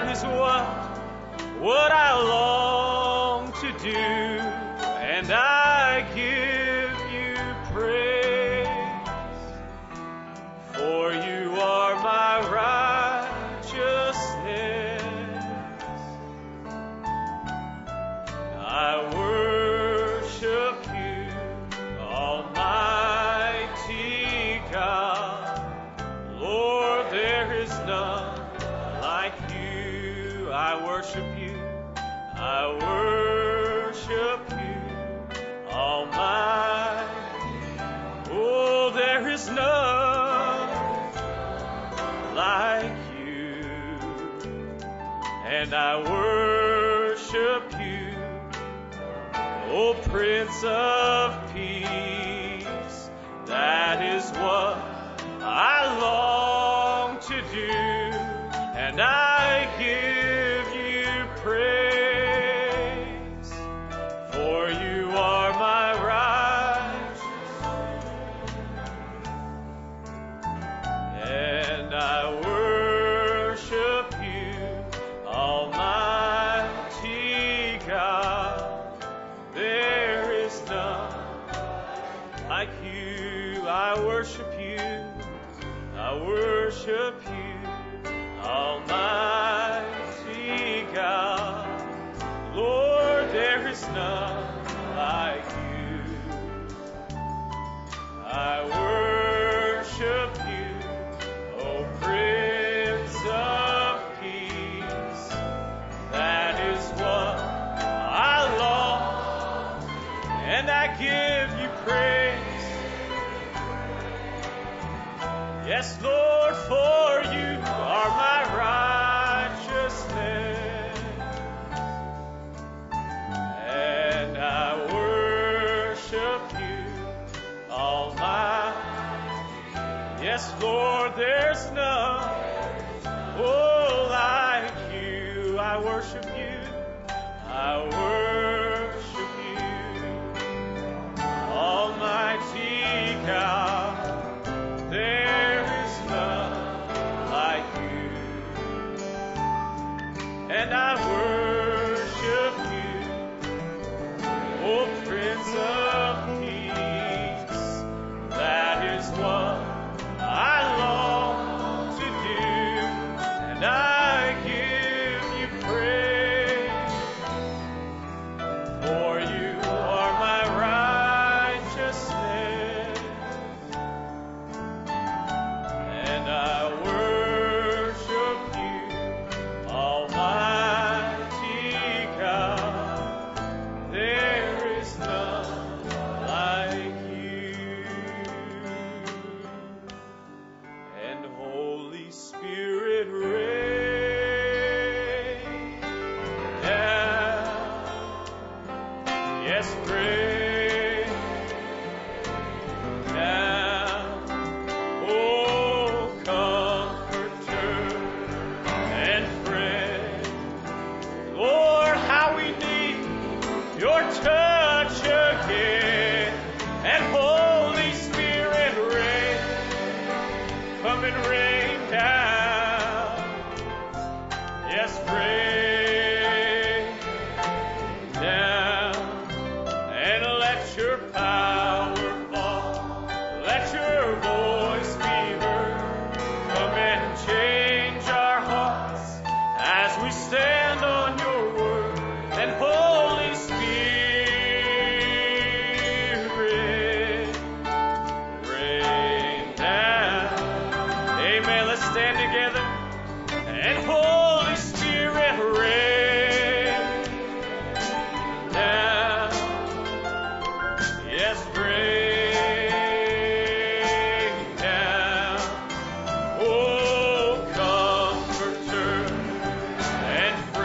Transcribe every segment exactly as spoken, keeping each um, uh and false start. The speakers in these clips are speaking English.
that is what, what I long to do, and I give you praise, for you are my righteousness. I worship you, Almighty God. Lord, there is none like you. I worship you. I worship you, Almighty. Oh, there is none like you. And I worship you, O Prince of Peace. That is what I long to do, and I give you praise, for you are my righteousness. And I worship you, Almighty God. There is none like you. I worship you. I worship you, Almighty God. Lord, there is none like you. I worship you, O Prince of Peace. That is what I long, and I give you praise. Yes, Lord, for you are my righteousness, and I worship you, Almighty. Yes, Lord, there's none, oh, like you. I worship you. I worship you, Almighty God. There is none like you, and I worship you, O Prince of Peace. That is what I long to do, and I give you praise, for you are my righteousness. And I worship you, Almighty God. There is none like you. And Holy Spirit, rain down. Yes, rain down. Oh, comforter and friend. Lord, how we need your touch again. And Holy Spirit, rain, come and rain down. Yes, rain down. And let your power fall. Let your voice be heard. Come and change our hearts as we stand on your word. And Holy Spirit, rain down. Amen. Let's stand together. And Holy Spirit, rain down. Yes, rain down. Oh, comforter and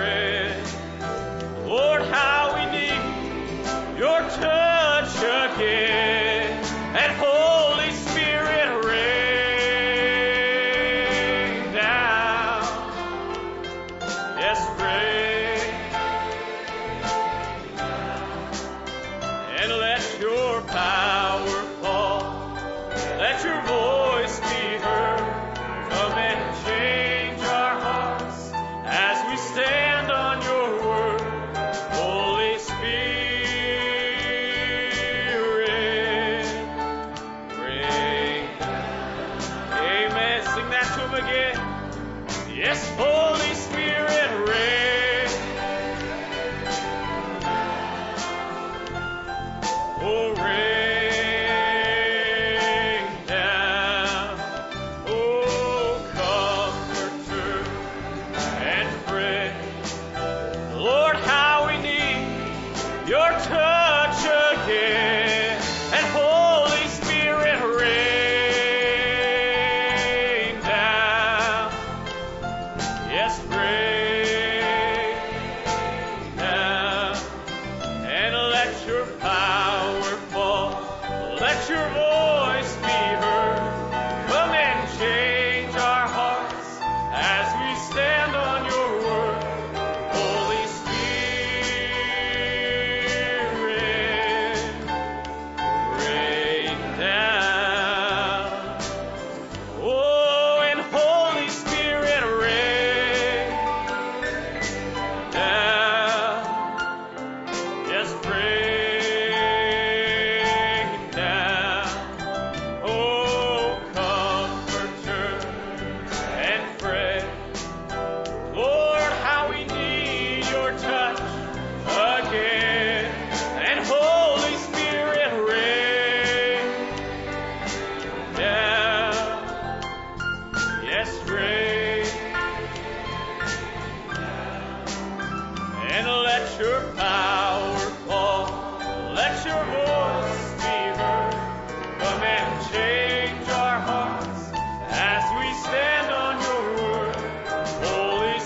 let your power fall. Let your voice be heard. Come and change our hearts as we stand on your word. Holy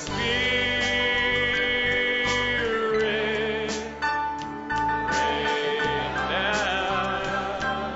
Spirit, rain down.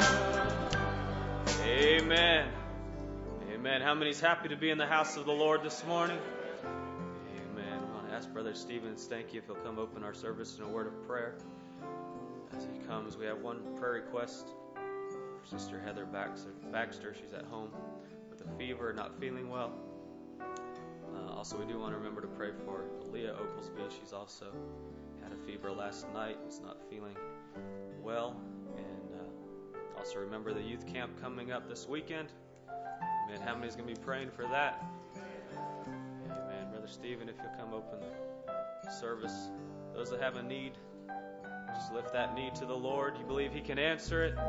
Amen. Amen. How many's happy to be in the house of the Lord this morning? Amen. I want to ask Brother Stevens, thank you, if he'll come open our service in a word of prayer. As he comes, we have one prayer request for Sister Heather Baxter. She's at home with a fever, not feeling well. Uh, also, we do want to remember to pray for Leah Oaklesby. She's also had a fever last night. Is not feeling well. And uh, also remember the youth camp coming up this weekend. Amen. How many's going to be praying for that? Amen. Brother Stephen, if you'll come open the service. Those that have a need, just lift that need to the Lord. You believe He can answer it?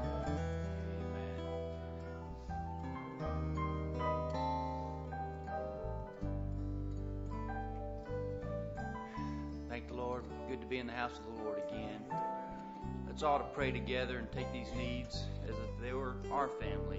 Thank the Lord. Good to be in the house of the Lord again. Let's all to pray together and take these needs as if they were our family.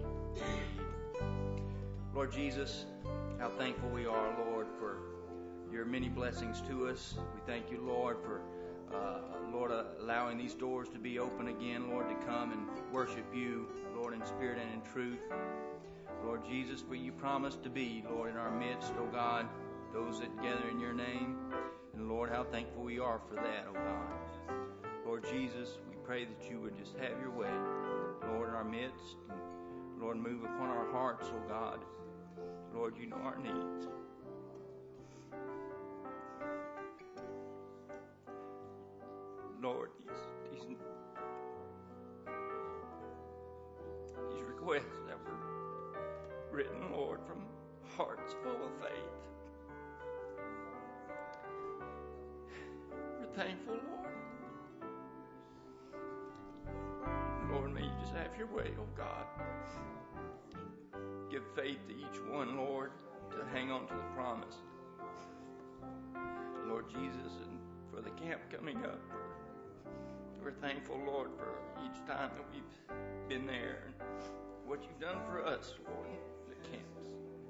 Lord Jesus, how thankful we are, Lord, for your many blessings to us. We thank you, Lord, for uh, Lord, uh, allowing these doors to be open again, Lord, to come and worship you, Lord, in spirit and in truth. Lord Jesus, for you promised to be, Lord, in our midst, oh God, those that gather in your name. And Lord, how thankful we are for that, oh God. Lord Jesus, we pray that you would just have your way, Lord, in our midst. And Lord, move upon our hearts, oh God. Lord, you know our needs. Lord, these, these, these requests that were written, Lord, from hearts full of faith. We're thankful, Lord. Lord, may you just have your way, oh God. Give faith to each one, Lord, to hang on to the promise. Lord Jesus, and for the camp coming up, we're thankful, Lord, for each time that we've been there and what you've done for us, Lord, in the camps.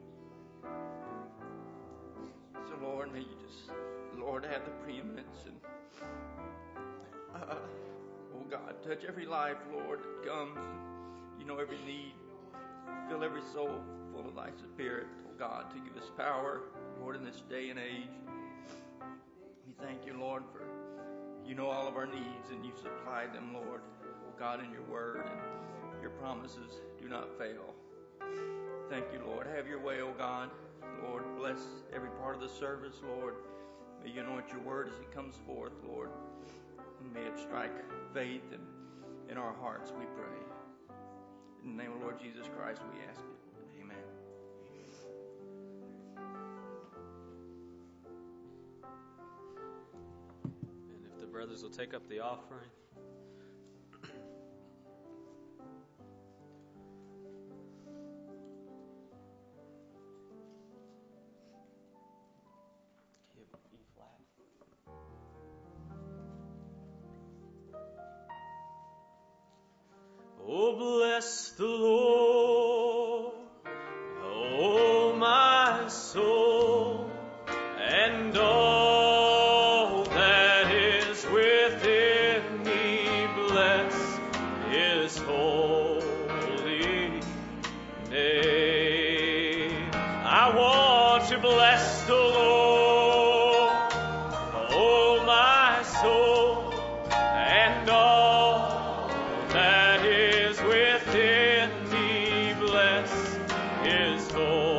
So, Lord, may you just, Lord, have the preeminence and, uh, oh God, touch every life, Lord, that comes. You know every need. Fill every soul full of thy Spirit, oh God, to give us power, Lord, in this day and age. We thank you, Lord, for you know all of our needs, and you supply them, Lord, oh God, in your word, and your promises do not fail. Thank you, Lord. Have your way, oh God. Lord, bless every part of the service, Lord. May you anoint your word as it comes forth, Lord. And may it strike faith in, in our hearts, we pray. In the name of the Lord Jesus Christ, we ask it. Amen. And if the brothers will take up the offering. E flat. Oh, bless the Lord, oh my soul, and all that is within me. Bless His holy name. I want to bless the Lord, oh my soul, and all that is within me. Bless His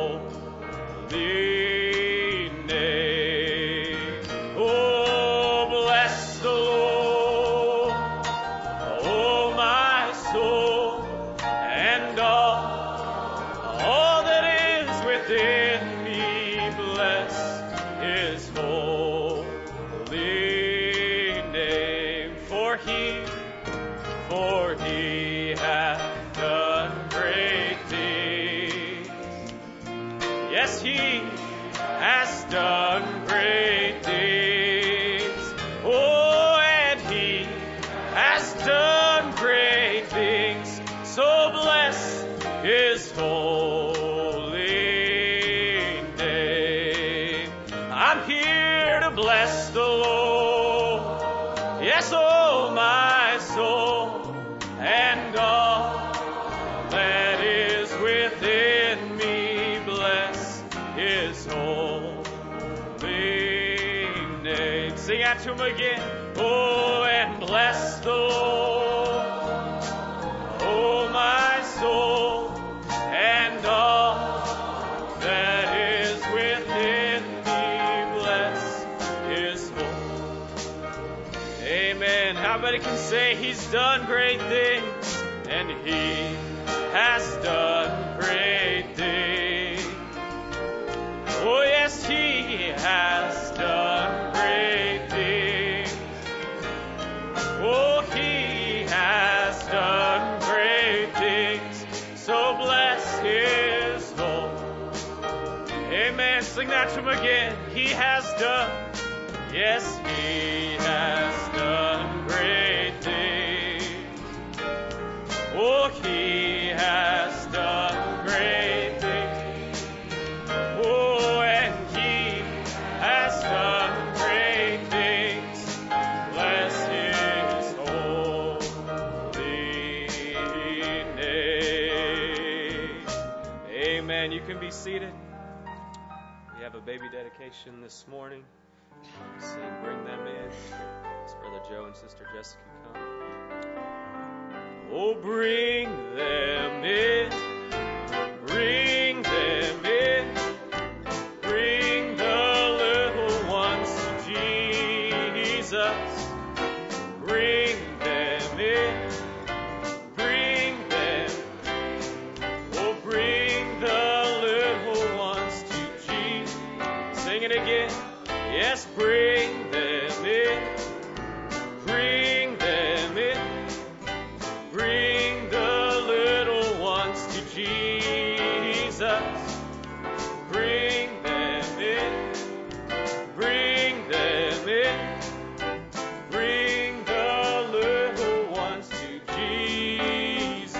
holy name. Oh, bless the Lord, oh my soul, and all, all that is within me. Bless His holy name. For He, for He hath done great things. Yes, He has done great things. Oh, bless the Lord. Yes, oh my soul, and all that is within me, bless His holy name. Sing out to Him again. Oh, and bless the Lord, oh my soul, and all that is within me, bless His holy. Amen. How many can say He's done great things, and He has done great things? Oh yes, He has done great things. Oh, He has done great things. So bless His holy. Amen. Sing that to Him again. He has done. Yes, He has done great things. Oh, He has done great things. Oh, and He has done great things. Bless His holy name. Amen. You can be seated. We have a baby dedication this morning. Sing, bring them in. As Brother Joe and Sister Jessica come. Oh, bring them in. Bring them in. Bring the little ones to Jesus. Bring them in. Bring them. Oh, bring the little ones to Jesus. Sing it again. Yes, bring them in. Bring them in. Bring the little ones to Jesus. Bring them in. Bring them in. Bring the little ones to Jesus.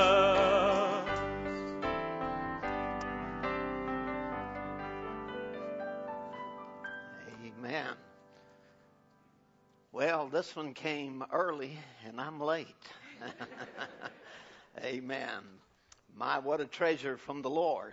Amen. Well, this one came early, and I'm late. Amen. My, what a treasure from the Lord.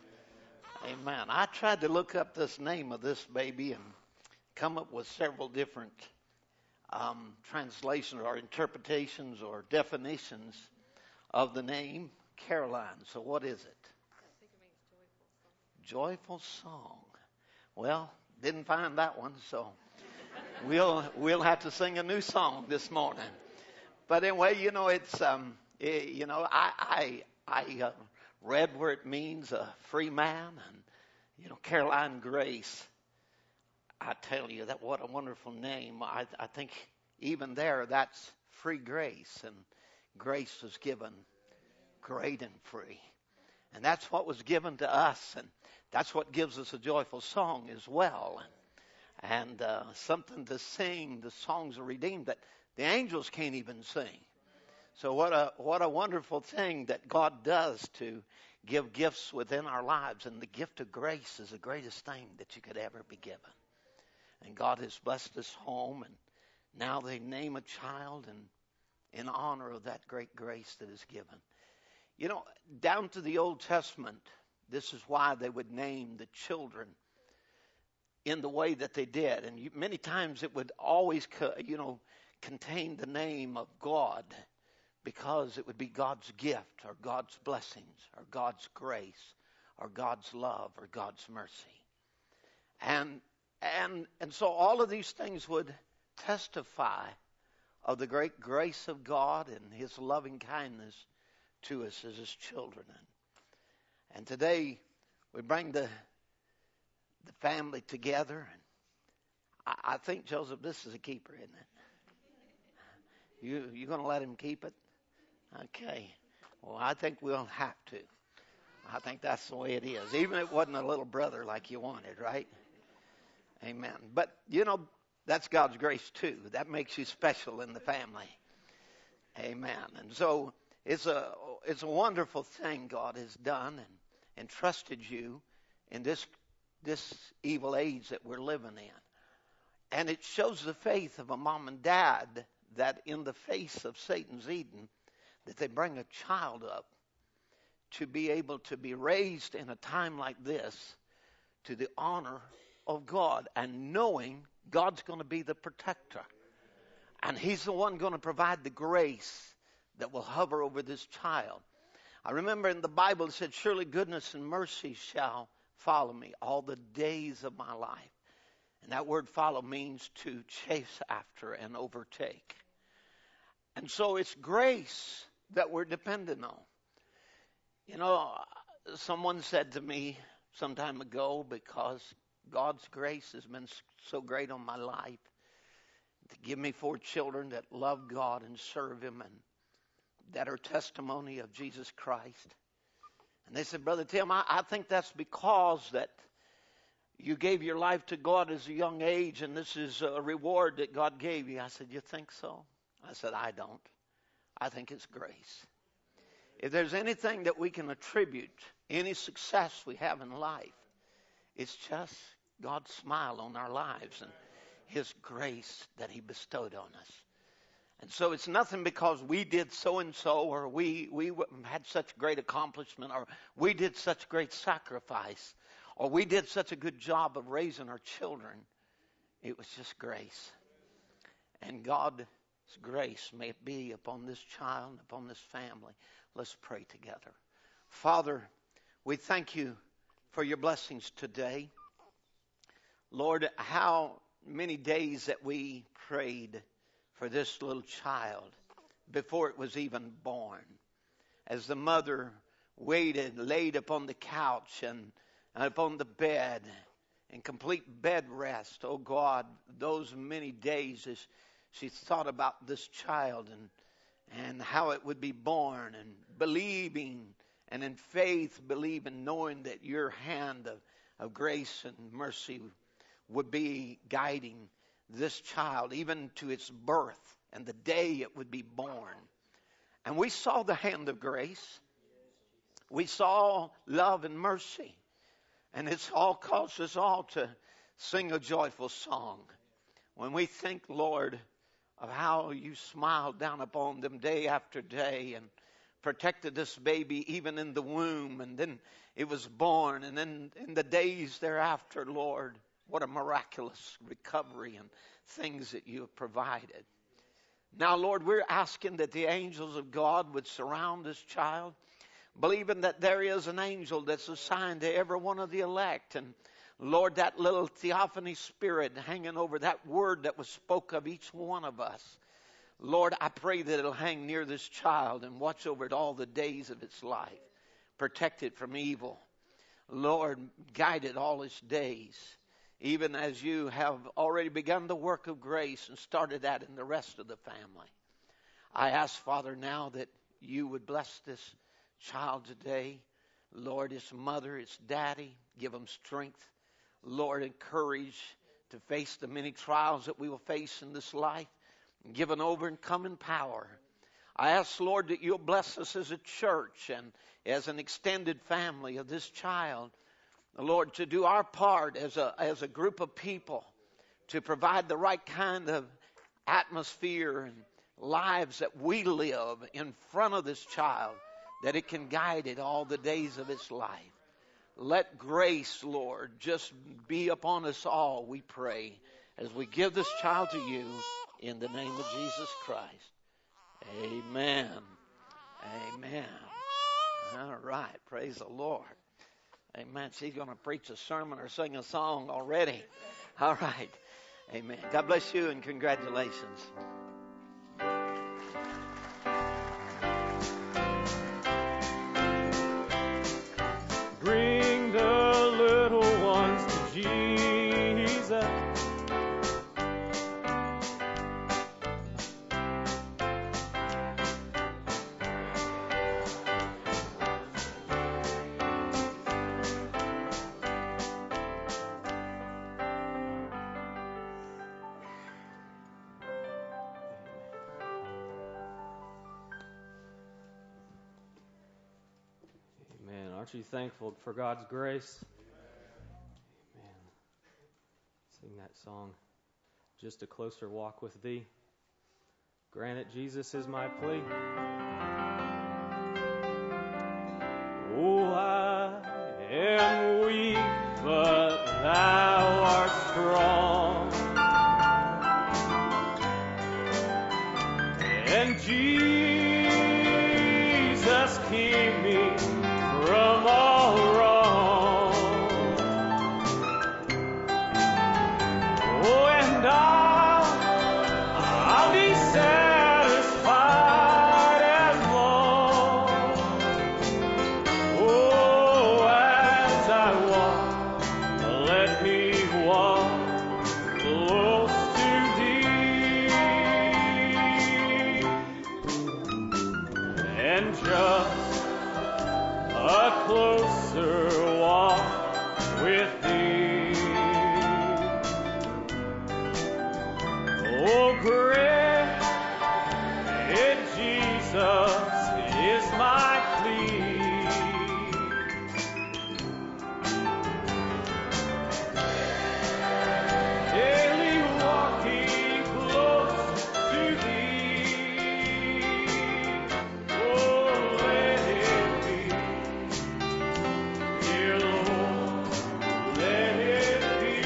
Amen. I tried to look up this name of this baby and come up with several different um, translations or interpretations or definitions of the name Caroline. So what is it? I think it means joyful song. Joyful song. Well, didn't find that one, so we'll we'll have to sing a new song this morning. But anyway, you know, it's um, it, you know, I I I uh, read where it means a free man, and you know, Caroline Grace. I tell you that what a wonderful name. I I think even there, that's free grace, and grace was given great and free, and that's what was given to us, and that's what gives us a joyful song as well, and, and uh, something to sing the songs of redeemed that the angels can't even sing. So what a what a wonderful thing that God does to give gifts within our lives, and the gift of grace is the greatest thing that you could ever be given. And God has blessed this home, and now they name a child and in honor of that great grace that is given. You know, down to the Old Testament, this is why they would name the children in the way that they did. And you, many times it would always, you know, contain the name of God, because it would be God's gift or God's blessings or God's grace or God's love or God's mercy. And and and so all of these things would testify of the great grace of God and His loving kindness to us as His children. And, and today we bring the the family together. And I, I think, Joseph, this is a keeper, isn't it? You you going to let him keep it? Okay. Well, I think we'll have to. I think that's the way it is. Even if it wasn't a little brother like you wanted, right? Amen. But, you know, that's God's grace too. That makes you special in the family. Amen. And so it's a it's a wonderful thing God has done and entrusted you in this this evil age that we're living in. And it shows the faith of a mom and dad that in the face of Satan's Eden, that they bring a child up to be able to be raised in a time like this to the honor of God, and knowing God's going to be the protector. And He's the one going to provide the grace that will hover over this child. I remember in the Bible it said, surely goodness and mercy shall follow me all the days of my life. And that word follow means to chase after and overtake. And so it's grace that we're dependent on. You know, someone said to me some time ago, because God's grace has been so great on my life, to give me four children that love God and serve Him and that are testimony of Jesus Christ. And they said, Brother Tim, I, I think that's because that you gave your life to God at a young age, and this is a reward that God gave you. I said, you think so? I said, I don't. I think it's grace. If there's anything that we can attribute any success we have in life, it's just God's smile on our lives and His grace that He bestowed on us. And so it's nothing because we did so-and-so, or we, we had such great accomplishment, or we did such great sacrifice, or we did such a good job of raising our children. It was just grace. And God's grace may it be upon this child and upon this family. Let's pray together. Father, we thank You for Your blessings today. Lord, how many days that we prayed for this little child before it was even born. As the mother waited, laid upon the couch and upon the bed in complete bed rest. Oh God, those many days as she thought about this child and and how it would be born, and believing and in faith believing, knowing that Your hand of, of grace and mercy would be guiding this child even to its birth and the day it would be born. And we saw the hand of grace. We saw love and mercy. And it's all caused us all to sing a joyful song. When we think, Lord, of how You smiled down upon them day after day and protected this baby even in the womb, and then it was born, and then in the days thereafter, Lord, what a miraculous recovery and things that You have provided. Now, Lord, we're asking that the angels of God would surround this child, believing that there is an angel that's assigned to every one of the elect. And Lord, that little theophany spirit hanging over that word that was spoke of each one of us. Lord, I pray that it'll hang near this child and watch over it all the days of its life. Protect it from evil. Lord, guide it all its days, even as You have already begun the work of grace and started that in the rest of the family. I ask, Father, now that You would bless this child today. Lord, its mother, its daddy, give them strength. Lord, and courage to face the many trials that we will face in this life. Given over and come in power. I ask, Lord, that You'll bless us as a church and as an extended family of this child. Lord, to do our part as a, as a group of people to provide the right kind of atmosphere and lives that we live in front of this child, that it can guide it all the days of its life. Let grace, Lord, just be upon us all, we pray, as we give this child to You in the name of Jesus Christ. Amen. Amen. All right. Praise the Lord. Amen. She's going to preach a sermon or sing a song already. All right. Amen. God bless you and congratulations. Bring the little ones to Jesus. Aren't you thankful for God's grace? Amen. Sing that song. just a closer walk with Thee. Grant it, Jesus, is my plea. Oh, I am weak, but Thou art strong. And Jesus, keep me from all wrong. Oh, and I'll, I'll be satisfied as long. Oh, as I walk, let me walk close to Thee. And just a closer walk with Thee. Oh, great Jesus is my plea. Daily walking close to Thee. Oh, let it be, dear Lord, let it be.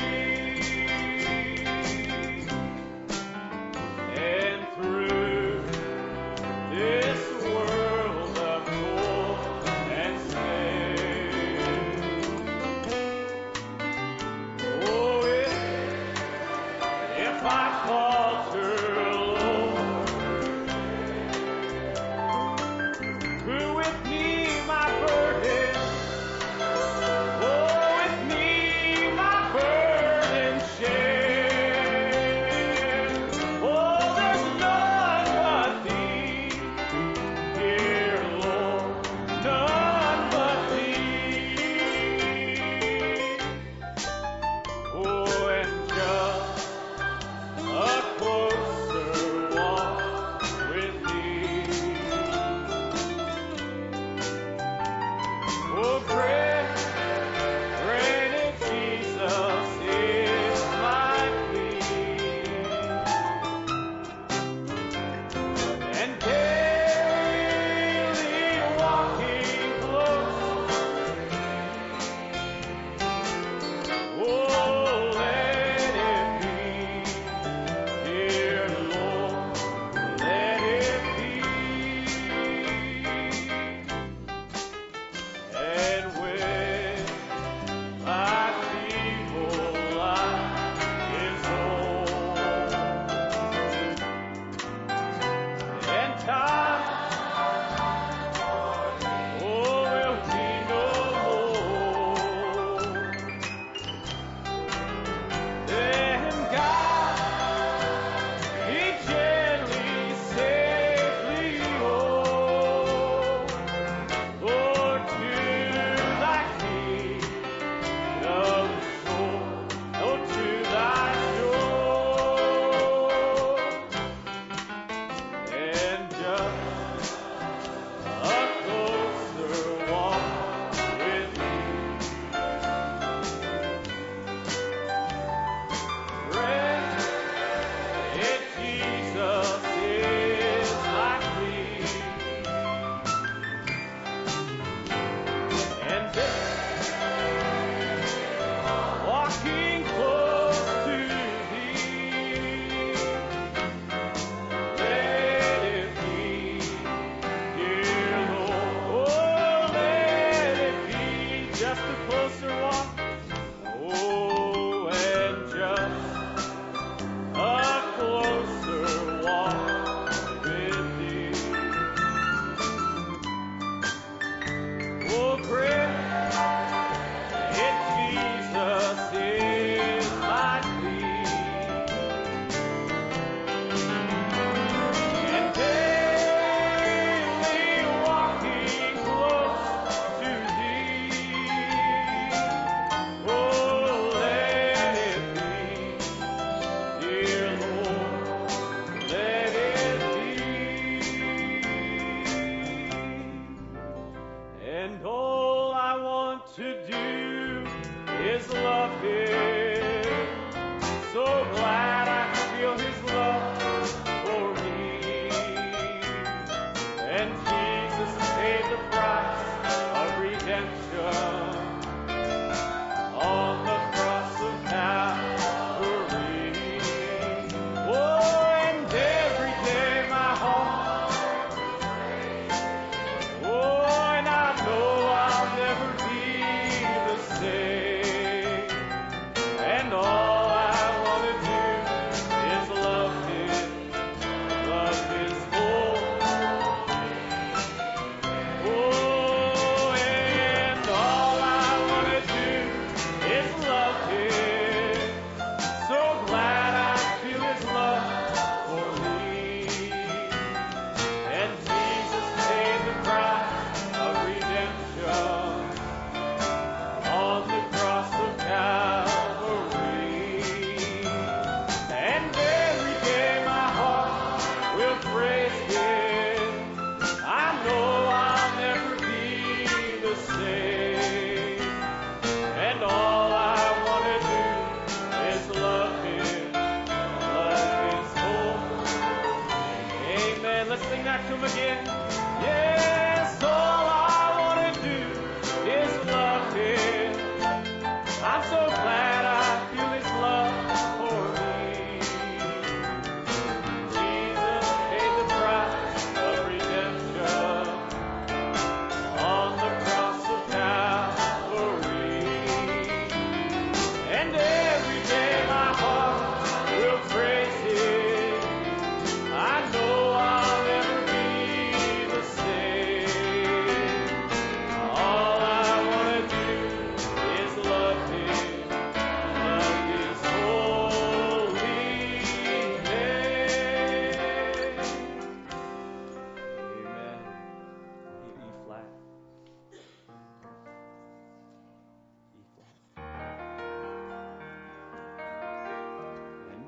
And through this world of toil and sin, oh, if, if I falter, Lord, who with me my burden, oh, with me my burden share. Oh, there's none but Thee, dear Lord, none but Thee. Oh, and just a closer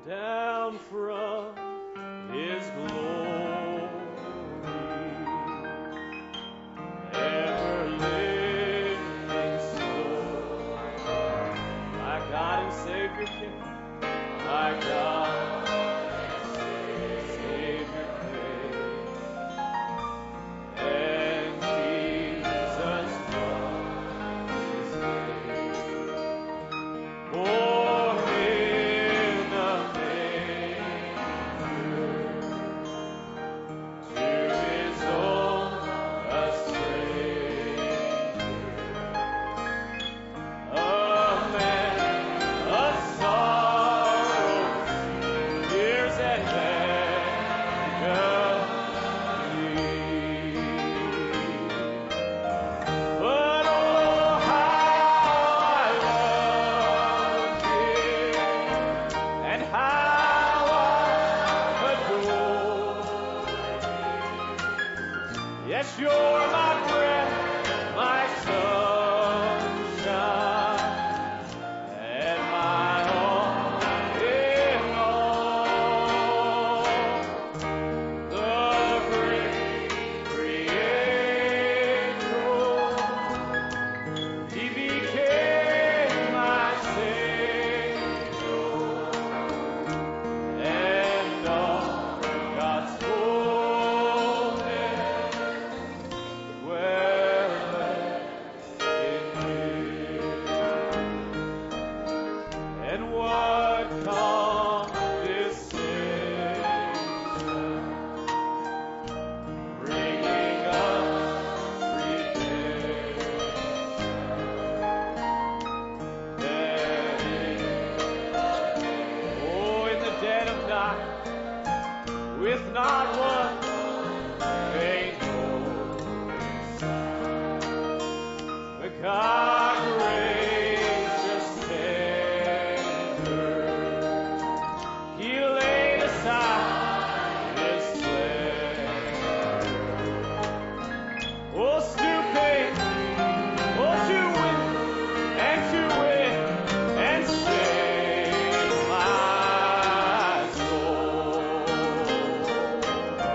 down from His glory, ever living soul, my God and Savior King, my God and Savior King, and Jesus was His name. Born in a manger, to His own a stranger, a man of sorrows, tears and agony. But oh, how I love Him, and how I adore Him. Yes, you're my breath, my sunshine, and my all in all. The great Creator, He became my Savior, and all God's fullness dwelleth in Him. And what condescension, bringing us redemption, that is, oh, in the dead of night, with not one faint holy sign, the God gracious tender, He laid aside His splendor, oh, stooping, oh, to win and to win and save my soul.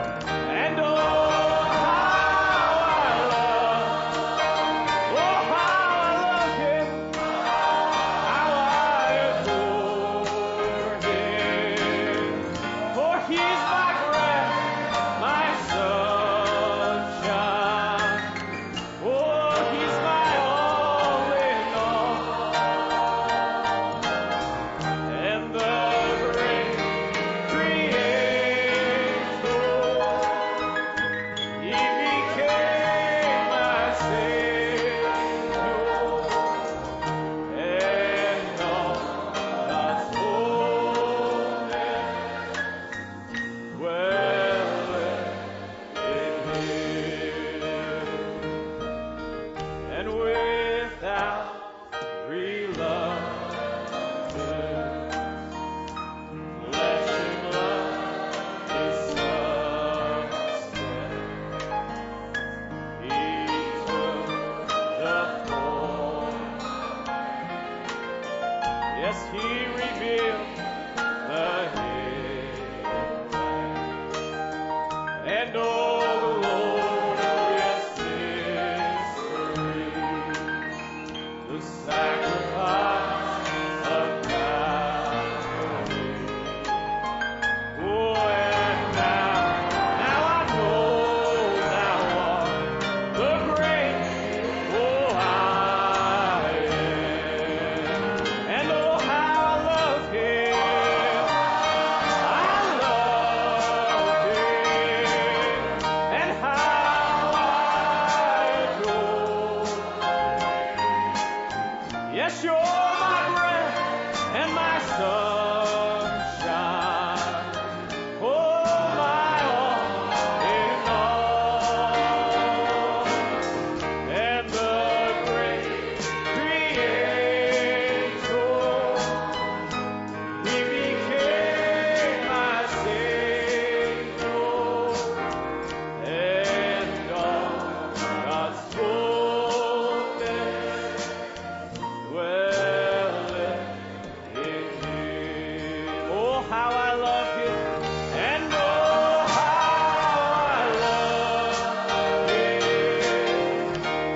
how I love Him. And oh, how I love Him.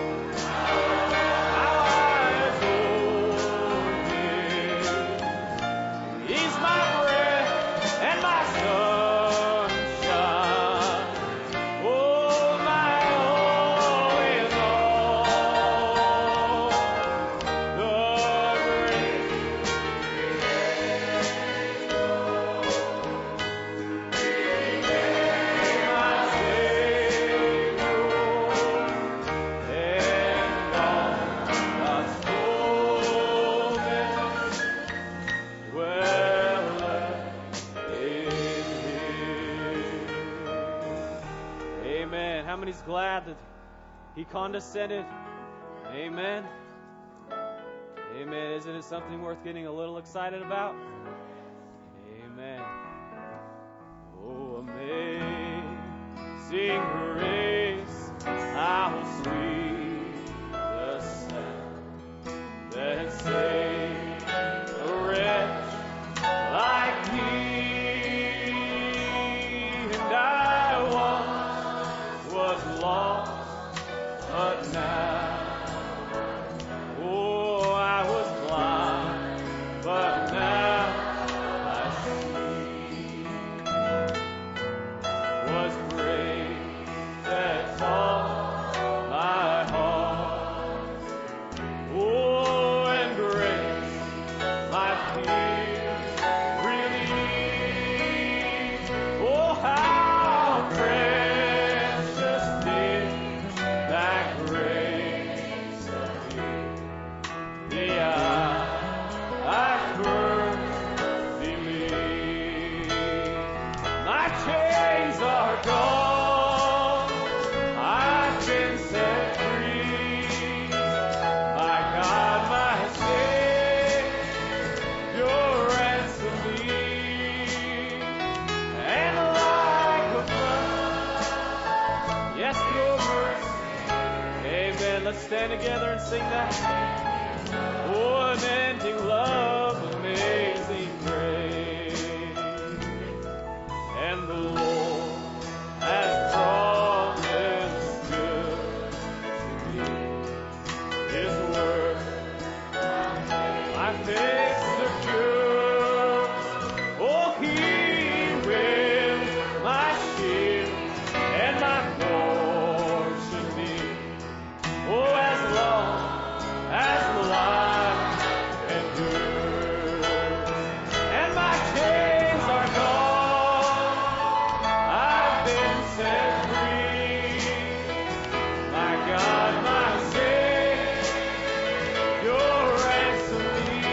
How I adore Him. He's my breath and my sunshine. Oh, my all in all. The great my Savior, and all God's fullness dwelleth in Him. Amen. How many's glad that He condescended? Amen. Amen. Isn't it something worth getting a little excited about? Amen. Oh, amazing grace, how sweet the sound that saved a wretch like me. And I once was lost, but now, oh, I was blind, but now I see. Was grace that taught my heart, oh, and grace my fears relieved. Oh, how precious did that grace appear the hour I first believed. My chains are gone, I've been set free. My God, my Savior, ransomed me. And like a flood, yes, your mercy. Amen. Let's stand together and sing that. Oh, unending love, amazing grace. And the Lord has promised good to me. His word, my faith secures. Oh, He will my shield and my portion be. Oh, as long as life endures. And my chains are gone, I've been set free. My God, my Savior, ransomed me.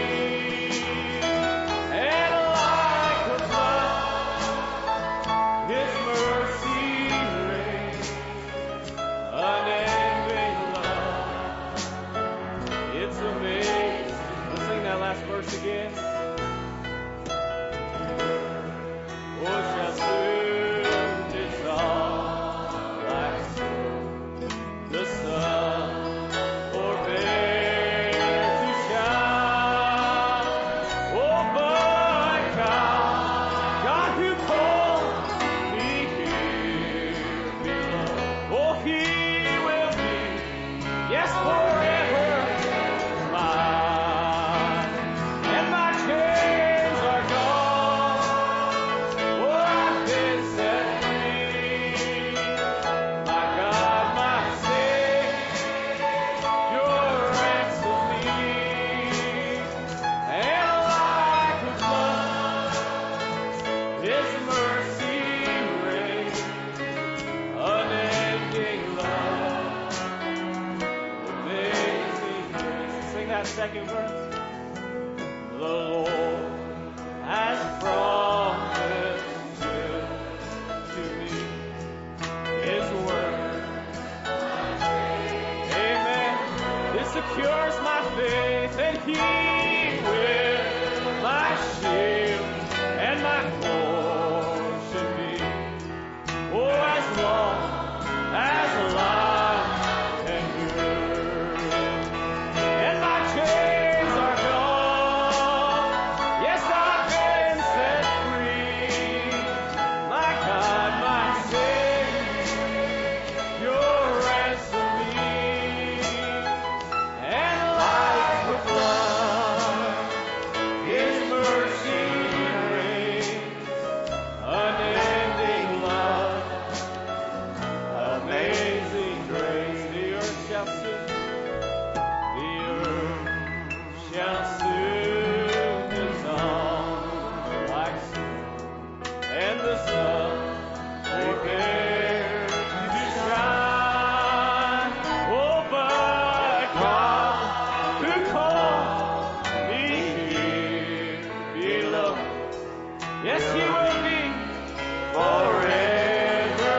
And like a flood, His mercy reigns, unending love. It's amazing. Let's sing that last verse again. Oh, shall soon dissolve like snow. The sun forbear to shine. Oh, but God, God who called me here below. Oh, He will be, yes, forever mine. And my chains are gone. Oh, I've been set free. My God, my Savior, ransomed me. And like a flood, His mercy reigns, unending love, amazing grace. Sing that second verse. The Lord has promised good to me. His word, amen. It secures my faith, and He will my shield and my portion be. Oh, as long as life endures. And my chains the sun, prepare to shine. Oh, but God who called me here below, yes, He will be forever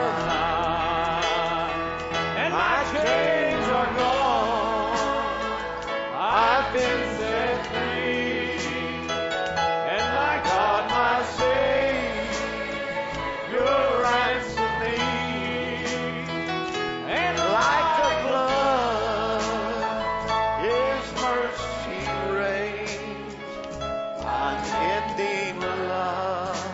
mine. And my chains are gone, I've been set free, and my God, my Savior, ransomed me. And like the blood, His mercy reigns, unending love,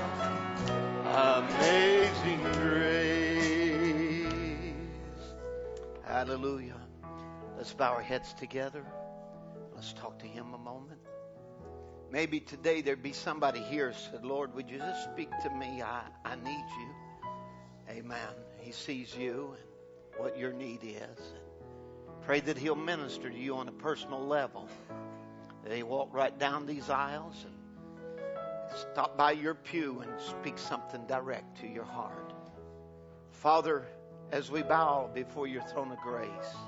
amazing grace. Hallelujah. Let's bow our heads together. Let's talk to Him a moment. Maybe today there'd be somebody here who said, Lord, would you just speak to me? I, I need you. Amen. He sees you and what your need is. Pray that He'll minister to you on a personal level. That He'll walk right down these aisles and stop by your pew and speak something direct to your heart. Father, as we bow before your throne of grace,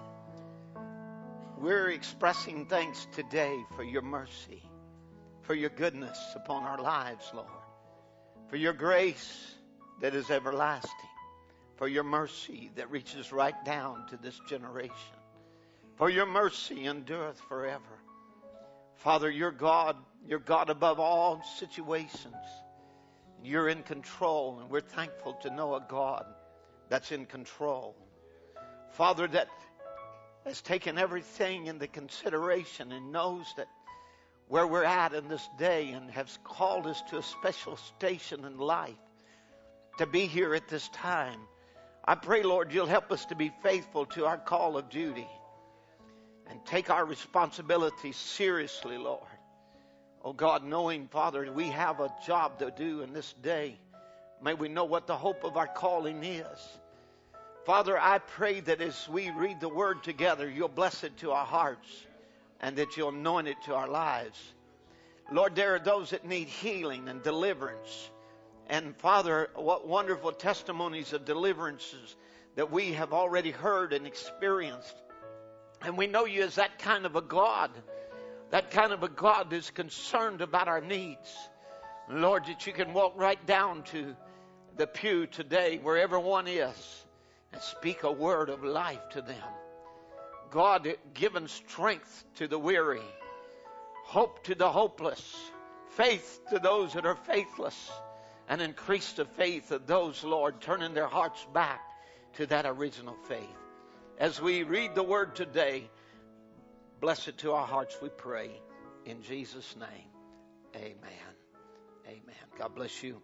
we're expressing thanks today for your mercy, for your goodness upon our lives, Lord, for your grace that is everlasting, for your mercy that reaches right down to this generation, for your mercy endureth forever. Father, you're God, you're God above all situations. You're in control, and we're thankful to know a God that's in control. Father, that has taken everything into consideration and knows that where we're at in this day and has called us to a special station in life to be here at this time. I pray, Lord, you'll help us to be faithful to our call of duty and take our responsibility seriously, Lord. Oh God, knowing, Father, we have a job to do in this day. May we know what the hope of our calling is. Father, I pray that as we read the Word together, you'll bless it to our hearts and that you'll anoint it to our lives. Lord, there are those that need healing and deliverance. And Father, what wonderful testimonies of deliverances that we have already heard and experienced. And we know you as that kind of a God, that kind of a God who's concerned about our needs. Lord, that you can walk right down to the pew today, wherever one is, and speak a word of life to them. God, giving strength to the weary, hope to the hopeless, faith to those that are faithless, and increase the faith of those, Lord, turning their hearts back to that original faith. As we read the word today, bless it to our hearts, we pray. In Jesus' name, amen. Amen. God bless you.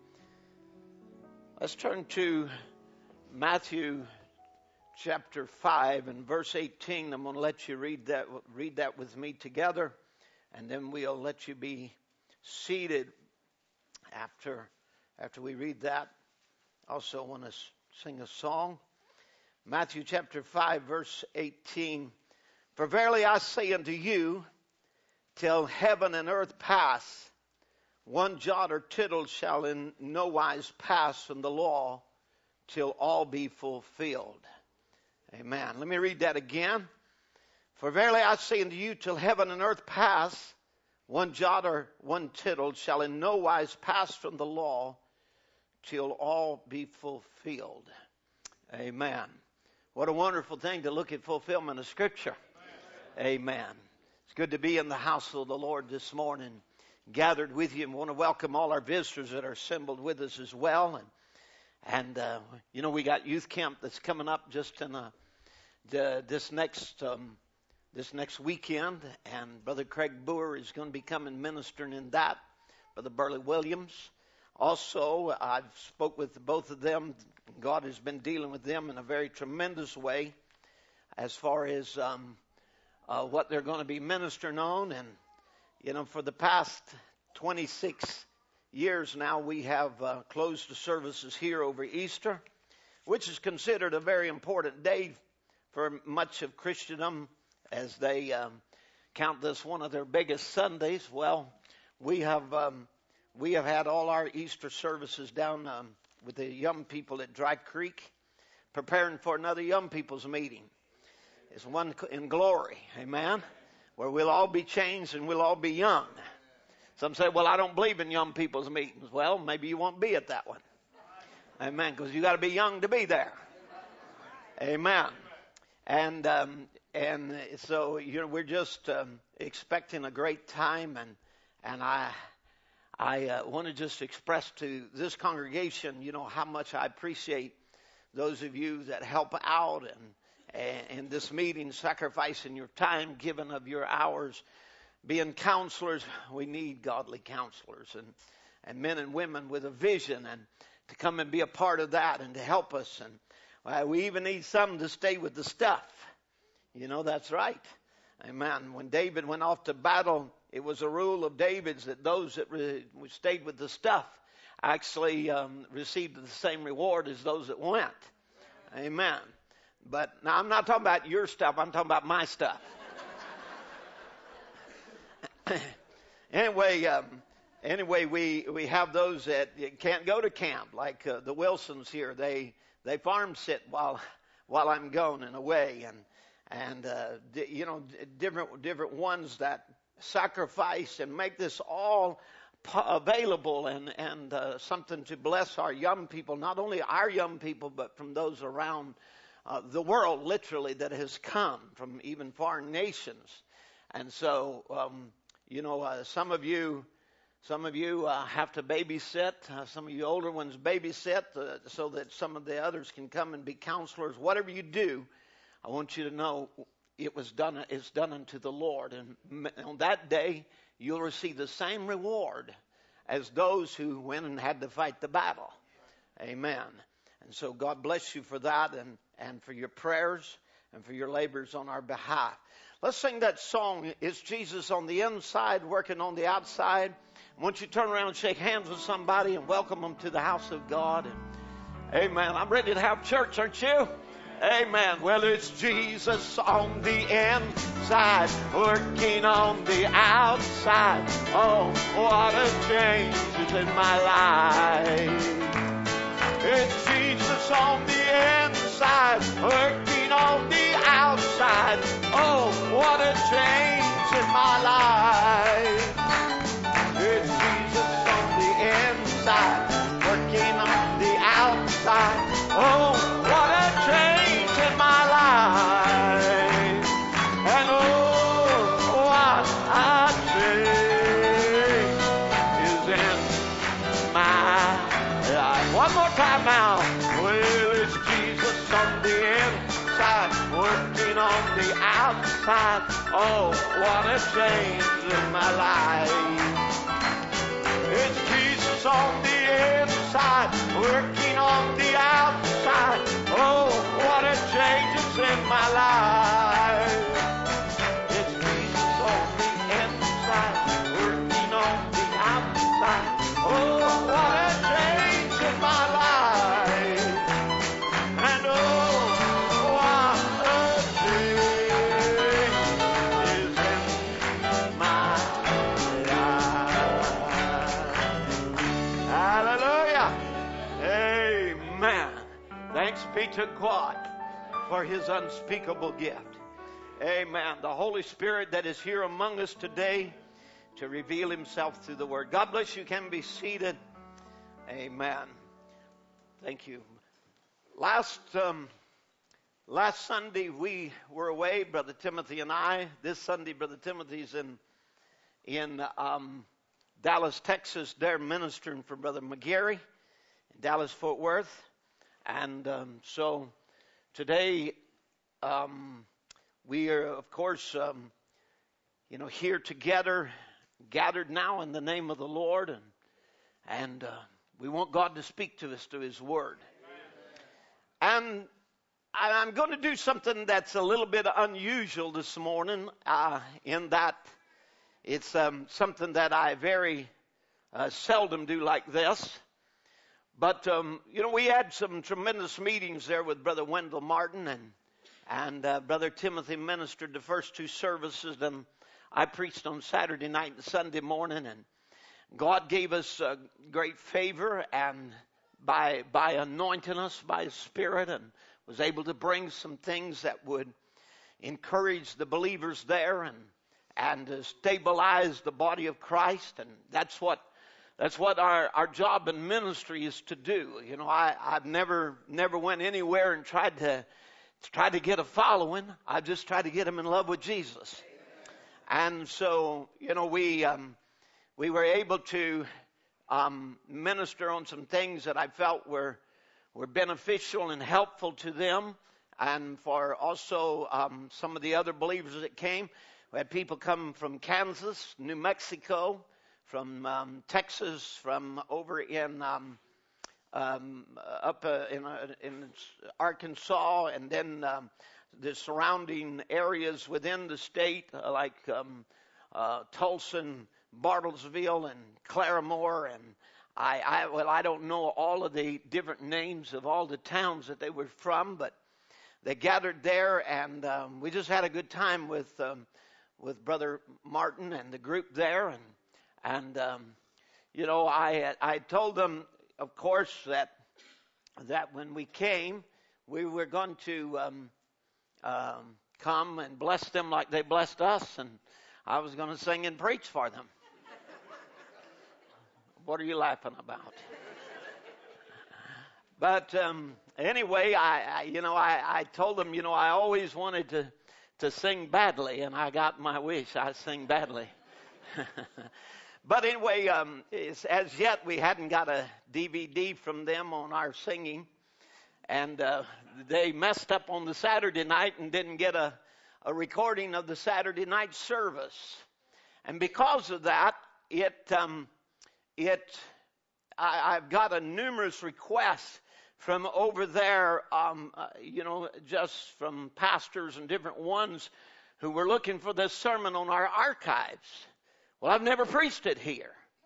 Let's turn to Matthew chapter five and verse eighteen. I'm going to let you read that, read that with me together, and then we'll let you be seated after, after we read that. Also want to sing a song. Matthew chapter five, verse eighteen. For verily I say unto you, till heaven and earth pass, one jot or tittle shall in no wise pass from the law, till all be fulfilled. Amen. Let me read that again. For verily I say unto you, till heaven and earth pass, one jot or one tittle shall in no wise pass from the law, till all be fulfilled. Amen. What a wonderful thing to look at fulfillment of Scripture. Amen. It's good to be in the house of the Lord this morning, gathered with you, and want to welcome all our visitors that are assembled with us as well. And And, uh, you know, we got youth camp that's coming up just in a, the, this next um, this next weekend. And Brother Craig Boer is going to be coming ministering in that. Brother Burley Williams. Also, I've spoke with both of them. God has been dealing with them in a very tremendous way as far as um, uh, what they're going to be ministering on. And, you know, for the past twenty-six years now, we have uh, closed the services here over Easter, which is considered a very important day for much of Christendom, as they um, count this one of their biggest Sundays. Well, we have um, we have had all our Easter services down um, with the young people at Dry Creek, preparing for another young people's meeting. It's one in glory, amen, where we'll all be changed and we'll all be young. Some say, well, I don't believe in young people's meetings. Well, maybe you won't be at that one. Amen, because you got to be young to be there. Amen. And um, and so you know we're just um, expecting a great time, and and I I uh, want to just express to this congregation, you know, how much I appreciate those of you that help out and and in this meeting, sacrificing your time, giving of your hours, being counselors. We need godly counselors and and men and women with a vision and to come and be a part of that and to help us. And well, we even need some to stay with the stuff. You know, that's right. Amen. When David went off to battle, it was a rule of David's that those that re- stayed with the stuff actually um, received the same reward as those that went. Amen. But now I'm not talking about your stuff. I'm talking about my stuff. anyway, um, anyway, we, we have those that can't go to camp, like uh, the Wilsons here. They they farm sit while while I'm gone and away, and and uh, di- you know different different ones that sacrifice and make this all po- available and and uh, something to bless our young people, not only our young people, but from those around uh, the world, literally, that has come from even foreign nations. And so, um, you know, uh, some of you. Some of you uh, have to babysit. Uh, some of you older ones babysit uh, so that some of the others can come and be counselors. Whatever you do, I want you to know it was done. It's done unto the Lord, and on that day you'll receive the same reward as those who went and had to fight the battle. Amen. And so God bless you for that, and and for your prayers and for your labors on our behalf. Let's sing that song. It's Jesus on the inside, working on the outside. I want you to turn around and shake hands with somebody and welcome them to the house of God. And, amen. I'm ready to have church, aren't you? Amen. Well, it's Jesus on the inside, working on the outside. Oh, what a change is in my life. It's Jesus on the inside, working on the outside. Oh, what a change in my life. It's Jesus on the inside, working on the outside. Oh, what a change in my life. And oh, what a change is in my life. One more time now. Well, it's Jesus on the inside, working on the outside. Oh, what a change in my life. It's Jesus on the inside, working on the outside. Oh, what a change is in my life. It's Jesus on the inside, working on the outside. Oh, what a change in my life. And oh, what a change is in my life. Hallelujah. Amen. Thanks be to God for his unspeakable gift. Amen. The Holy Spirit that is here among us today to reveal himself through the Word. God bless you. Can be seated. Amen. Thank you. Last um, last Sunday we were away, Brother Timothy and I. This Sunday, Brother Timothy's in in um, Dallas, Texas. They're ministering for Brother McGarry in Dallas, Fort Worth. And um, so today um, we are, of course, um, you know, here together, gathered now in the name of the Lord, and and uh, we want God to speak to us through his Word. And I'm going to do something that's a little bit unusual this morning, uh, in that it's um, something that I very uh, seldom do like this. But, um, you know, we had some tremendous meetings there with Brother Wendell Martin, and and uh, Brother Timothy ministered the first two services, and I preached on Saturday night and Sunday morning, and God gave us uh, great favor and by by anointing us by His Spirit, and was able to bring some things that would encourage the believers there and and uh, stabilize the body of Christ. And that's what that's what our, our job in ministry is to do. You know, I, I've never never went anywhere and tried to tried to get a following. I just tried to get them in love with Jesus. And so, you know, we um, we were able to um, minister on some things that I felt were were beneficial and helpful to them, and for also um, some of the other believers that came. We had people come from Kansas, New Mexico, from um, Texas, from over in um, um, up uh, in, uh, in Arkansas, and then um, the surrounding areas within the state, uh, like um, uh, Tulsa, Bartlesville, and Claremore, and I, I well, I don't know all of the different names of all the towns that they were from, but they gathered there, and um, we just had a good time with um, with Brother Martin and the group there, and and um, you know, I I told them, of course, that that when we came, we were going to um, um, come and bless them like they blessed us, and I was going to sing and preach for them. What are you laughing about? But um, anyway, I, I you know I, I told them, you know, I always wanted to to sing badly, and I got my wish. I sing badly. But anyway, um, as yet we hadn't got a D V D from them on our singing, and uh, they messed up on the Saturday night and didn't get a, a recording of the Saturday night service. And because of that, it um, it I, I've got a numerous requests from over there, um, uh, you know, just from pastors and different ones who were looking for this sermon on our archives. Well, I've never preached it here.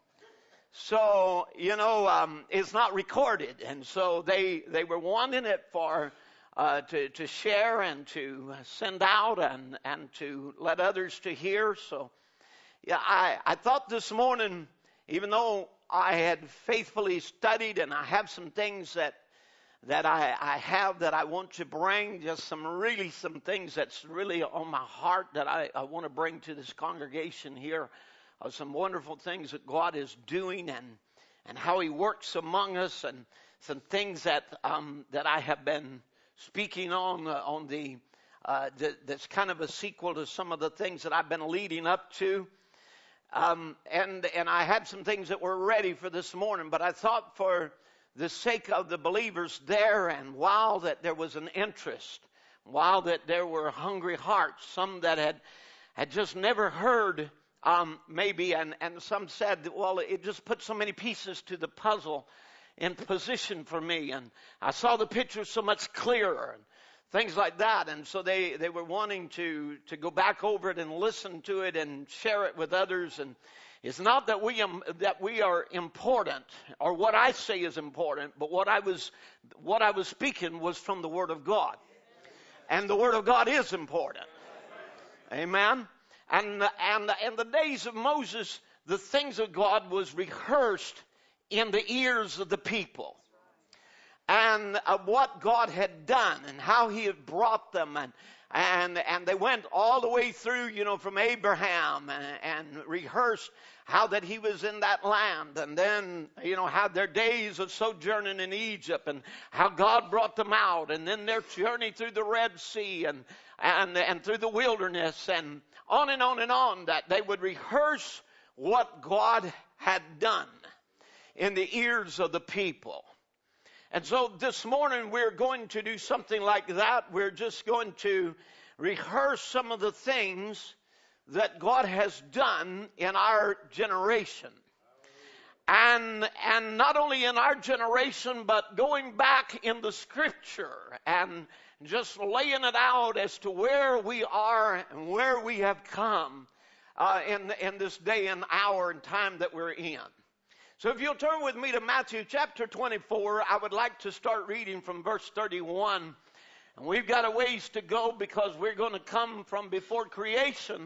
So, you know, um, it's not recorded. And so they, they were wanting it for uh, to, to share and to send out and, and to let others to hear. So, yeah, I, I thought this morning, even though I had faithfully studied and I have some things that that I, I have that I want to bring, just some really some things that's really on my heart that I, I want to bring to this congregation here, of some wonderful things that God is doing and and how He works among us, and some things that um, that I have been speaking on uh, on the, uh, the that's kind of a sequel to some of the things that I've been leading up to. Um, and and I had some things that were ready for this morning, but I thought for the sake of the believers there, and while that there was an interest, while that there were hungry hearts, some that had had just never heard um, maybe, and, and some said, well, it just put so many pieces to the puzzle in position for me, and I saw the picture so much clearer, and things like that. And so they, they were wanting to, to go back over it and listen to it and share it with others. And it's not that we am, that we are important, or what I say is important, but what I was what I was speaking was from the Word of God. And the Word of God is important. Amen. And and in the days of Moses, the things of God was rehearsed in the ears of the people. And of what God had done and how He had brought them, and and and they went all the way through, you know, from Abraham, and, and rehearsed how that he was in that land, and then, you know, had their days of sojourning in Egypt, and how God brought them out, and then their journey through the Red Sea, and and and through the wilderness, and on and on and on, that they would rehearse what God had done in the ears of the people. And so this morning we're going to do something like that. We're just going to rehearse some of the things that God has done in our generation. And and not only in our generation, but going back in the Scripture and just laying it out as to where we are and where we have come uh, in, in this day and hour and time that we're in. So if you'll turn with me to Matthew chapter twenty-four, I would like to start reading from verse thirty-one. And we've got a ways to go because we're going to come from before creation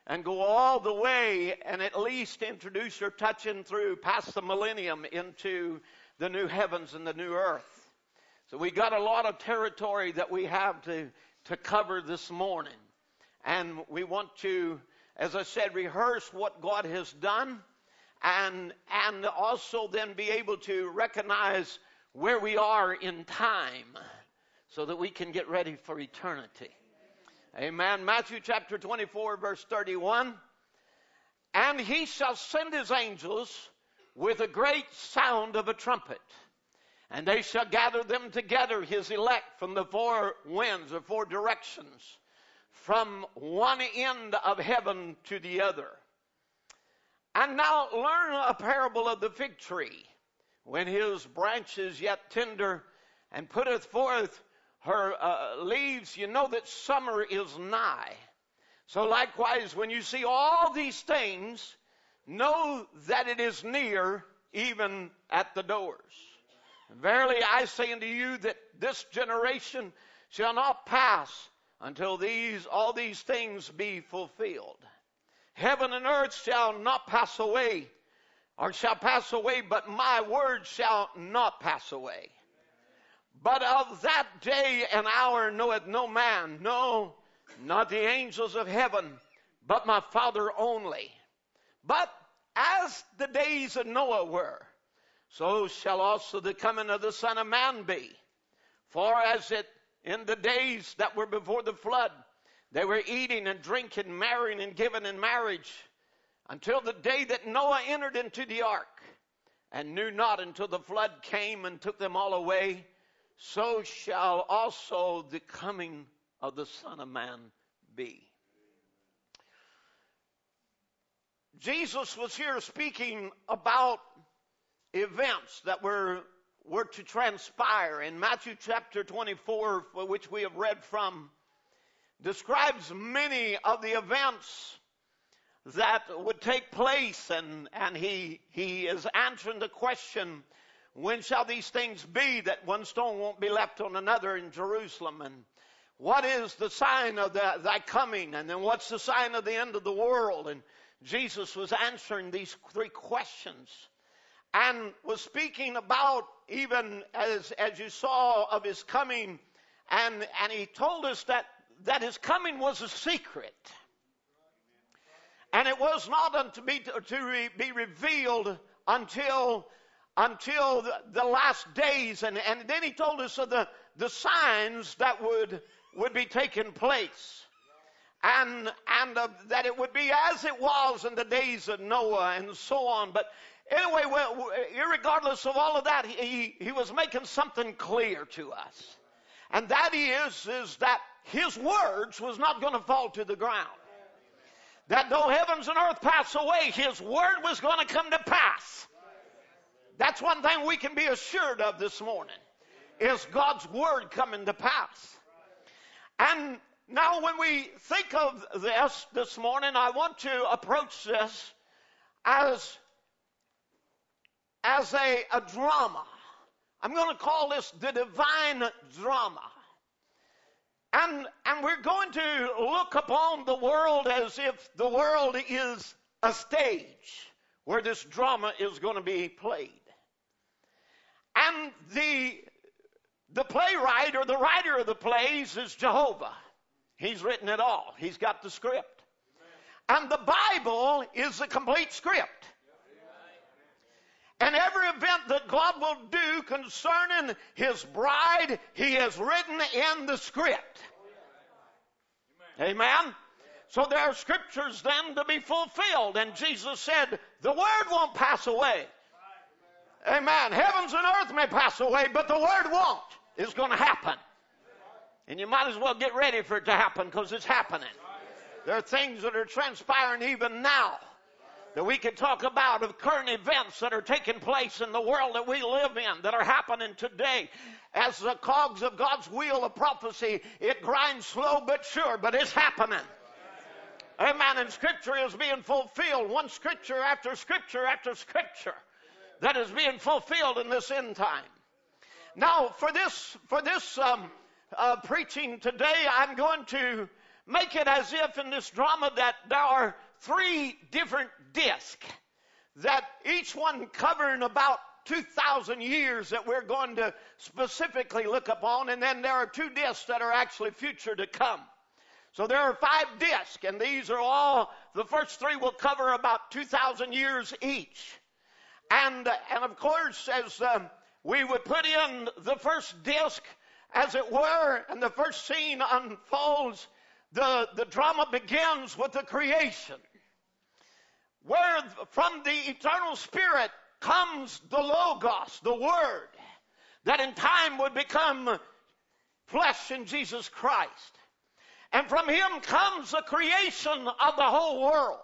and go all the way and at least introduce or touch in through past the millennium into the new heavens and the new earth. So we got a lot of territory that we have to, to cover this morning. And we want to, as I said, rehearse what God has done and, and also then be able to recognize where we are in time so that we can get ready for eternity. Amen. Matthew chapter twenty-four, verse thirty-one. And he shall send his angels with a great sound of a trumpet, and they shall gather them together, his elect, from the four winds or four directions, from one end of heaven to the other. And now learn a parable of the fig tree, when his branch is yet tender, and putteth forth her uh, leaves, you know that summer is nigh. So likewise, when you see all these things, know that it is near, even at the doors. Verily I say unto you that this generation shall not pass until these all these things be fulfilled. Heaven and earth shall not pass away, or shall pass away, but my word shall not pass away. But of that day and hour knoweth no man, no, not the angels of heaven, but my Father only. But as the days of Noah were, so shall also the coming of the Son of Man be. For as it in the days that were before the flood, they were eating and drinking, marrying and giving in marriage, until the day that Noah entered into the ark, and knew not until the flood came and took them all away, so shall also the coming of the Son of Man be. Jesus was here speaking about events that were, were to transpire. In Matthew chapter twenty-four, for which we have read from, describes many of the events that would take place, and, and he, he is answering the question, when shall these things be, that one stone won't be left on another in Jerusalem? And what is the sign of the, thy coming? And then what's the sign of the end of the world? And Jesus was answering these three questions and was speaking about, even as, as you saw, of his coming. And, and he told us that, that his coming was a secret. And it was not unto be, to re, be revealed until until the, the last days. And, and then he told us of the, the signs that would, would be taking place. And, and uh, that it would be as it was in the days of Noah and so on. But anyway, well, irregardless of all of that, he, he was making something clear to us. And that is, is that his words was not going to fall to the ground. That though heavens and earth pass away, his word was going to come to pass. That's one thing we can be assured of this morning, is God's word coming to pass. And now when we think of this this morning, I want to approach this as, as a, a drama. I'm going to call this the divine drama. And, and we're going to look upon the world as if the world is a stage where this drama is going to be played. And the, the playwright or the writer of the plays is Jehovah. He's written it all. He's got the script. And the Bible is the complete script. And every event that God will do concerning his bride, he has written in the script. Amen? So there are scriptures then to be fulfilled. And Jesus said, the word won't pass away. Amen. Heavens and earth may pass away, but the word won't. It's going to happen. And you might as well get ready for it to happen, because it's happening. There are things that are transpiring even now that we can talk about, of current events that are taking place in the world that we live in, that are happening today. As the cogs of God's wheel of prophecy, it grinds slow but sure, but it's happening. Amen. And Scripture is being fulfilled, one Scripture after Scripture after Scripture, that is being fulfilled in this end time. Now, for this, for this um, uh, preaching today, I'm going to make it as if in this drama that there are three different discs, that each one covering about two thousand years that we're going to specifically look upon, and then there are two discs that are actually future to come. So there are five discs, and these are all, the first three will cover about two thousand years each. And, and of course, as um, we would put in the first disc, as it were, and the first scene unfolds, the, the drama begins with the creation, where from the eternal Spirit comes the Logos, the Word, that in time would become flesh in Jesus Christ. And from Him comes the creation of the whole world.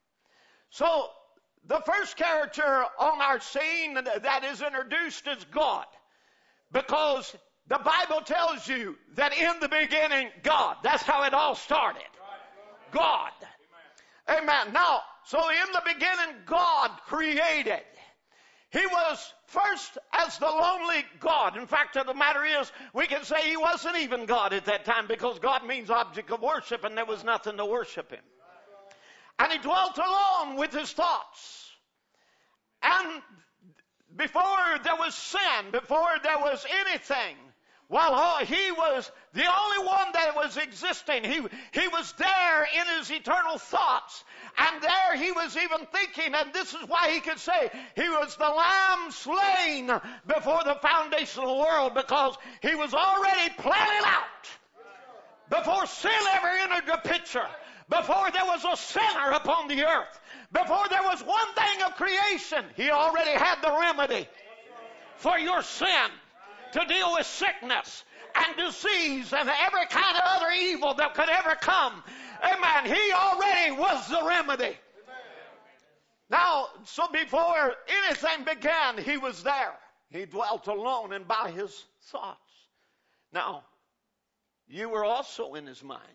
So the first character on our scene that is introduced is God, because the Bible tells you that in the beginning, God. That's how it all started. God. Amen. Now, so in the beginning, God created. He was first as the lonely God. In fact, the matter is, we can say He wasn't even God at that time, because God means object of worship, and there was nothing to worship Him. And He dwelt alone with His thoughts. And before there was sin, before there was anything, while He was the only one that was existing, He, he was there in His eternal thoughts. And there He was even thinking, and this is why He could say He was the Lamb slain before the foundation of the world, because He was already planning out before sin ever entered the picture, before there was a sinner upon the earth, before there was one thing of creation. He already had the remedy for your sin, to deal with sickness and disease and every kind of other evil that could ever come. Amen. He already was the remedy. Amen. Now, so before anything began, He was there. He dwelt alone and by His thoughts. Now, you were also in His mind.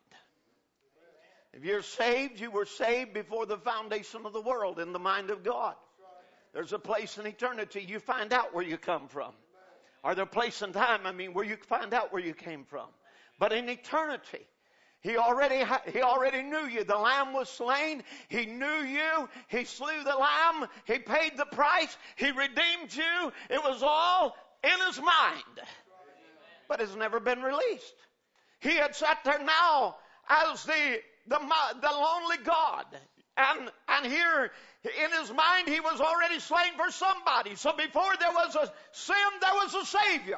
If you're saved, you were saved before the foundation of the world in the mind of God. There's a place in eternity you find out where you come from. Or the place and time, I mean, where you find out where you came from. But in eternity, He already ha- He already knew you. The Lamb was slain. He knew you. He slew the Lamb. He paid the price. He redeemed you. It was all in His mind. But it's never been released. He had sat there now as the, the, the lonely God. And, and here in His mind, He was already slain for somebody. So before there was a sin, there was a Savior.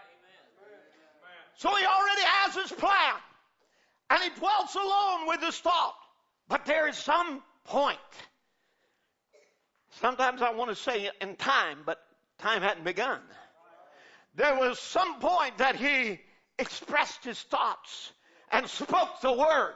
So He already has His plan. And He dwells alone with His thought. But there is some point. Sometimes I want to say in time, but time hadn't begun. There was some point that He expressed His thoughts and spoke the word.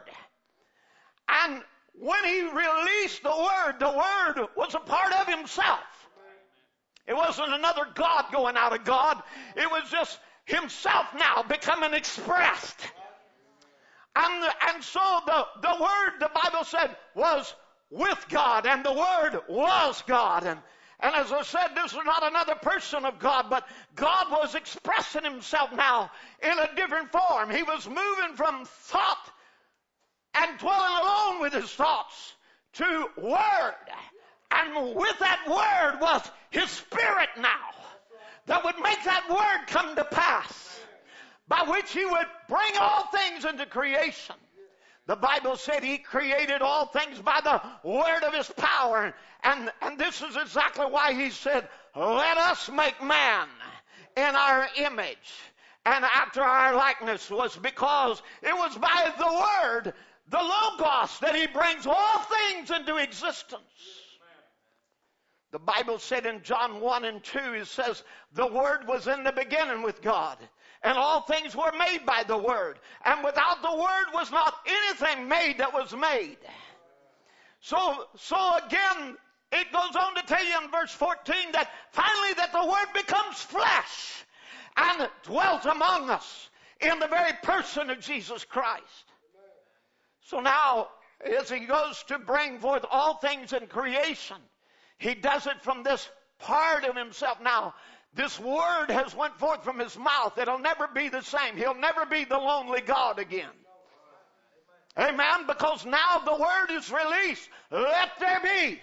And when He released the Word, the Word was a part of Himself. It wasn't another God going out of God. It was just Himself now becoming expressed. And, and so the, the Word, the Bible said, was with God, and the Word was God. And, and as I said, this is not another person of God, but God was expressing Himself now in a different form. He was moving from thought and dwelling alone with His thoughts to Word. And with that Word was His Spirit now, that would make that Word come to pass, by which He would bring all things into creation. The Bible said He created all things by the word of His power. And, and this is exactly why He said, let us make man in our image and after our likeness, was because it was by the Word, the Logos, that He brings all things into existence. The Bible said in John one and two, it says, the Word was in the beginning with God, and all things were made by the Word. And without the Word was not anything made that was made. So, so again, it goes on to tell you in verse fourteen that finally that the Word becomes flesh and dwelt among us in the very person of Jesus Christ. So now, as He goes to bring forth all things in creation, He does it from this part of Himself. Now, this word has went forth from His mouth. It'll never be the same. He'll never be the lonely God again. Amen. Because now the word is released. Let there be.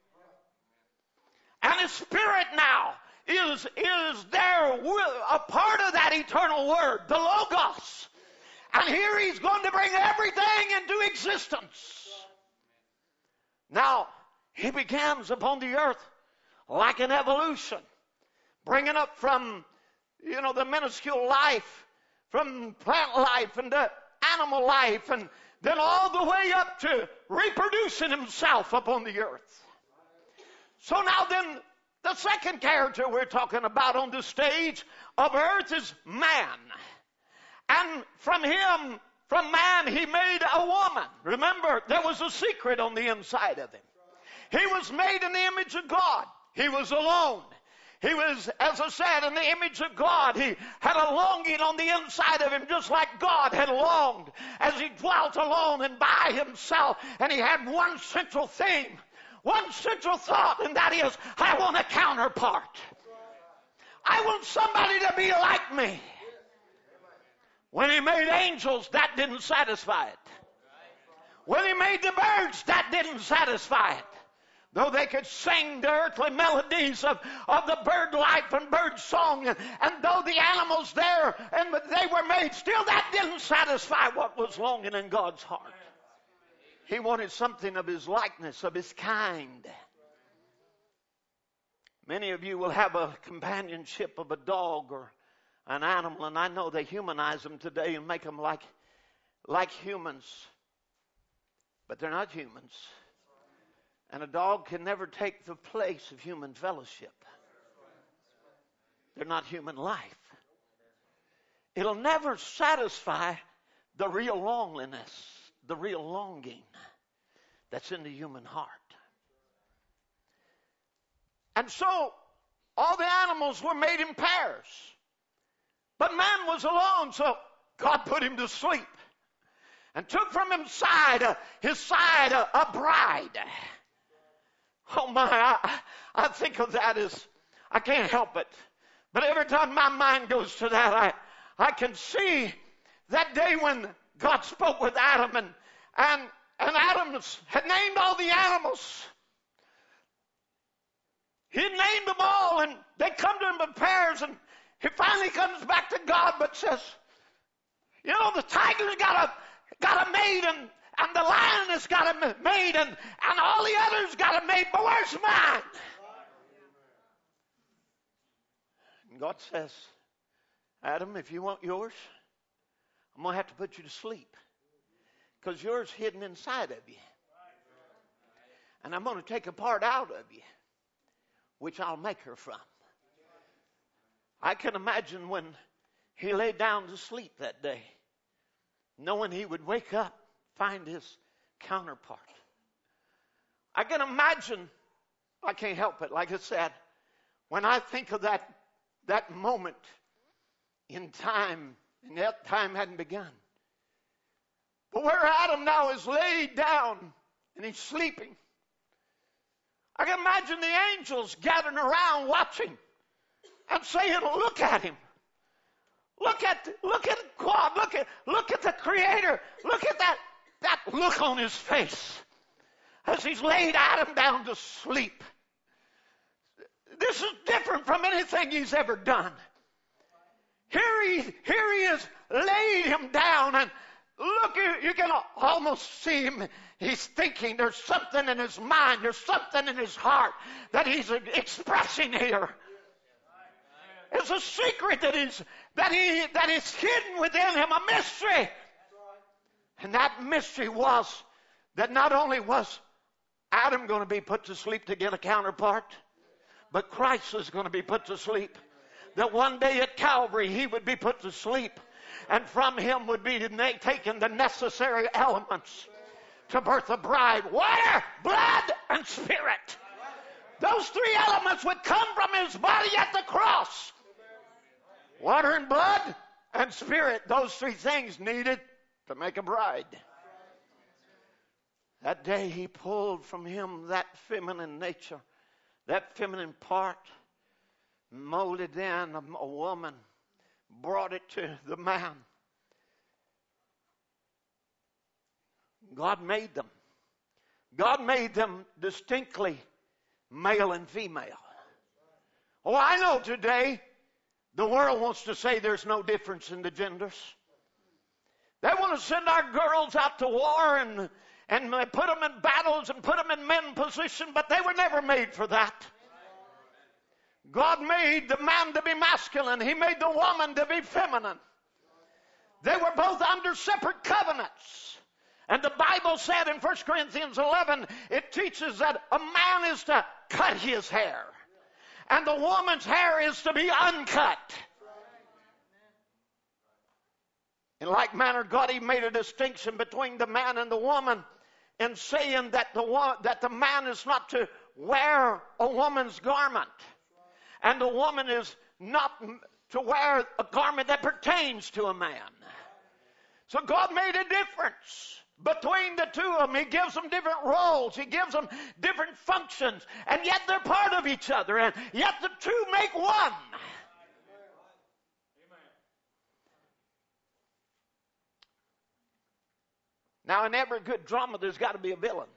And his spirit now is, is there, a part of that eternal word, the Logos. And here he's going to bring everything into existence. Now, he begins upon the earth like an evolution, bringing up from, you know, the minuscule life, from plant life and the animal life, and then all the way up to reproducing himself upon the earth. So now then, the second character we're talking about on the stage of earth is man. And from him, from man, he made a woman. Remember, there was a secret on the inside of him. He was made in the image of God. He was alone. He was, as I said, in the image of God. He had a longing on the inside of him, just like God had longed as he dwelt alone and by himself. And he had one central theme, one central thought, and that is, I want a counterpart. I want somebody to be like me. When he made angels, that didn't satisfy it. When he made the birds, that didn't satisfy it. Though they could sing the earthly melodies of, of the bird life and bird song, and, and though the animals there, and they were made, still that didn't satisfy what was longing in God's heart. He wanted something of his likeness, of his kind. Many of you will have a companionship of a dog or an animal, and I know they humanize them today and make them like, like humans. But they're not humans. And a dog can never take the place of human fellowship. They're not human life. It'll never satisfy the real loneliness, the real longing that's in the human heart. And so, all the animals were made in pairs. But man was alone, so God put him to sleep and took from him side, uh, his side a, a bride. Oh my, I, I think of that as, I can't help it. But every time my mind goes to that, I, I can see that day when God spoke with Adam, and, and, and Adam had named all the animals. He had named them all, and they come to him in pairs, and he finally comes back to God but says, you know, the tiger's got a, got a mate, and, and the lion has got a mate, and, and all the others got a mate, but where's mine? And God says, Adam, if you want yours, I'm going to have to put you to sleep, because yours hidden inside of you. And I'm going to take a part out of you, which I'll make her from. I can imagine when he lay down to sleep that day, knowing he would wake up, find his counterpart. I can imagine, I can't help it, like I said, when I think of that, that moment in time, and that time hadn't begun. But where Adam now is laid down and he's sleeping, I can imagine the angels gathering around watching and saying, look at him. Look at, look at God. Look at, look at the Creator. Look at that, that look on his face as he's laid Adam down to sleep. This is different from anything he's ever done. Here he, here he is, laid him down, and look, you can almost see him. He's thinking. There's something in his mind. There's something in his heart that he's expressing here. It's a secret that is that he that is hidden within him, a mystery. And that mystery was that not only was Adam going to be put to sleep to get a counterpart, but Christ was going to be put to sleep. That one day at Calvary he would be put to sleep, and from him would be taken the necessary elements to birth a bride: water, blood, and spirit. Those three elements would come from his body at the cross. Water and blood and spirit, those three things needed to make a bride. That day he pulled from him that feminine nature, that feminine part, molded in a, a woman, brought it to the man. God made them. God made them distinctly male and female. Oh, I know today the world wants to say there's no difference in the genders. They want to send our girls out to war and, and put them in battles and put them in men position, but they were never made for that. God made the man to be masculine. He made the woman to be feminine. They were both under separate covenants. And the Bible said in First Corinthians eleven, it teaches that a man is to cut his hair. And the woman's hair is to be uncut. In like manner, God, He made a distinction between the man and the woman in saying that the, that the man is not to wear a woman's garment. And the woman is not to wear a garment that pertains to a man. So God made a difference between the two of them. He gives them different roles. He gives them different functions. And yet they're part of each other. And yet the two make one. Now, in every good drama, there's got to be a villain.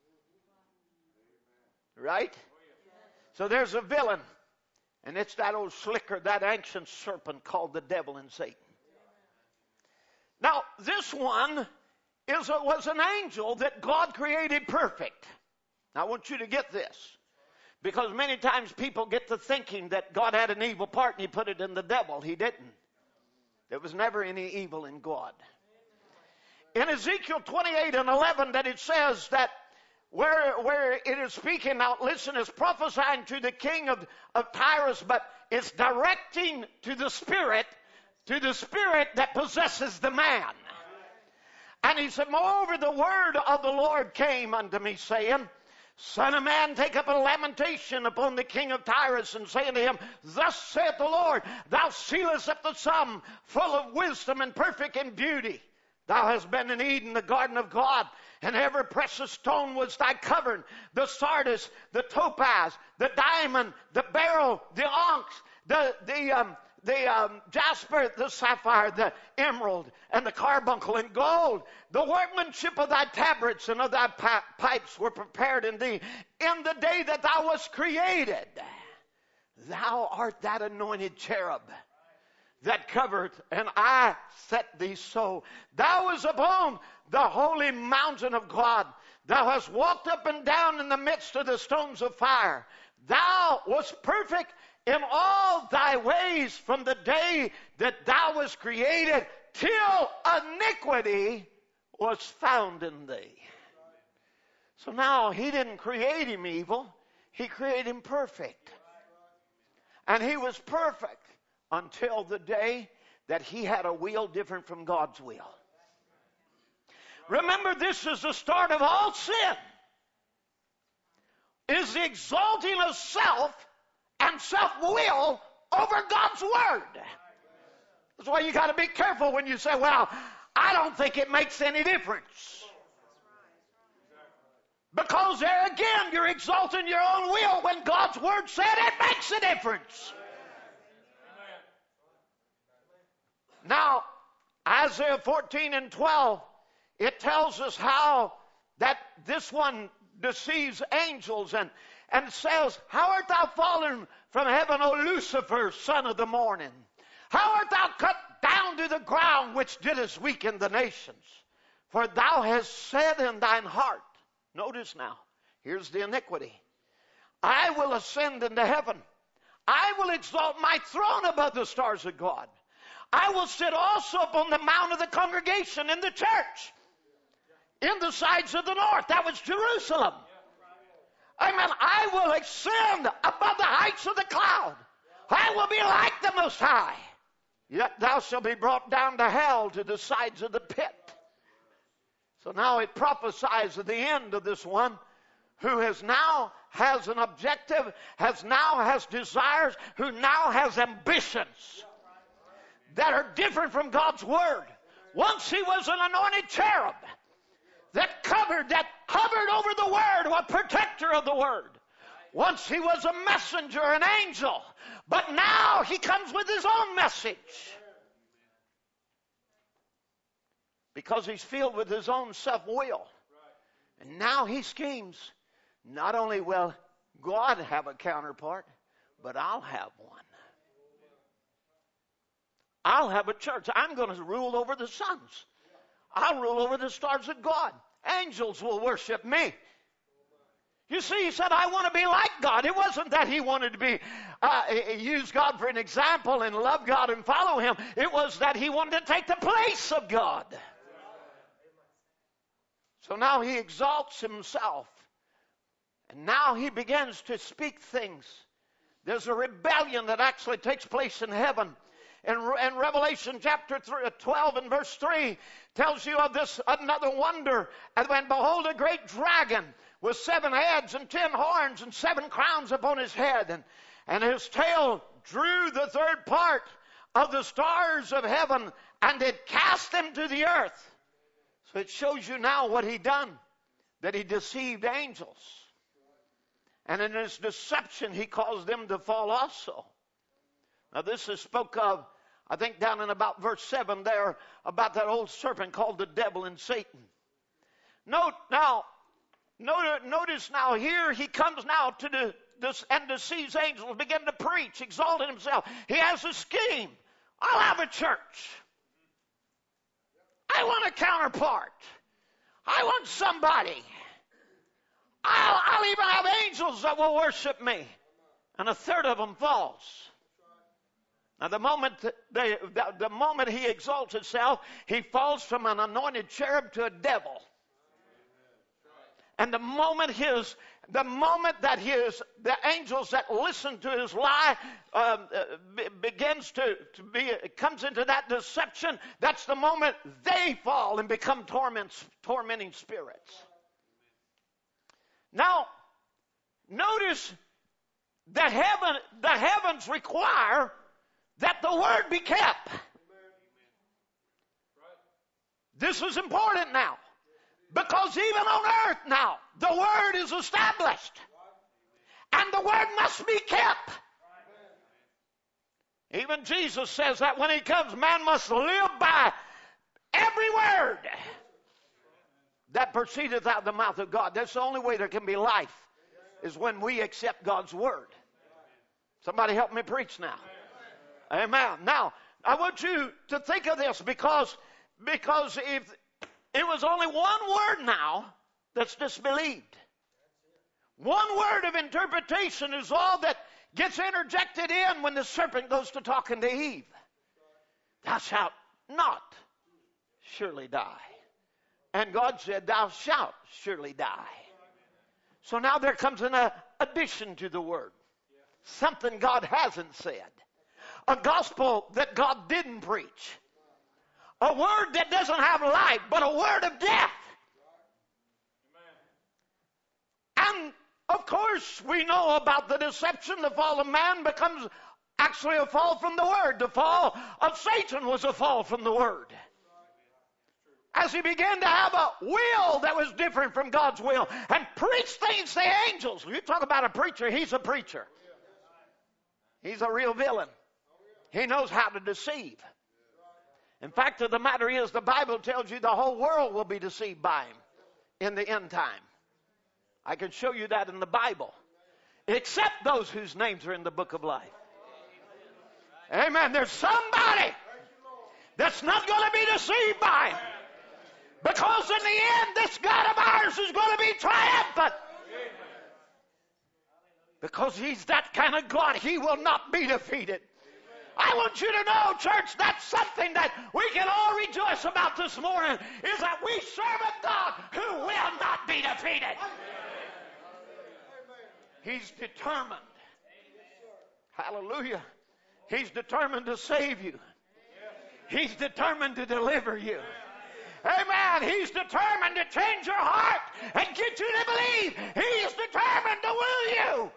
Right? So there's a villain. And it's that old slicker, that ancient serpent called the devil and Satan. Now, this one is a, was an angel that God created perfect. Now, I want you to get this. Because many times people get to thinking that God had an evil part and He put it in the devil. He didn't. There was never any evil in God. In Ezekiel twenty-eight and eleven, that it says that where, where it is speaking, now listen, it's prophesying to the king of, of Tyrus, but it's directing to the spirit, to the spirit that possesses the man. And he said, moreover, the word of the Lord came unto me, saying, Son of man, take up a lamentation upon the king of Tyrus, and say unto him, Thus saith the Lord, Thou sealest up the sum, full of wisdom and perfect in beauty. Thou hast been in Eden, the garden of God, and every precious stone was thy covering, the sardius, the topaz, the diamond, the beryl, the onyx, the the um, the um, jasper, the sapphire, the emerald, and the carbuncle, and gold. The workmanship of thy tabrets and of thy pi- pipes were prepared in thee in the day that thou wast created. Thou art that anointed cherub that covered, and I set thee so. Thou was upon the holy mountain of God. Thou hast walked up and down in the midst of the stones of fire. Thou wast perfect in all thy ways from the day that thou wast created till iniquity was found in thee. So now He didn't create him evil. He created him perfect. And he was perfect until the day that he had a will different from God's will. Remember, this is the start of all sin. Is the exalting of self and self-will over God's word. That's why you got to be careful when you say, well, I don't think it makes any difference. Because there again, you're exalting your own will when God's word said it makes a difference. Now, Isaiah fourteen and twelve, it tells us how that this one deceives angels and, and says, How art thou fallen from heaven, O Lucifer, son of the morning? How art thou cut down to the ground, which didst weaken the nations? For thou hast said in thine heart, notice now, here's the iniquity, I will ascend into heaven. I will exalt my throne above the stars of God. I will sit also upon the mount of the congregation in the church, in the sides of the north. That was Jerusalem. Amen. I will ascend above the heights of the cloud. I will be like the Most High. Yet thou shalt be brought down to hell, to the sides of the pit. So now it prophesies of the end of this one who has now has an objective, has now has desires, who now has ambitions that are different from God's word. Once he was an anointed cherub that covered, that hovered over the word, a protector of the word. Once he was a messenger, an angel. But now he comes with his own message. because he's filled with his own self-will. And now he schemes, not only will God have a counterpart, but I'll have one. I'll have a church. I'm going to rule over the suns. I'll rule over the stars of God. Angels will worship me. You see, he said, I want to be like God. It wasn't that he wanted to be, uh, use God for an example and love God and follow him. It was that he wanted to take the place of God. So now he exalts himself. And now he begins to speak things. There's a rebellion that actually takes place in heaven. And, and Revelation chapter twelve and verse three tells you of this another wonder. And when behold, a great dragon with seven heads and ten horns and seven crowns upon his head. And, and his tail drew the third part of the stars of heaven and it cast them to the earth. So it shows you now what he done, that he deceived angels. And in his deception, he caused them to fall also. Now this is spoke of, I think down in about verse seven there, about that old serpent called the devil and Satan. Note now, notice, notice now here he comes now to the, this, and deceives angels, begin to preach, exalting himself. He has a scheme. I'll have a church. I want a counterpart. I want somebody. I'll, I'll even have angels that will worship me. And a third of them falls. Now the moment they, the, the moment he exalts himself, he falls from an anointed cherub to a devil. And the moment his, the moment that his, the angels that listen to his lie um, uh, be, begins to, to be, comes into that deception, that's the moment they fall and become torments, tormenting spirits. Now, notice that heaven, the heavens require that the word be kept. This is important now. Because even on earth now, the word is established. And the word must be kept. Even Jesus says that when he comes, man must live by every word that proceedeth out of the mouth of God. That's the only way there can be life, is when we accept God's word. Somebody help me preach now. Amen. Now, I want you to think of this, because, because if it was only one word now that's disbelieved. One word of interpretation is all that gets interjected in when the serpent goes to talking to Eve. Thou shalt not surely die. And God said, thou shalt surely die. So now there comes an uh, addition to the word. Something God hasn't said. A gospel that God didn't preach. A word that doesn't have life, but a word of death. And, of course, we know about the deception. The fall of man becomes actually a fall from the word. The fall of Satan was a fall from the word. As he began to have a will that was different from God's will and preach things to angels. You talk about a preacher, he's a preacher. He's a real villain. He knows how to deceive. In fact, the matter is, the Bible tells you the whole world will be deceived by him in the end time. I can show you that in the Bible. Except those whose names are in the book of life. Amen. There's somebody that's not going to be deceived by him. Because in the end, this God of ours is going to be triumphant. Because he's that kind of God, he will not be defeated. I want you to know, church, that's something that we can all rejoice about this morning, is that we serve a God who will not be defeated. He's determined. Hallelujah. He's determined to save you. He's determined to deliver you. Amen. He's determined to change your heart and get you to believe. He's determined to woo you.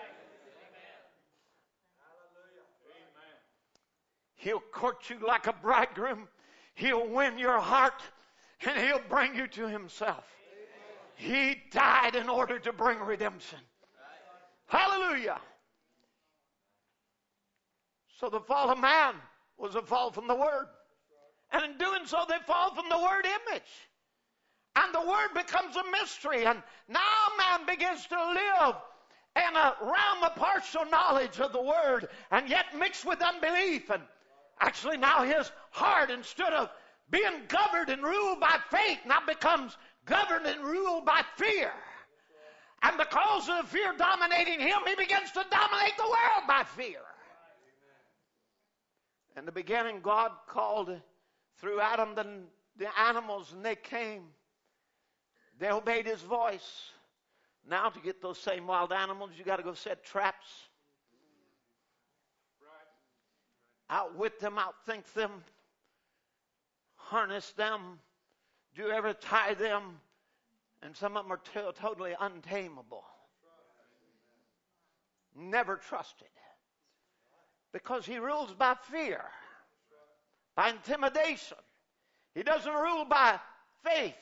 He'll court you like a bridegroom. He'll win your heart, and he'll bring you to himself. He died in order to bring redemption. Hallelujah. So the fall of man was a fall from the word. And in doing so, they fall from the word image. And the word becomes a mystery. And now man begins to live in a realm of partial knowledge of the word, and yet mixed with unbelief. And actually now his heart, instead of being governed and ruled by faith, now becomes governed and ruled by fear. And because of the fear dominating him, he begins to dominate the world by fear. In the beginning, God called through Adam the, the animals, and they came. They obeyed his voice. Now to get those same wild animals, you got to go set traps. Outwit them, outthink them, harness them, do you ever tie them, and some of them are t- totally untamable. Never trusted. Because he rules by fear, by intimidation. He doesn't rule by faith.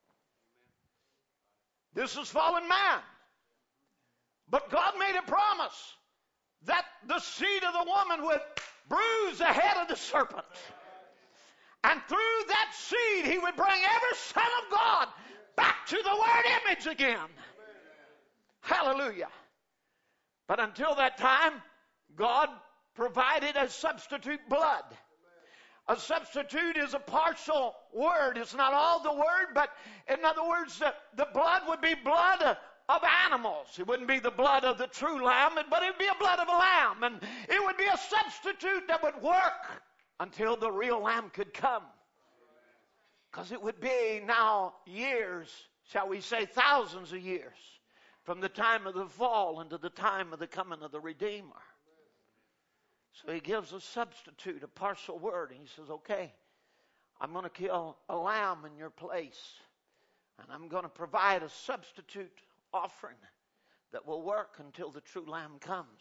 This is fallen man. But God made a promise that the seed of the woman would bruise the head of the serpent. And through that seed, he would bring every son of God back to the word image again. Hallelujah. But until that time, God provided a substitute blood. A substitute is a partial word. It's not all the word, but in other words, the, the blood would be blood of, of animals. It wouldn't be the blood of the true lamb, but it would be a blood of a lamb. And it would be a substitute that would work until the real lamb could come. Because it would be now years, shall we say thousands of years, from the time of the fall into the time of the coming of the Redeemer. So he gives a substitute, a partial word, and he says, okay, I'm going to kill a lamb in your place, and I'm going to provide a substitute offering that will work until the true lamb comes.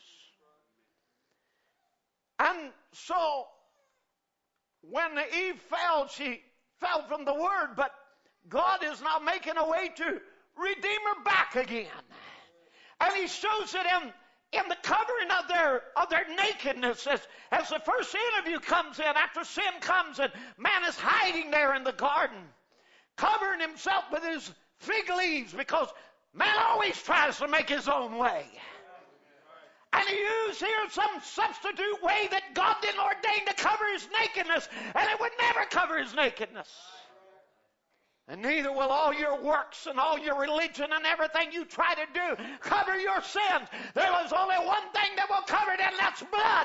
And so when Eve fell, she fell from the word, but God is now making a way to redeem her back again. And he shows it in in the covering of their of their nakedness, as, as the first interview comes in, after sin comes and man is hiding there in the garden, covering himself with his fig leaves, because man always tries to make his own way. And he used here some substitute way that God didn't ordain to cover his nakedness, and it would never cover his nakedness. And neither will all your works and all your religion and everything you try to do cover your sins. There is only one thing that will cover it, and that's blood.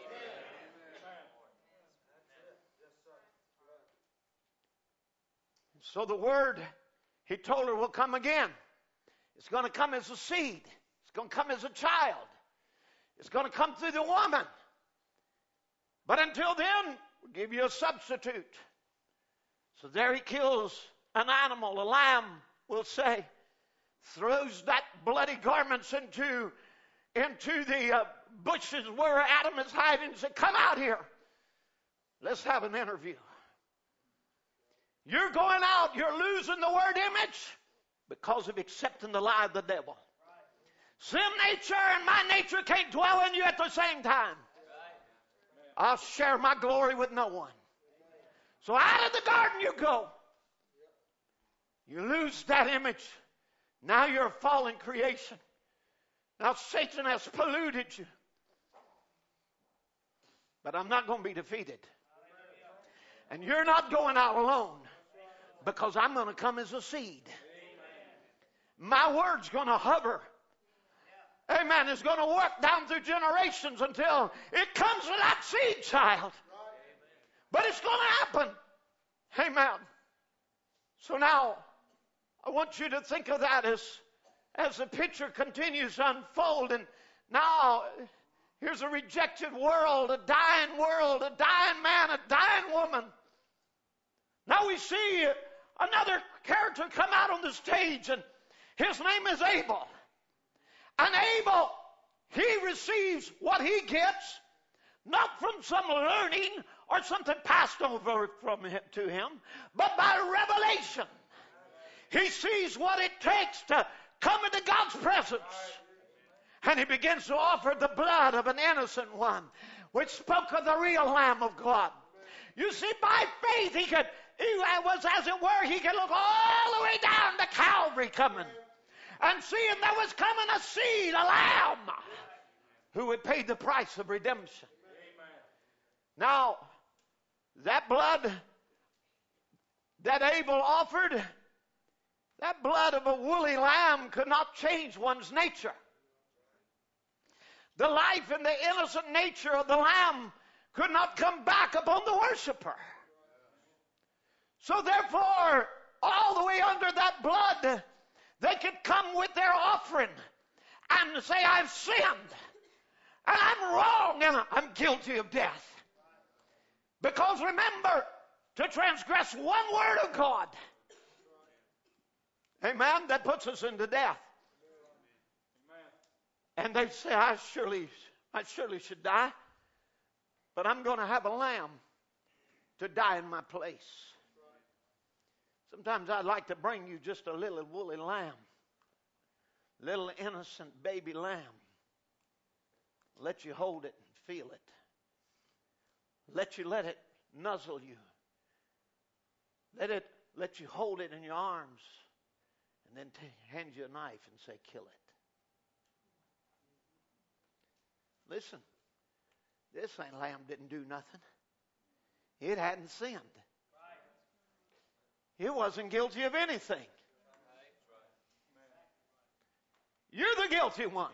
So the word, he told her, will come again. It's going to come as a seed. It's going to come as a child. It's going to come through the woman. But until then, we'll give you a substitute. So there he kills an animal, a lamb, we'll say, throws that bloody garments into, into the uh, bushes where Adam is hiding and said, come out here. Let's have an interview. You're going out, you're losing the word image because of accepting the lie of the devil. Sin nature and my nature can't dwell in you at the same time. I'll share my glory with no one. So out of the garden you go. You lose that image. Now you're a fallen creation. Now Satan has polluted you. But I'm not going to be defeated. And you're not going out alone, because I'm going to come as a seed. My word's going to hover. Amen. It's going to work down through generations until it comes to that seed child. But it's going to happen. Amen. So now, I want you to think of that as, as the picture continues to unfold. And now, here's a rejected world, a dying world, a dying man, a dying woman. Now we see another character come out on the stage, and his name is Abel. And Abel, he receives what he gets, not from some learning or something passed over from him, to him, but by revelation. He sees what it takes to come into God's presence. And he begins to offer the blood of an innocent one, which spoke of the real Lamb of God. You see, by faith, he could, he was, as it were, he could look all the way down to Calvary coming. And seeing there was coming a seed, a lamb, who would pay the price of redemption. Now, that blood that Abel offered, that blood of a woolly lamb could not change one's nature. The life and the innocent nature of the lamb could not come back upon the worshiper. So therefore, all the way under that blood, they could come with their offering and say, I've sinned, and I'm wrong, and I'm guilty of death. Because remember, to transgress one word of God, amen, that puts us into death. And they say, I surely, I surely should die, but I'm going to have a lamb to die in my place. Sometimes I'd like to bring you just a little woolly lamb, little innocent baby lamb. Let you hold it and feel it. Let you let it nuzzle you. Let it let you hold it in your arms, and then t- hand you a knife and say, kill it. Listen, this lamb didn't do nothing. It hadn't sinned. It wasn't guilty of anything. You're the guilty one.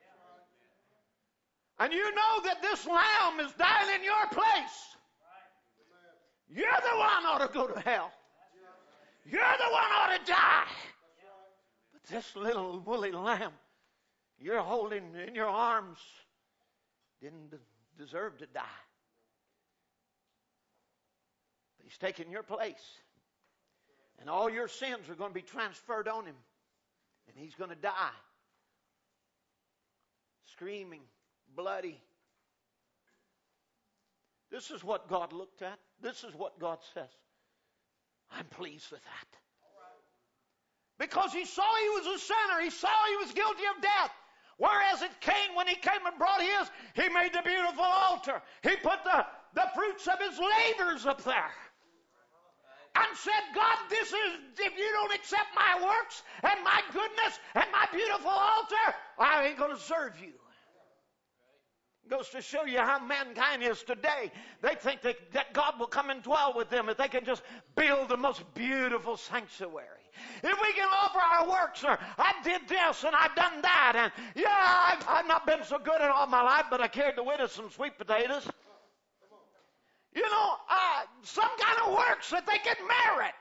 And you know that this lamb is dying in your place. You're the one ought to go to hell. You're the one ought to die. But this little woolly lamb you're holding in your arms didn't deserve to die. But he's taken your place. And all your sins are going to be transferred on him. And he's going to die. Screaming, bloody. This is what God looked at. This is what God says. I'm pleased with that. Because he saw he was a sinner. He saw he was guilty of death. Whereas at Cain, when he came and brought his, he made the beautiful altar. He put the, the fruits of his labors up there. And said, God, this is, if you don't accept my works and my goodness and my beautiful altar, I ain't going to serve you. It goes to show you how mankind is today. They think that, that God will come and dwell with them if they can just build the most beautiful sanctuary. If we can offer our works, or I did this and I've done that, and yeah, I've, I've not been so good in all my life, but I carried the weight of some sweet potatoes. You know, uh, some kind of works that they can merit.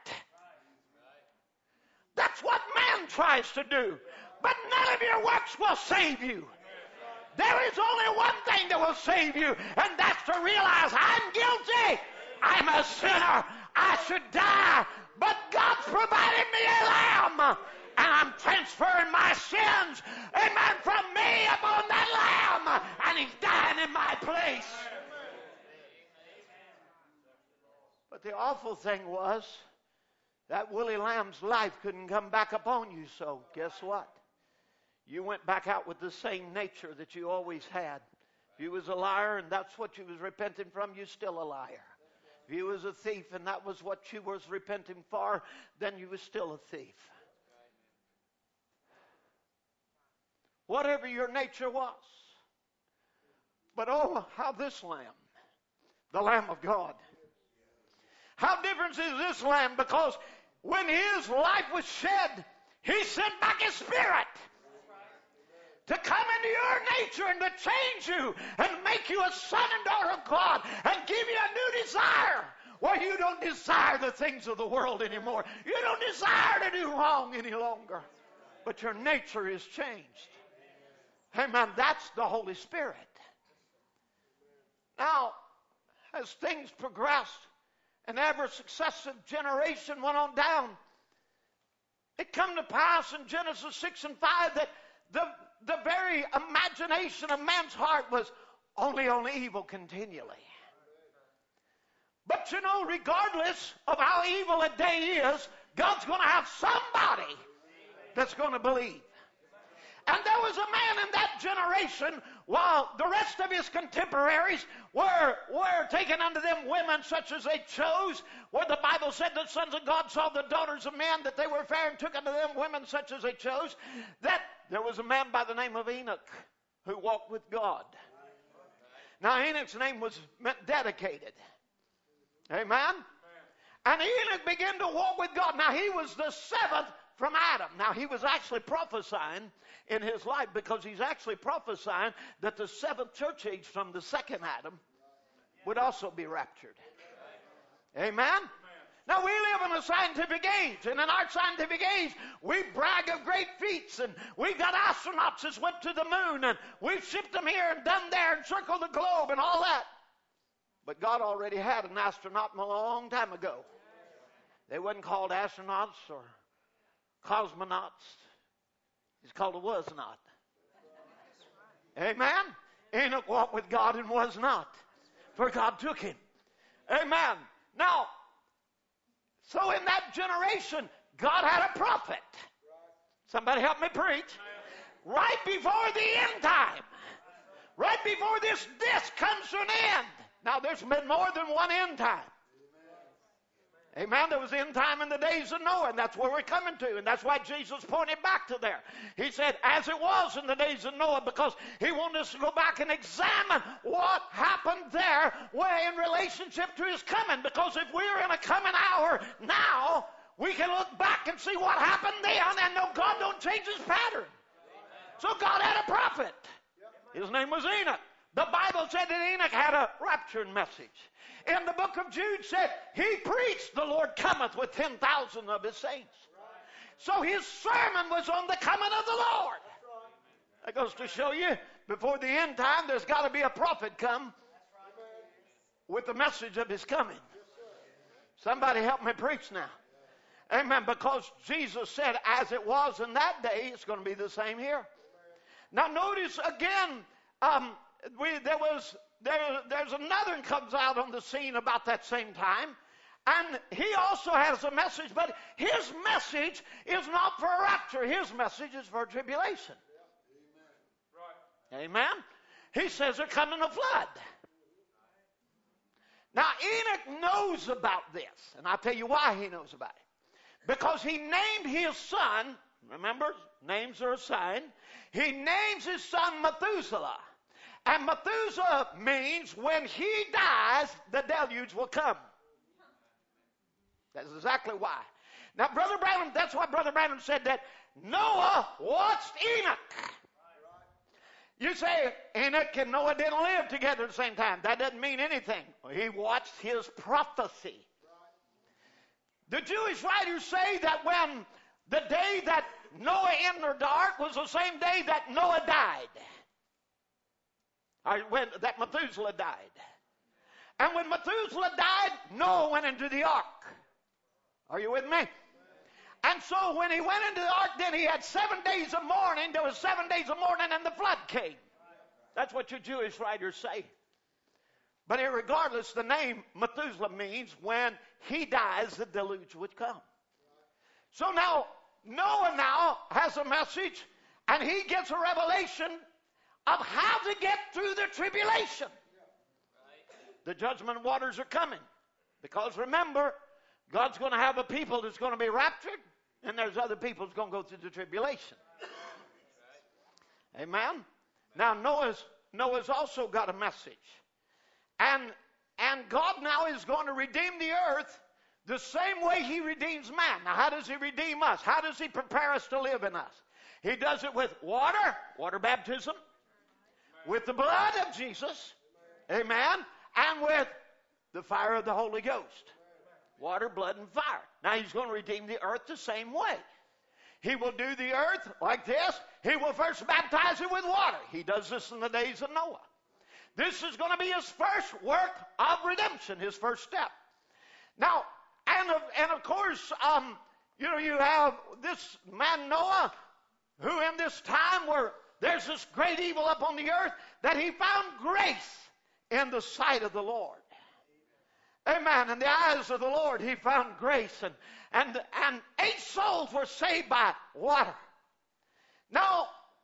That's what man tries to do. But none of your works will save you. There is only one thing that will save you, and that's to realize I'm guilty. I'm a sinner. I should die. But God's provided me a lamb, and I'm transferring my sins, amen, from me upon that lamb, and he's dying in my place. But the awful thing was that woolly lamb's life couldn't come back upon you, so guess what? You went back out with the same nature that you always had. If you was a liar and that's what you was repenting from, you're still a liar. If you was a thief and that was what you was repenting for, then you was still a thief. Whatever your nature was. But oh, how this lamb, the Lamb of God, how different is this lamb, because when his life was shed, he sent back his spirit to come into your nature and to change you and make you a son and daughter of God and give you a new desire where you don't desire the things of the world anymore. You don't desire to do wrong any longer. But your nature is changed. Amen. That's the Holy Spirit. Now, as things progressed and every successive generation went on down, it come to pass in Genesis six and five that the The very imagination of man's heart was only on evil continually. But you know, regardless of how evil a day is, God's going to have somebody that's going to believe. And there was a man in that generation, while the rest of his contemporaries were, were taken unto them women such as they chose, where the Bible said the sons of God saw the daughters of men, that they were fair, and took unto them women such as they chose, that there was a man by the name of Enoch who walked with God. Now, Enoch's name was meant dedicated. Amen? And Enoch began to walk with God. Now, he was the seventh from Adam. Now, he was actually prophesying in his life, because he's actually prophesying that the seventh church age from the second Adam would also be raptured. Amen? Now, we live in a scientific age, and in our scientific age, we brag of great feats, and we've got astronauts that went to the moon, and we've shipped them here and done there and circled the globe and all that. But God already had an astronaut a long time ago. They wasn't called astronauts or cosmonauts. He's called a was not. Amen? Enoch walked with God and was not, for God took him. Amen. Now, so in that generation, God had a prophet. Somebody help me preach. Right before the end time. Right before this disc comes to an end. Now, there's been more than one end time. Amen. There was end time in the days of Noah, and that's where we're coming to. And that's why Jesus pointed back to there. He said, as it was in the days of Noah, because he wanted us to go back and examine what happened there in relationship to his coming. Because if we're in a coming hour now, we can look back and see what happened then and know God don't change his pattern. So God had a prophet. His name was Enoch. The Bible said that Enoch had a rapturing message. In the book of Jude said, he preached, the Lord cometh with ten thousand of his saints. So his sermon was on the coming of the Lord. That goes to show you, before the end time, there's got to be a prophet come with the message of his coming. Somebody help me preach now. Amen. Because Jesus said, as it was in that day, it's going to be the same here. Now notice again, um, we, there was... There, there's another one comes out on the scene about that same time, and he also has a message, but his message is not for a rapture. His message is for tribulation. Amen. Amen. He says they're coming a flood. Now, Enoch knows about this, and I'll tell you why he knows about it. Because he named his son, remember, names are a sign, he names his son Methuselah. And Methuselah means when he dies, the deluge will come. That's exactly why. Now, Brother Branham, that's why Brother Branham said that Noah watched Enoch. You say Enoch and Noah didn't live together at the same time. That doesn't mean anything. He watched his prophecy. The Jewish writers say that when the day that Noah entered the ark was the same day that Noah died. Or when that Methuselah died. And when Methuselah died, Noah went into the ark. Are you with me? And so when he went into the ark, then he had seven days of mourning. There was seven days of mourning and the flood came. That's what your Jewish writers say. But regardless, the name Methuselah means when he dies, the deluge would come. So now, Noah now has a message, and he gets a revelation of how to get through the tribulation. The judgment waters are coming. Because remember, God's going to have a people that's going to be raptured, and there's other people that's going to go through the tribulation. Amen? Now, Noah's, Noah's also got a message. And, and God now is going to redeem the earth the same way he redeems man. Now, how does he redeem us? How does he prepare us to live in us? He does it with water, water baptism, with the blood of Jesus, amen, and with the fire of the Holy Ghost. Water, blood, and fire. Now, he's going to redeem the earth the same way. He will do the earth like this. He will first baptize it with water. He does this in the days of Noah. This is going to be his first work of redemption, his first step. Now, and of, and of course, um, you know, you have this man Noah, who in this time where there's this great evil up on the earth, that he found grace in the sight of the Lord. Amen. In the eyes of the Lord, he found grace. And, and, and eight souls were saved by water. Now,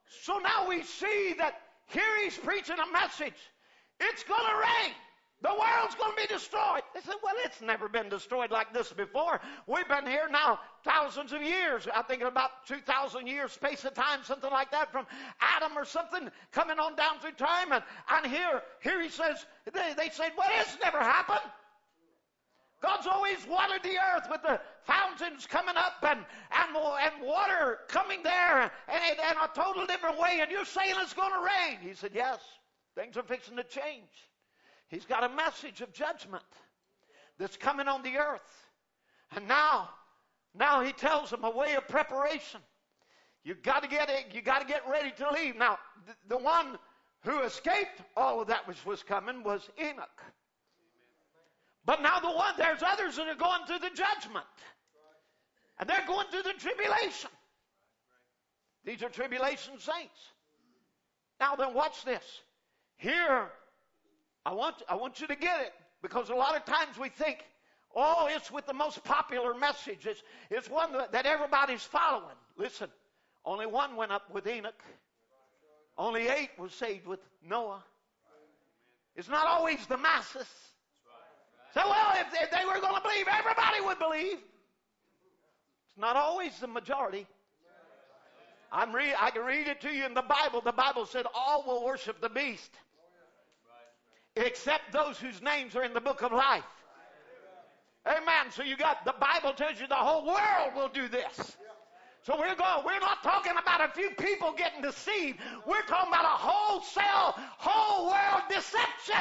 So now we see that here he's preaching a message. It's going to rain. The world's going to be destroyed. They said, well, it's never been destroyed like this before. We've been here now thousands of years. I think about two thousand years space of time, something like that, from Adam or something, coming on down through time. And, and here, here he says, they, they said, well, it's never happened. God's always watered the earth with the fountains coming up and, and, and water coming there and, and, and a total different way. And you're saying it's going to rain. He said, yes, things are fixing to change. He's got a message of judgment that's coming on the earth. And now, now he tells them a way of preparation. You've got to get it, you got to get ready to leave. Now, the, the one who escaped all of that which was coming was Enoch. But now the one, there's others that are going through the judgment. And they're going through the tribulation. These are tribulation saints. Now then, watch this. Here, I want, I want you to get it, because a lot of times we think, oh, it's with the most popular message. It's, it's one that, that everybody's following. Listen, only one went up with Enoch. Only eight was saved with Noah. It's not always the masses. So, well, if, if they were going to believe, everybody would believe. It's not always the majority. I'm re- I can read it to you in the Bible. The Bible said all will worship the beast, except those whose names are in the book of life. Amen. So you got, the Bible tells you the whole world will do this. So we're going, we're not talking about a few people getting deceived. We're talking about a wholesale, whole world deception.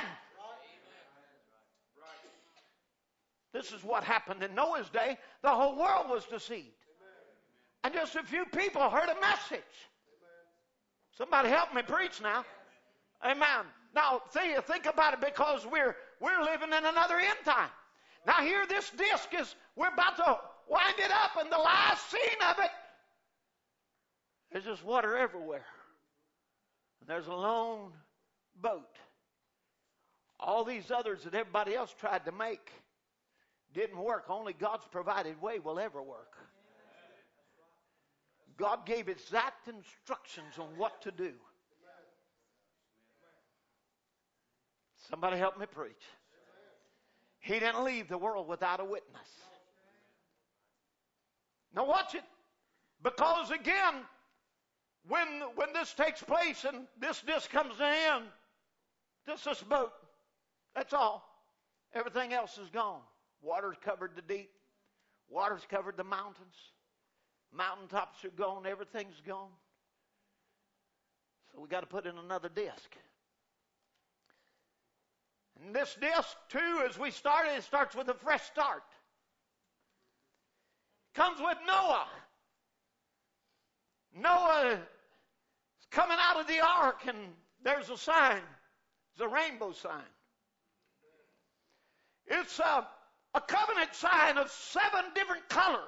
This is what happened in Noah's day. The whole world was deceived. And just a few people heard a message. Somebody help me preach now. Amen. Now, think, think about it, because we're we're living in another end time. Now, here this disc is, we're about to wind it up, and the last scene of it, there's just water everywhere. And there's a lone boat. All these others that everybody else tried to make didn't work. Only God's provided way will ever work. God gave exact instructions on what to do. Somebody help me preach. He didn't leave the world without a witness. Now watch it. Because again, when, when this takes place and this disc comes in, just this boat, that's all. Everything else is gone. Water's covered the deep. Water's covered the mountains. Mountaintops are gone. Everything's gone. So we got to put in another disc. And this disc, too, as we started, it starts with a fresh start. Comes with Noah. Noah is coming out of the ark, and there's a sign. It's a rainbow sign. It's a, a covenant sign of seven different colors.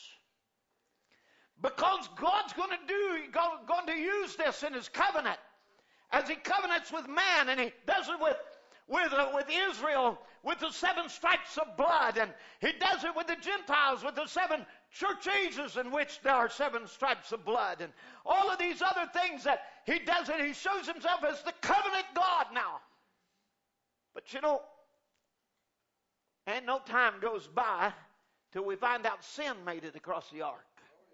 Because God's going to do, going to use this in His covenant, as He covenants with man, and He does it with with uh, with Israel with the seven stripes of blood, and He does it with the Gentiles with the seven church ages in which there are seven stripes of blood, and all of these other things that He does it. He shows Himself as the covenant God now. But you know, ain't no time goes by till we find out sin made it across the ark.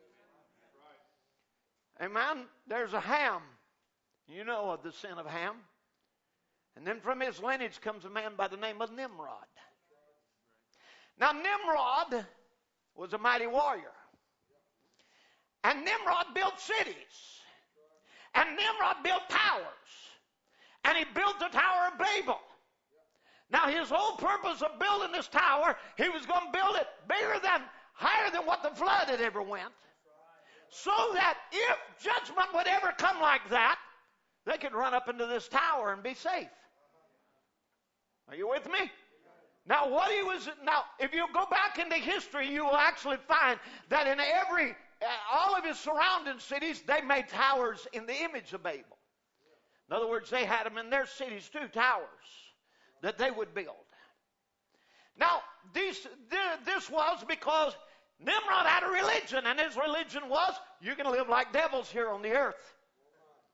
Amen. There's a Ham. You know of the sin of Ham. And then from his lineage comes a man by the name of Nimrod. Now Nimrod was a mighty warrior. And Nimrod built cities. And Nimrod built towers. And he built the Tower of Babel. Now his whole purpose of building this tower, he was going to build it bigger than, higher than what the flood had ever went. So that if judgment would ever come like that, they could run up into this tower and be safe. Are you with me? Now, what he was, now, if you go back into history, you will actually find that in every, uh, all of his surrounding cities, they made towers in the image of Babel. In other words, they had them in their cities too, towers that they would build. Now, these, this was because Nimrod had a religion, and his religion was, you can live like devils here on the earth.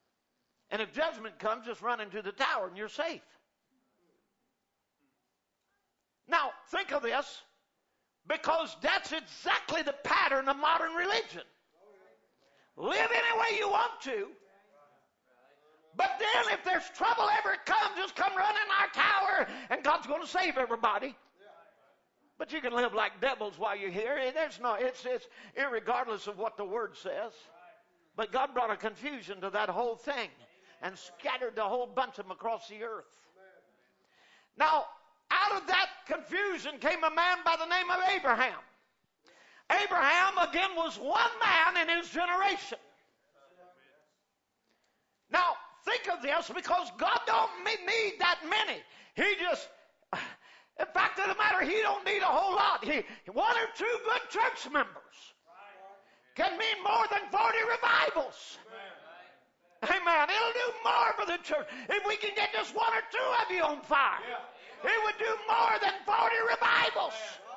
And if judgment comes, just run into the tower and you're safe. Now, think of this, because that's exactly the pattern of modern religion. Live any way you want to, but then if there's trouble ever comes, just come run in our tower and God's going to save everybody. But you can live like devils while you're here. There's no, it's, it's irregardless of what the Word says. But God brought a confusion to that whole thing and scattered the whole bunch of them across the earth. Now, out of that confusion came a man by the name of Abraham. Abraham, again, was one man in his generation. Now, think of this, because God don't need that many. He just, in fact of the matter, he don't need a whole lot. He, one or two good church members can mean more than forty revivals. Amen. It'll do more for the church. If we can get just one or two of you on fire, it would do more than forty revivals.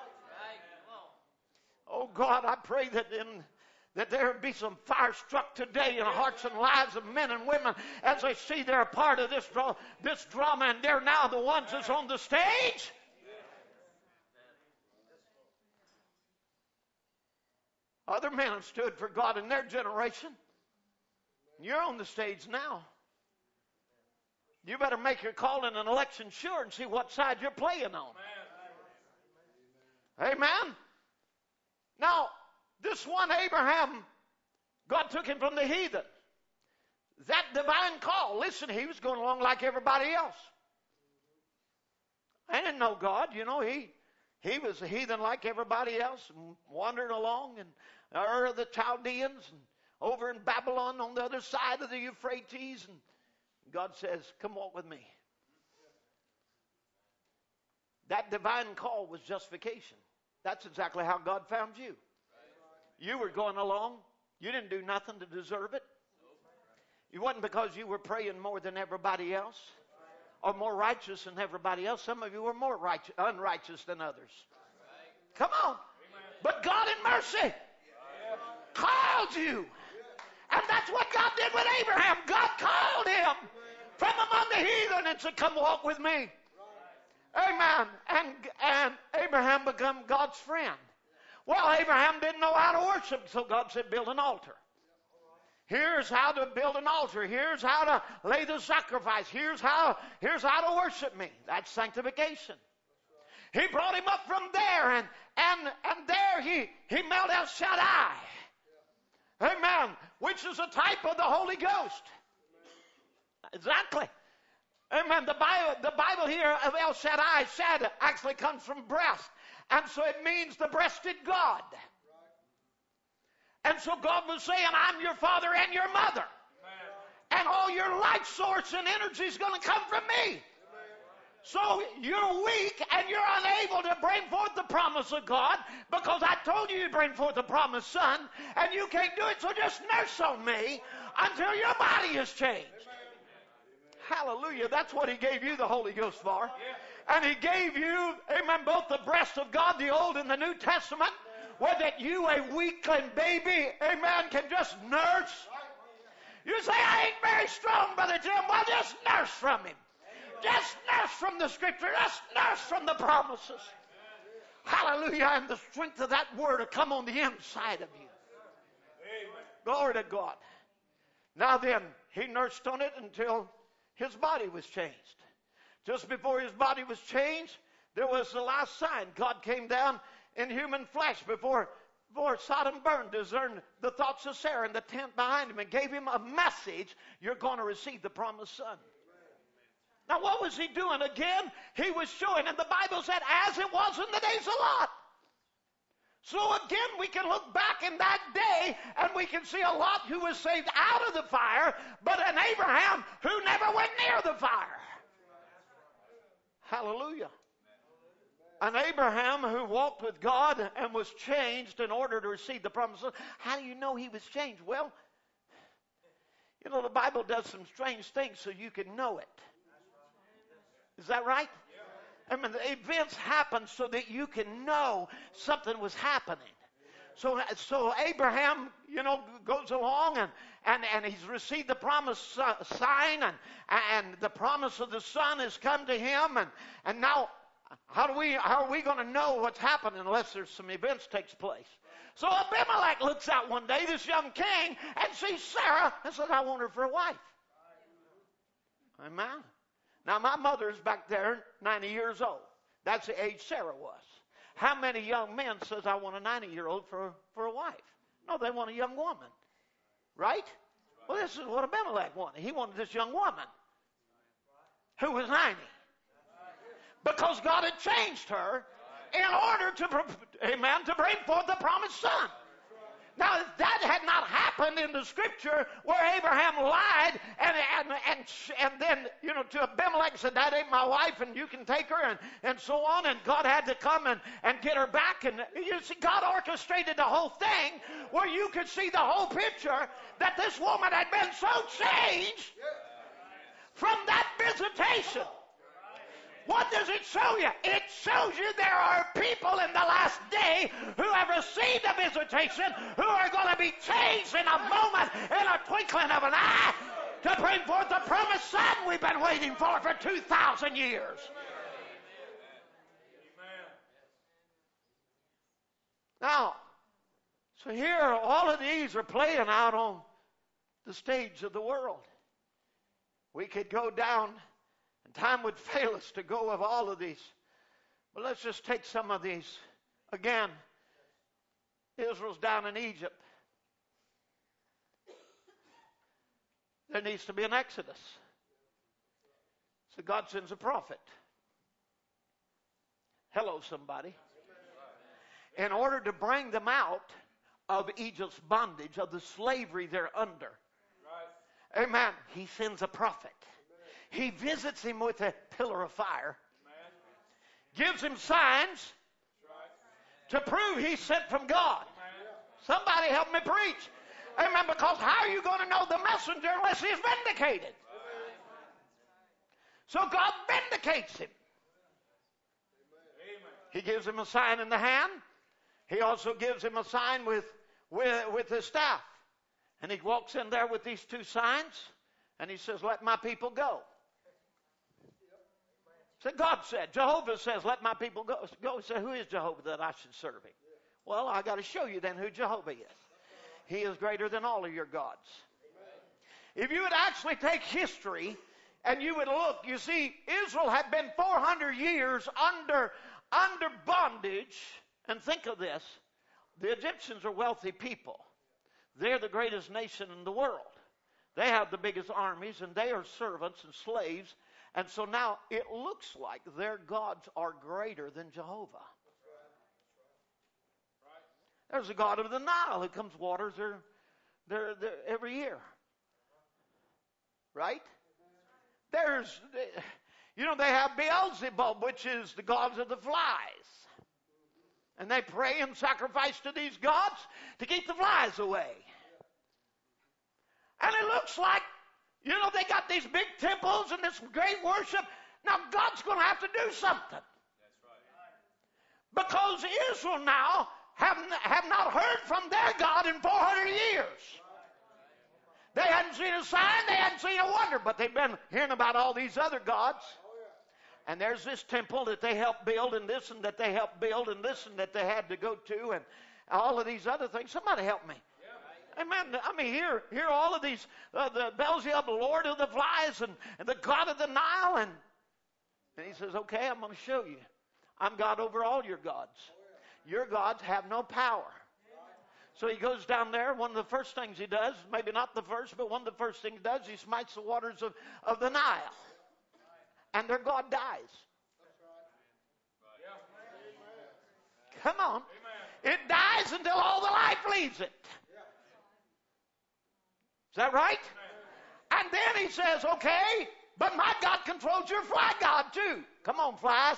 Oh God, I pray that in that there be some fire struck today in the hearts and lives of men and women as they see they're a part of this, dra- this drama, and they're now the ones that's on the stage. Other men have stood for God in their generation. You're on the stage now. You better make your call in an election sure and see what side you're playing on. Amen. Amen. Now, this one Abraham, God took him from the heathen. That divine call, listen, he was going along like everybody else. I didn't know God, you know, he he was a heathen like everybody else, and wandering along in Ur of the Chaldeans and over in Babylon on the other side of the Euphrates, and God says, come walk with me. That divine call was justification. That's exactly how God found you. You were going along. You didn't do nothing to deserve it. It wasn't because you were praying more than everybody else or more righteous than everybody else. Some of you were more righteous, unrighteous than others. Come on. But God in mercy called you. And that's what God did with Abraham. God called him from among the heathen and said, come walk with me. Amen. And, and Abraham became God's friend. Well, Abraham didn't know how to worship, so God said, build an altar. Here's how to build an altar. Here's how to lay the sacrifice. Here's how, here's how to worship me. That's sanctification. He brought him up from there, and, and, and there he, he met El Shaddai. Amen. Which is a type of the Holy Ghost. Exactly. Amen. The Bible, the Bible here of El Shaddai, Shaddai, actually comes from breast. And so it means the breasted God. And so God was saying, I'm your father and your mother. And all your life source and energy is going to come from me. So you're weak and you're unable to bring forth the promise of God because I told you to bring forth the promised son, and you can't do it, so just nurse on me until your body is changed. Hallelujah. That's what he gave you the Holy Ghost for. And he gave you, amen, both the breast of God, the Old and the New Testament, where that you, a weakling baby, amen, can just nurse. You say, I ain't very strong, Brother Jim. Well, just nurse from him. Just nurse from the Scripture. Just nurse from the promises. Hallelujah. And the strength of that word will come on the inside of you. Amen. Glory to God. Now then, he nursed on it until his body was changed. Just before his body was changed, there was the last sign. God came down in human flesh before, before Sodom burned, discerned the thoughts of Sarah in the tent behind him, and gave him a message. You're going to receive the promised son. Now, what was he doing? Again, he was showing, and the Bible said, as it was in the days of Lot. So again, we can look back in that day, and we can see a Lot who was saved out of the fire, but an Abraham who never went near the fire. Hallelujah. An Abraham who walked with God and was changed in order to receive the promises. How do you know he was changed? Well, you know, the Bible does some strange things so you can know it. Is that right? I mean, the events happen so that you can know something was happening. So, so Abraham, you know, goes along and, and, and he's received the promised sign, and, and the promise of the son has come to him. And, and now, how do we, how are we going to know what's happening unless there's some events takes place? So Abimelech looks out one day, this young king, and sees Sarah and says, I want her for a wife. Amen. Now, my mother's back there, ninety years old. That's the age Sarah was. How many young men says, I want a ninety-year-old for, for a wife? No, they want a young woman. Right? Well, this is what Abimelech wanted. He wanted this young woman who was ninety. Because God had changed her in order to, amen, to bring forth the promised son. Now, that had not happened in the scripture where Abraham lied and and and, and then, you know, to Abimelech said, that ain't my wife and you can take her, and, and so on. And God had to come and, and get her back. And you see, God orchestrated the whole thing where you could see the whole picture that this woman had been so changed from that visitation. What does it show you? It shows you there are people in the last day who have received a visitation who are going to be changed in a moment, in a twinkling of an eye, to bring forth the promised son we've been waiting for for two thousand years. Now, so here all of these are playing out on the stage of the world. We could go down, and time would fail us to go of all of these. But let's just take some of these. Again, Israel's down in Egypt. There needs to be an exodus. So God sends a prophet. Hello, somebody. In order to bring them out of Egypt's bondage, of the slavery they're under. Amen. He sends a prophet. He visits him with a pillar of fire. Gives him signs to prove he's sent from God. Somebody help me preach. Amen. Because how are you going to know the messenger unless he's vindicated? So God vindicates him. He gives him a sign in the hand. He also gives him a sign with, with, with his staff. And he walks in there with these two signs, and he says, let my people go. So God said, Jehovah says, let my people go. Go. He said, who is Jehovah that I should serve him? Well, I got to show you then who Jehovah is. He is greater than all of your gods. If you would actually take history and you would look, you see, Israel had been four hundred years under, under bondage. And think of this. The Egyptians are wealthy people. They're the greatest nation in the world. They have the biggest armies, and they are servants and slaves. And so now it looks like their gods are greater than Jehovah. There's the God of the Nile who comes waters there, there, there every year. Right? There's, you know, they have Beelzebub, which is the gods of the flies. And they pray and sacrifice to these gods to keep the flies away. And it looks like, you know, they got these big temples and this great worship. Now God's going to have to do something. That's right. Because Israel now have, have not heard from their God in four hundred years. They hadn't seen a sign, they hadn't seen a wonder, but they've been hearing about all these other gods. And there's this temple that they helped build, and this and that they helped build, and this and that they had to go to, and all of these other things. Somebody help me. Amen. I mean, here, here all of these, uh, the Beelzebub, the Lord of the flies, and, and the God of the Nile. And, and he says, okay, I'm going to show you. I'm God over all your gods. Your gods have no power. So he goes down there. One of the first things he does, maybe not the first, but one of the first things he does, he smites the waters of, of the Nile. And their God dies. Come on. It dies until all the life leaves it. Is that right? And then he says, okay, but my God controls your fly God too. Come on, flies.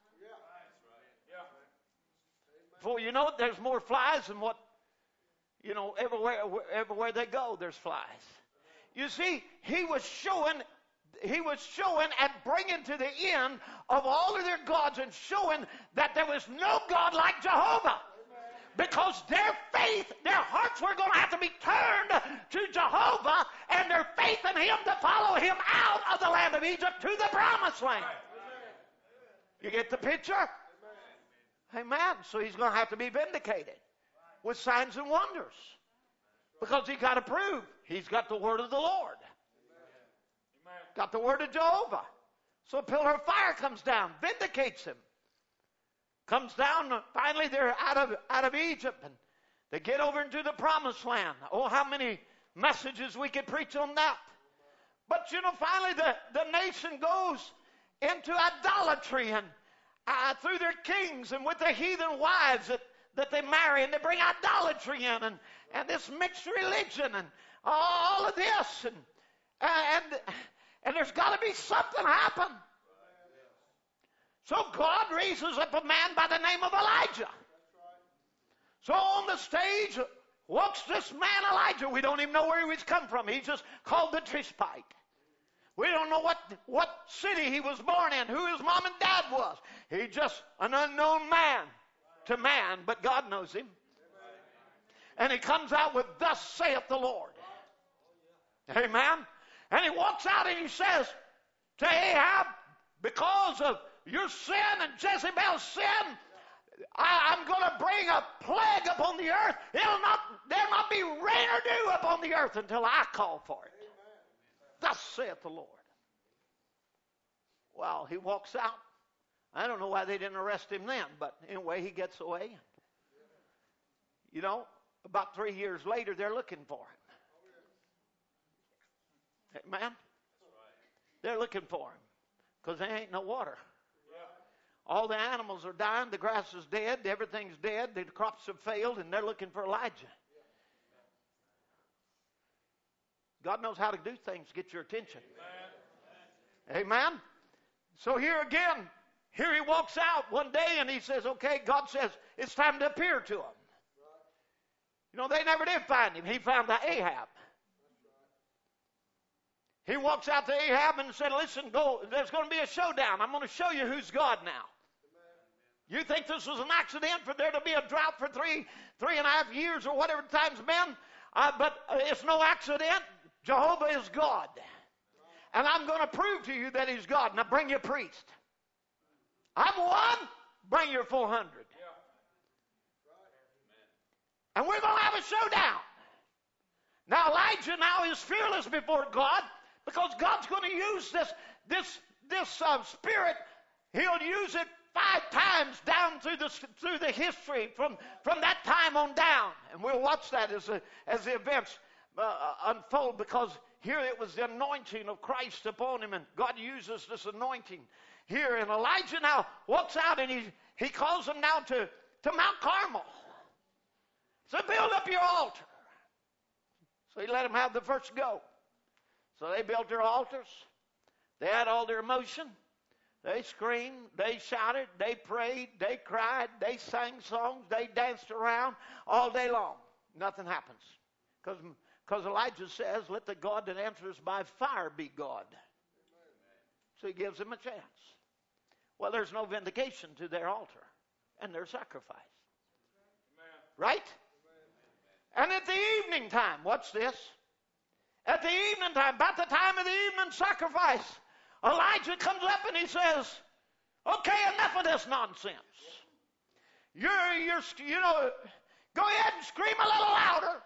Before you know it, there's more flies than what, you know, everywhere, everywhere they go, there's flies. You see, he was showing... He was showing and bringing to the end of all of their gods and showing that there was no God like Jehovah. because their faith, their hearts were going to have to be turned to Jehovah and their faith in him to follow him out of the land of Egypt to the promised land. You get the picture? Amen. So he's going to have to be vindicated with signs and wonders because he's got to prove he's got the word of the Lord. Got the word of Jehovah. So a pillar of fire comes down, vindicates him. Comes down, finally they're out of, out of Egypt, and they get over into the promised land. Oh, how many messages we could preach on that. But, you know, finally the, the nation goes into idolatry and uh, through their kings and with their heathen wives that, that they marry, and they bring idolatry in and, and this mixed religion and all of this. And, and, and there's got to be something happen. So God raises up a man by the name of Elijah. So on the stage walks this man Elijah. We don't even know where he was come from. He's just called the Tishbite. We don't know what, what city he was born in, who his mom and dad was. He's just an unknown man to man, but God knows him. And he comes out with, "Thus saith the Lord." Amen. And he walks out and he says to Ahab, because of your sin and Jezebel's sin, I, I'm going to bring a plague upon the earth. It'll not, there'll not be rain or dew upon the earth until I call for it. Amen. Thus saith the Lord. Well, he walks out. I don't know why they didn't arrest him then, but anyway, he gets away. You know, about three years later, they're looking for him. Amen? They're looking for him because there ain't no water. All the animals are dying. The grass is dead. Everything's dead. The crops have failed, and they're looking for Elijah. God knows how to do things to get your attention. Amen. Amen. So here again, here he walks out one day, and he says, okay, God says, it's time to appear to him. You know, they never did find him. He found the Ahab. He walks out to Ahab and said, listen, go. There's going to be a showdown. I'm going to show you who's God now. You think this was an accident for there to be a drought for three, three and a half years or whatever time's been? Uh, but uh, it's no accident. Jehovah is God. And I'm going to prove to you that he's God. Now bring your priest. I'm one. Bring your four hundred. And we're going to have a showdown. Now Elijah now is fearless before God because God's going to use this, this, this uh, spirit. He'll use it five times down through the through the history from, from that time on down. And we'll watch that as, a, as the events uh, unfold because here it was the anointing of Christ upon him, and God uses this anointing here. And Elijah now walks out and he, he calls them now to, to Mount Carmel. So build up your altar. So he let them have the first go. So they built their altars. They had all their emotion. They screamed, they shouted, they prayed, they cried, they sang songs, they danced around all day long. Nothing happens. Because Elijah says, let the God that answers by fire be God. So he gives them a chance. Well, there's no vindication to their altar and their sacrifice. Right? And at the evening time, watch this. At the evening time, about the time of the evening sacrifice, Elijah comes up and he says, okay, enough of this nonsense. You're, you're, you know, go ahead and scream a little louder.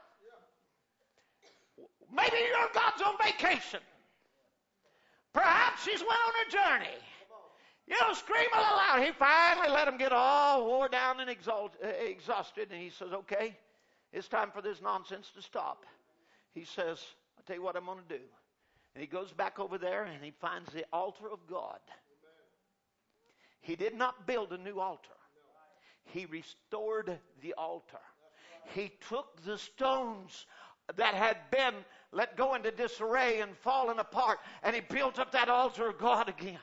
Maybe your God's on vacation. Perhaps she's went on a journey. You know, scream a little louder. He finally let him get all wore down and exhausted, exhausted, and he says, okay, it's time for this nonsense to stop. He says, I'll tell you what I'm going to do. And he goes back over there and he finds the altar of God. He did not build a new altar. He restored the altar. He took the stones that had been let go into disarray and fallen apart, and he built up that altar of God again.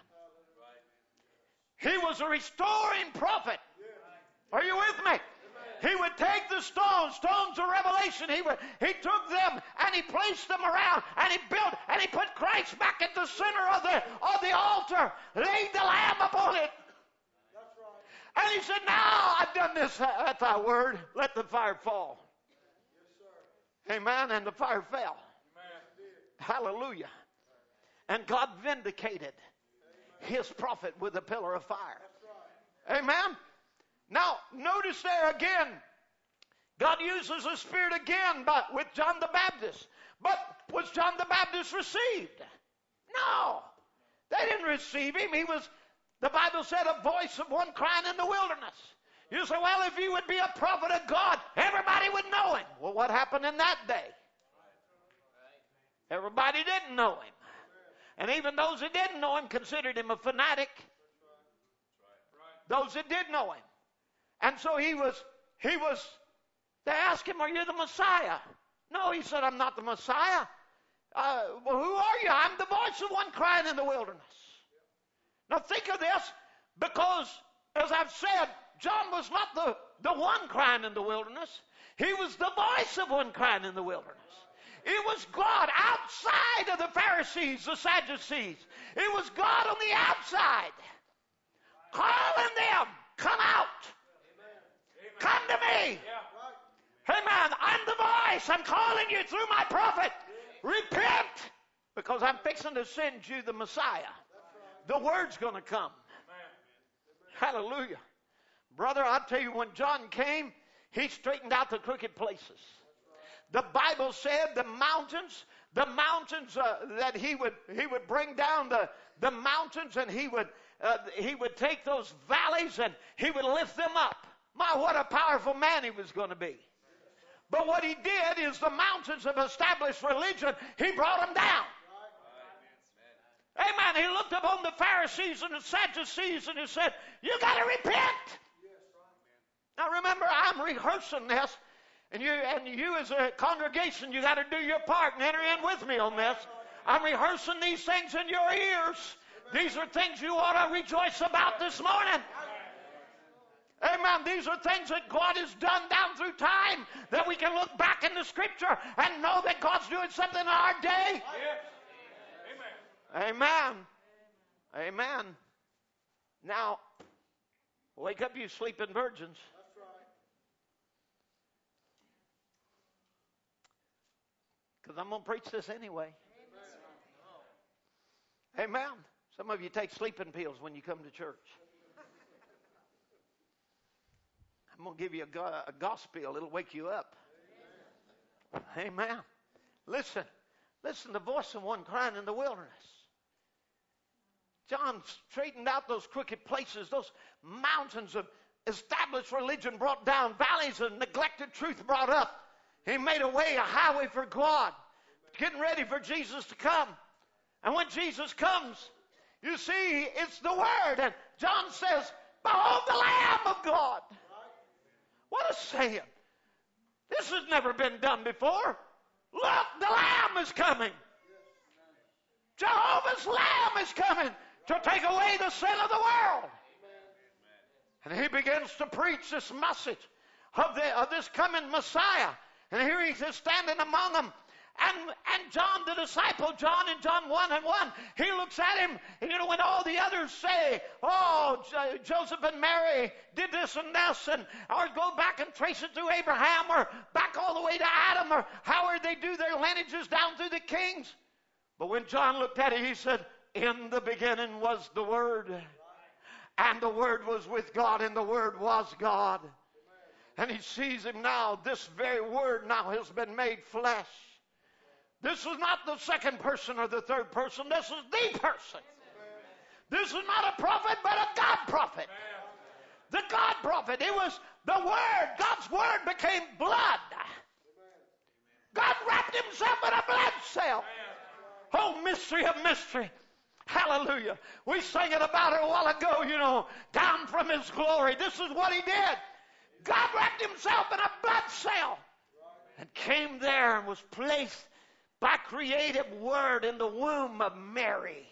He was a restoring prophet. Are you with me? He would take the stones, stones of revelation. He would, he took them and he placed them around and he built and he put Christ back at the center of the of the altar, laid the lamb upon it. That's right. And he said, now I've done this at thy word. Let the fire fall. Yes, amen. And the fire fell. Amen. Hallelujah. And God vindicated his prophet with a pillar of fire. Right. Amen. Now, notice there again, God uses the Spirit again but with John the Baptist. But was John the Baptist received? No. They didn't receive him. He was, the Bible said, a voice of one crying in the wilderness. You say, well, if he would be a prophet of God, everybody would know him. Well, what happened in that day? Everybody didn't know him. And even those that didn't know him considered him a fanatic. Those that did know him. And so he was, he was, they asked him, are you the Messiah? No, he said, I'm not the Messiah. Uh, well, who are you? I'm the voice of one crying in the wilderness. Now think of this, because as I've said, John was not the, the one crying in the wilderness. He was the voice of one crying in the wilderness. It was God outside of the Pharisees, the Sadducees. It was God on the outside, calling them, come out. Come to me. Amen. I'm the voice. I'm calling you through my prophet. Repent, because I'm fixing to send you the Messiah. The word's going to come. Hallelujah. Brother, I'll tell you, when John came, he straightened out the crooked places. The Bible said the mountains, the mountains uh, that he would he would bring down the, the mountains, and he would uh, he would take those valleys and he would lift them up. My, what a powerful man he was going to be. But what he did is the mountains of established religion, he brought them down. Amen. He looked upon the Pharisees and the Sadducees and he said, you got to repent. Now remember, I'm rehearsing this, and you and you as a congregation, you got to do your part and enter in with me on this. I'm rehearsing these things in your ears. These are things you ought to rejoice about this morning. Amen. These are things that God has done down through time, that we can look back in the Scripture and know that God's doing something in our day. Amen. Amen. Amen. Now, wake up, you sleeping virgins. Because I'm going to preach this anyway. Amen. Amen. Some of you take sleeping pills when you come to church. I'm going to give you a, go- a gospel. It'll wake you up. Amen. Amen. Listen. Listen, the voice of one crying in the wilderness. John straightened out those crooked places, those mountains of established religion brought down, valleys of neglected truth brought up. He made a way, a highway for God, getting ready for Jesus to come. And when Jesus comes, you see, it's the Word. And John says, behold the Lamb of God. What a saying. This has never been done before. Look, the Lamb is coming. Jehovah's Lamb is coming to take away the sin of the world. And he begins to preach this message of, the, of this coming Messiah. And here he is standing among them. And, and John, the disciple, John in John one and one, he looks at him, and you know, when all the others say, oh, Jo- Joseph and Mary did this and this, and or go back and trace it through Abraham, or back all the way to Adam, or however they do their lineages down through the kings. But when John looked at it, he said, in the beginning was the Word, and the Word was with God, and the Word was God. And he sees him now. This very Word now has been made flesh. This is not the second person or the third person. This is the person. This is not a prophet, but a God prophet. The God prophet. It was the Word. God's Word became blood. God wrapped himself in a blood cell. Oh, mystery of mystery. Hallelujah. We sang it about it a while ago, you know, down from his glory. This is what he did. God wrapped himself in a blood cell and came there and was placed by creative Word in the womb of Mary.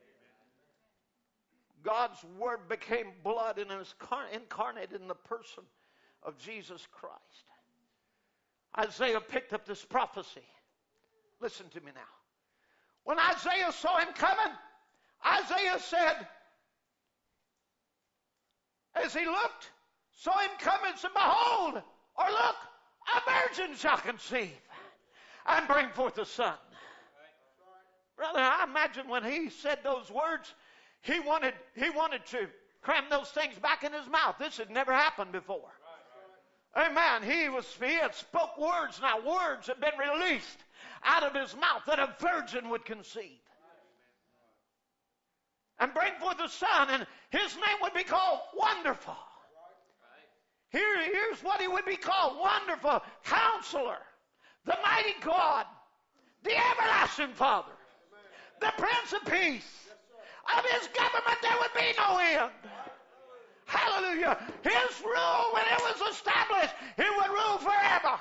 God's Word became blood and is incarnated in the person of Jesus Christ. Isaiah picked up this prophecy. Listen to me now. When Isaiah saw him coming, Isaiah said, as he looked, saw him coming, and said, behold, or look, a virgin shall conceive and bring forth a son. Brother, I imagine when he said those words, he wanted, he wanted to cram those things back in his mouth. This had never happened before. Amen. He was, he had spoke words. Now words had been released out of his mouth that a virgin would conceive and bring forth a son, and his name would be called Wonderful. Here, here's what he would be called: Wonderful Counselor, the Mighty God, the Everlasting Father, the Prince of Peace. Of his government there would be no end. Hallelujah. His rule, when it was established, it would rule forever.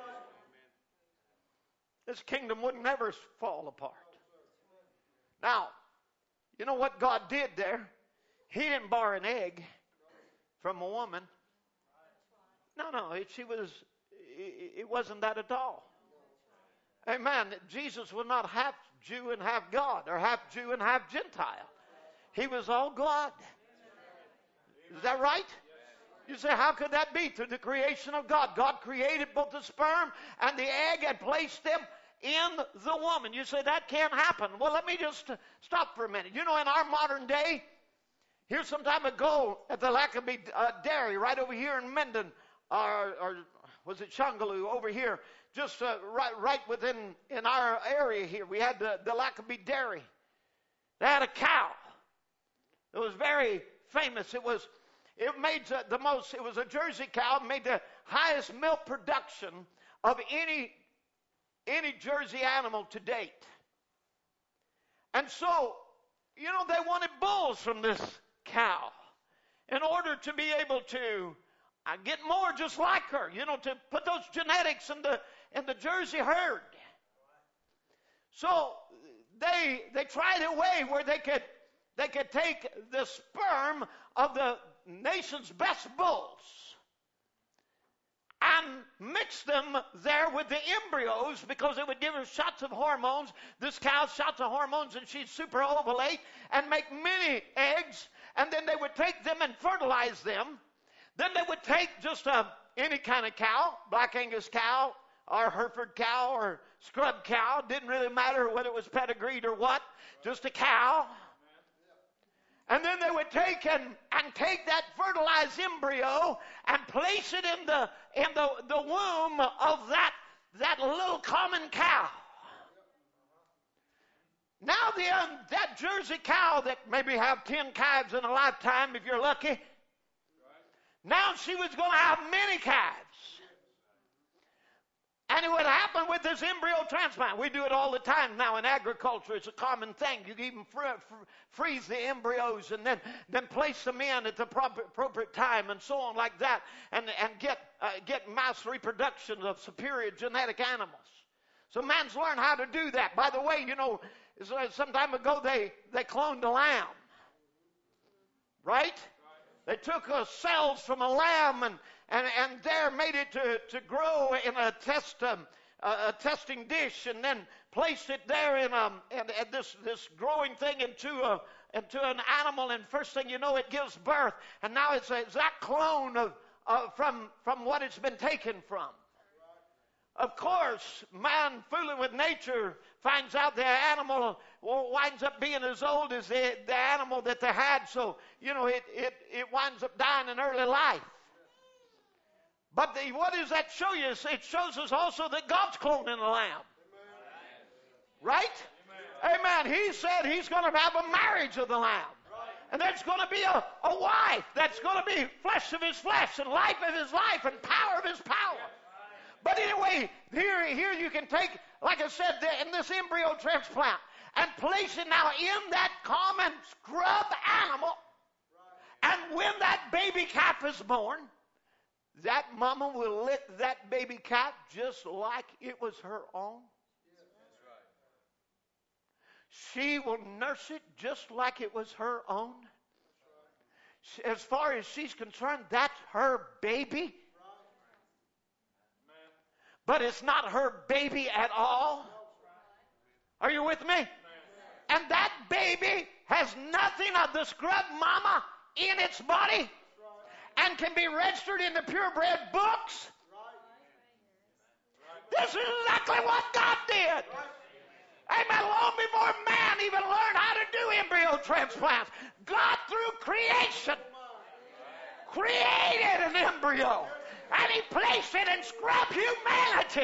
This kingdom would never fall apart. Now, you know what God did there? He didn't borrow an egg from a woman. No, no, it, she was, it, it wasn't that at all. Amen. Jesus was not half Jew and half God, or half Jew and half Gentile. He was all God. Is that right? You say, how could that be? Through the creation of God. God created both the sperm and the egg and placed them in the woman. You say, that can't happen. Well, let me just stop for a minute. You know, in our modern day, here some time ago at the Lackaby uh, Dairy, right over here in Mendon, or, or was it Shongaloo, over here, just uh, right, right within in our area here, we had the, the Lackaby Dairy. They had a cow. It was very famous. It was, it made the, the most, it was a Jersey cow, made the highest milk production of any, any Jersey animal to date. And so, you know, they wanted bulls from this cow in order to be able to uh, get more just like her, you know, to put those genetics in the, in the Jersey herd. So they, they tried a way where they could, they could take the sperm of the nation's best bulls and mix them there with the embryos, because it would give her shots of hormones. This cow shots of hormones, and she'd super ovulate and make many eggs, and then they would take them and fertilize them. Then they would take just a, any kind of cow, Black Angus cow or Hereford cow or scrub cow, didn't really matter whether it was pedigreed or what, just a cow. And then they would take and, and take that fertilized embryo and place it in the in the, the womb of that, that little common cow. Now the um, that Jersey cow that maybe have ten calves in a lifetime, if you're lucky, now she was going to have many calves. And it would happen with this embryo transplant. We do it all the time now in agriculture. It's a common thing. You can even fr- fr- freeze the embryos and then, then place them in at the proper, appropriate time and so on like that, and, and get, uh, get mass reproduction of superior genetic animals. So man's learned how to do that. By the way, you know, some time ago they, they cloned a lamb. Right? They took uh, cells from a lamb and And, and there made it to, to grow in a test um, a, a testing dish, and then placed it there in um and, and this this growing thing into a into an animal, and first thing you know, it gives birth, and now it's a exact clone of uh, from from what it's been taken from. Of course, man, fooling with nature, finds out the animal winds up being as old as the, the animal that they had, so you know it it it winds up dying in early life. But the, what does that show you? It shows us also that God's cloning the lamb. Right? Amen. Amen. He said he's going to have a marriage of the lamb. And there's going to be a, a wife that's going to be flesh of his flesh and life of his life and power of his power. But anyway, here, here you can take, like I said, in this embryo transplant, and place it now in that common scrub animal. And when that baby calf is born, that mama will lick that baby calf just like it was her own. She will nurse it just like it was her own. As far as she's concerned, that's her baby. But it's not her baby at all. Are you with me? And that baby has nothing of the scrub mama in its body. and can be registered in the purebred books. This is exactly what God did. Amen. Long before man even learned how to do embryo transplants, God through creation created an embryo, and he placed it in scrub humanity.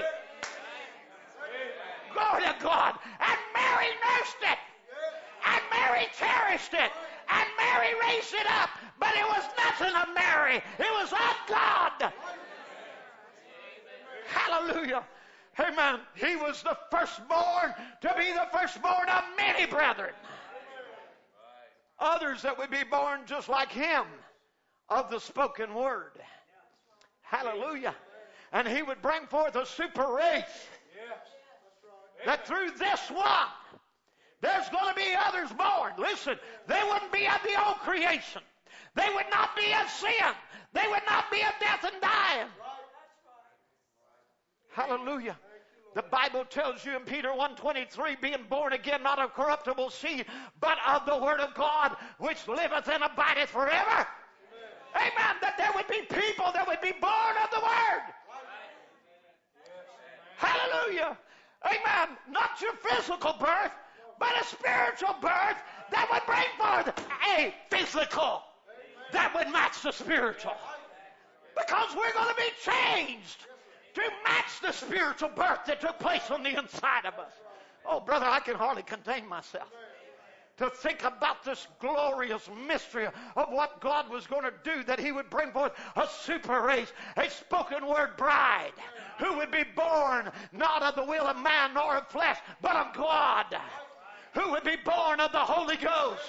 Glory to God. And Mary nursed it, and Mary cherished it, and Mary raised it up, but it was nothing of Mary. It was of God. Hallelujah. Amen. He was the firstborn to be the firstborn of many brethren. Others that would be born just like him of the spoken word. Hallelujah. And he would bring forth a super race. That through this one, there's going to be others born. Listen, they wouldn't be of the old creation. They would not be of sin. They would not be of death and dying. Hallelujah. The Bible tells you in Peter one twenty-three, being born again, not of corruptible seed, but of the word of God, which liveth and abideth forever. Amen. Amen. That there would be people that would be born of the word. Hallelujah. Amen. Not your physical birth, but a spiritual birth that would bring forth a physical that would match the spiritual. Because we're going to be changed to match the spiritual birth that took place on the inside of us. Oh, brother, I can hardly contain myself to think about this glorious mystery of what God was going to do, that he would bring forth a super race, a spoken word bride, who would be born not of the will of man nor of flesh, but of God, who would be born of the Holy Ghost.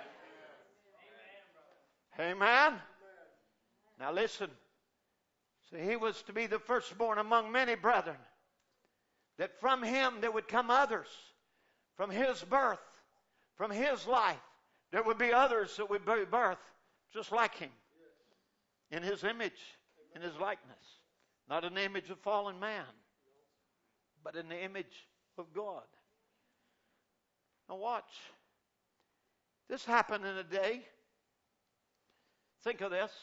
Amen. Now listen. So he was to be the firstborn among many brethren, that from him there would come others, from his birth, from his life, there would be others that would be birthed just like him, in his image, in his likeness. Not an image of fallen man, but in the image of God. Now watch. This happened in a day. Think of this.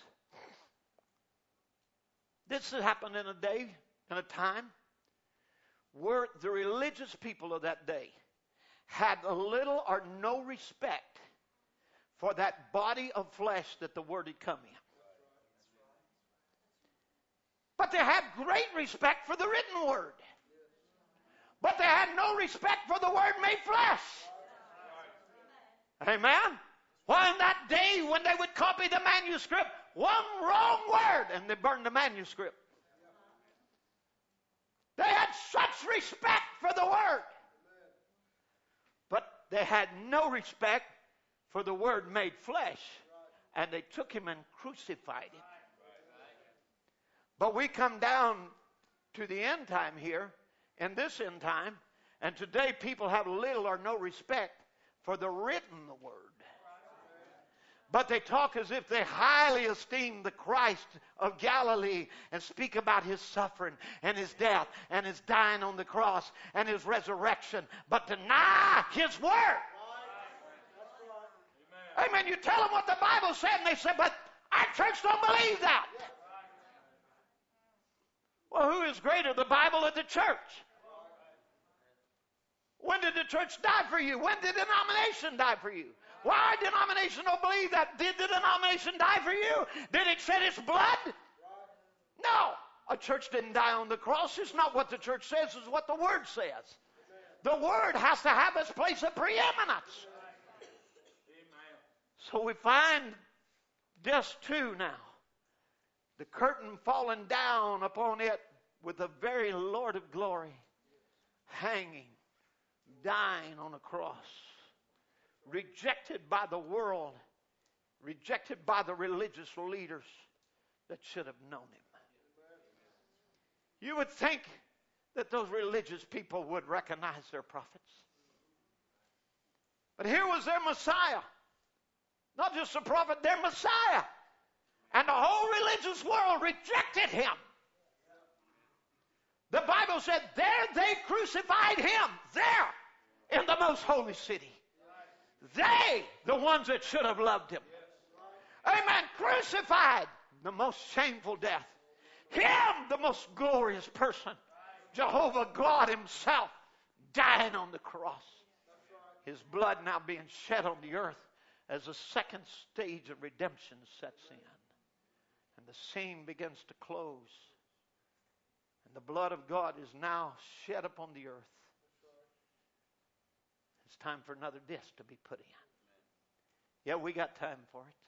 This had happened in a day, in a time, where the religious people of that day had little or no respect for that body of flesh that the word had come in. But they had great respect for the written word. But they had no respect for the word made flesh. Amen? Why, in that day when they would copy the manuscript, one wrong word and they burned the manuscript. They had such respect for the word. But they had no respect for the word made flesh. And they took him and crucified him. But we come down to the end time here, in this end time, and today people have little or no respect for the written word. But they talk as if they highly esteem the Christ of Galilee and speak about his suffering and his death and his dying on the cross and his resurrection, but deny his word. Amen. Amen. You tell them what the Bible said and they say, but our church don't believe that. Well, who is greater, the Bible or the church? When did the church die for you? When did the denomination die for you? Why denomination don't believe that? Did the denomination die for you? Did it shed its blood? No. A church didn't die on the cross. It's not what the church says, it's what the Word says. The Word has to have its place of preeminence. So we find this too now. The curtain falling down upon it with the very Lord of glory hanging, dying on a cross. Rejected by the world, rejected by the religious leaders that should have known him. You would think that those religious people would recognize their prophets. But here was their Messiah. Not just a prophet, their Messiah. And the whole religious world rejected him. The Bible said, there they crucified him, there in the most holy city. They, the ones that should have loved him. Amen. Crucified. the most shameful death. Him, the most glorious person. Jehovah God himself dying on the cross. His blood now being shed on the earth as the second stage of redemption sets in. And the scene begins to close. And the blood of God is now shed upon the earth. It's time for another disc to be put in. Yeah, we got time for it.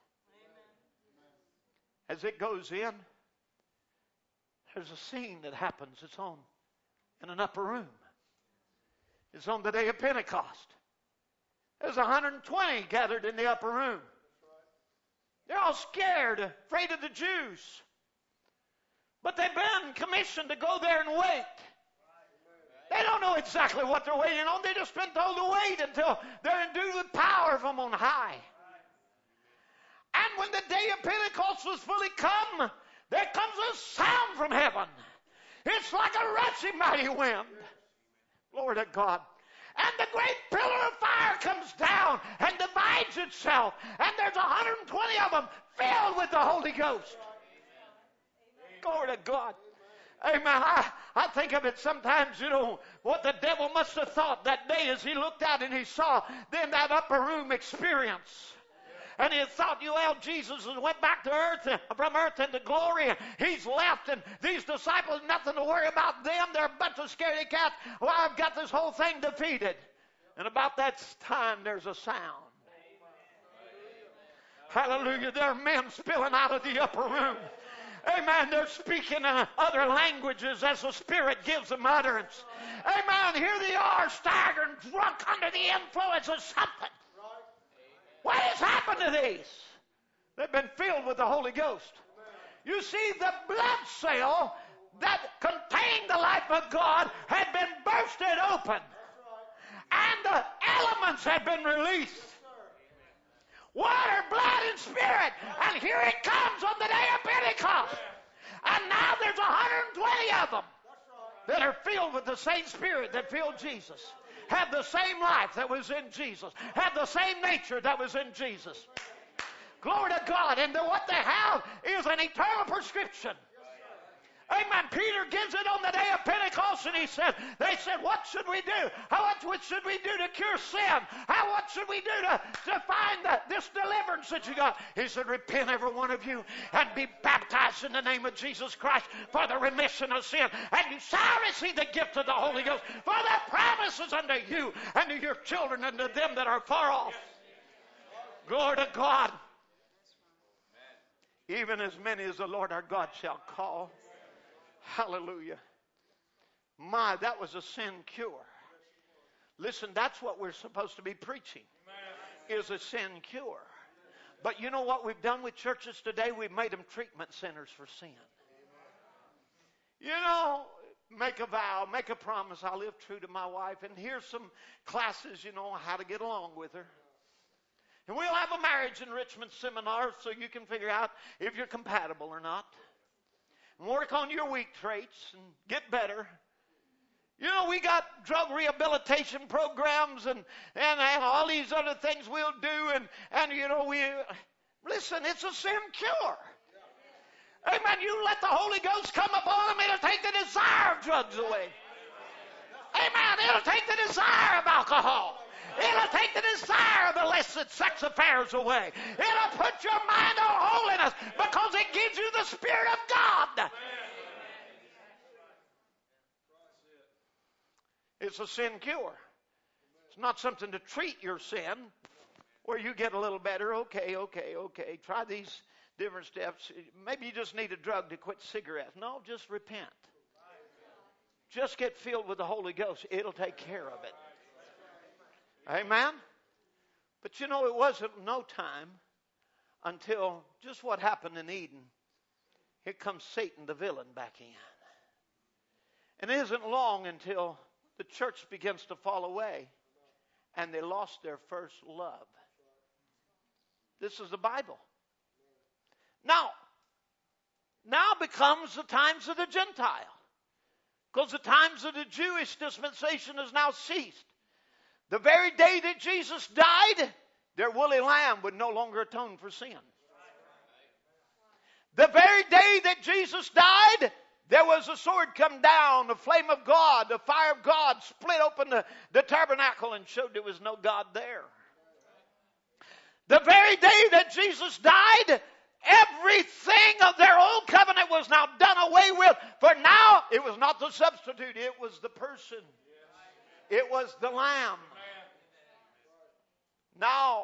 As it goes in, there's a scene that happens. It's on in an upper room. It's on the day of Pentecost. There's one hundred twenty gathered in the upper room. They're all scared, afraid of the Jews. But they've been commissioned to go there and wait. They don't know exactly what they're waiting on. They've just been told to wait until they're endued with power from on high. And when the day of Pentecost was fully come, there comes a sound from heaven. It's like a rushing mighty wind. Glory to God. And the great pillar of fire comes down and divides itself. And there's one hundred twenty of them filled with the Holy Ghost. Glory to God. Amen. I, I think of it sometimes, you know, what the devil must have thought that day as he looked out and he saw then that upper room experience. And he thought, you well, Jesus went back to earth, from earth into glory. He's left, and these disciples, nothing to worry about them. They're a bunch of scaredy cats. Well, I've got this whole thing defeated. And about that time, there's a sound. Hallelujah. There are men spilling out of the upper room. Amen. They're speaking in other languages as the Spirit gives them utterance. Amen. Here they are, staggering, drunk under the influence of something. What has happened to these? They've been filled with the Holy Ghost. You see, the blood cell that contained the life of God had been bursted open. And the elements had been released. Water, blood, and spirit. And here it comes on the day of Pentecost. And now there's one hundred twenty of them that are filled with the same Spirit that filled Jesus. Have the same life that was in Jesus. Have the same nature that was in Jesus. Glory to God. And the, what they have is an eternal prescription. Amen. Peter gives it on the day of Pentecost, and he said, they said, what should we do? How much what should we do to cure sin? How what should we do to, to find the, this deliverance that you got? He said, repent every one of you and be baptized in the name of Jesus Christ for the remission of sin. And you shall receive the gift of the Holy Ghost, for the promises unto you and to your children and to them that are far off. Glory to God. Even as many as the Lord our God shall call. Hallelujah. My, that was a sin cure. Listen, that's what we're supposed to be preaching, is a sin cure. But you know what we've done with churches today? We've made them treatment centers for sin. You know, make a vow, make a promise, I'll live true to my wife. And here's some classes, you know, how to get along with her. And we'll have a marriage enrichment seminar so you can figure out if you're compatible or not. Work on your weak traits and get better. You know, we got drug rehabilitation programs and, and, and all these other things we'll do. And, and, you know, we, listen, it's a sin cure. Amen. You let the Holy Ghost come upon them, it'll take the desire of drugs away. Amen. It'll take the desire of alcohol. It'll take the desire of illicit sex affairs away. It'll put your mind on holiness because it gives you the Spirit of God. It's a sin cure. It's not something to treat your sin where you get a little better. Okay, okay, okay. Try these different steps. Maybe you just need a drug to quit cigarettes. No, just repent. Just get filled with the Holy Ghost. It'll take care of it. Amen? But you know, it wasn't no time until just what happened in Eden. Here comes Satan, the villain, back in. And it isn't long until the church begins to fall away and they lost their first love. This is the Bible. Now, now becomes the times of the Gentile. Because the times of the Jewish dispensation has now ceased. The very day that Jesus died, their woolly lamb would no longer atone for sin. The very day that Jesus died, there was a sword come down, a flame of God, the fire of God split open the, the tabernacle and showed there was no God there. The very day that Jesus died, everything of their old covenant was now done away with. For now, it was not the substitute, it was the person. It was the Lamb. Now,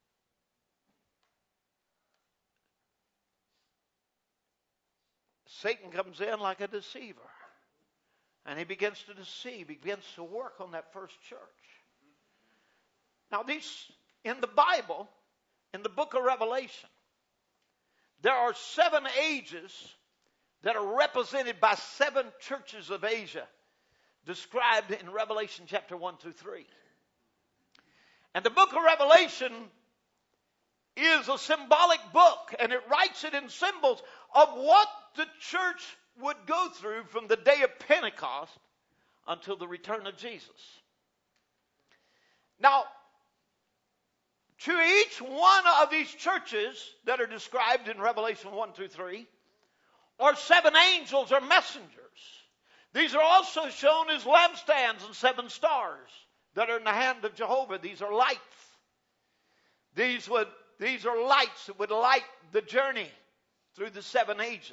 Satan comes in like a deceiver. And he begins to deceive. He begins to work on that first church. Now, these, in the Bible, in the book of Revelation, there are seven ages that are represented by seven churches of Asia, described in Revelation chapter one through three. And the book of Revelation is a symbolic book, and it writes it in symbols of what the church would go through from the day of Pentecost until the return of Jesus. Now, to each one of these churches that are described in Revelation one through three are seven angels or messengers. These are also shown as lampstands and seven stars that are in the hand of Jehovah. These are lights. These would, these are lights that would light the journey through the seven ages.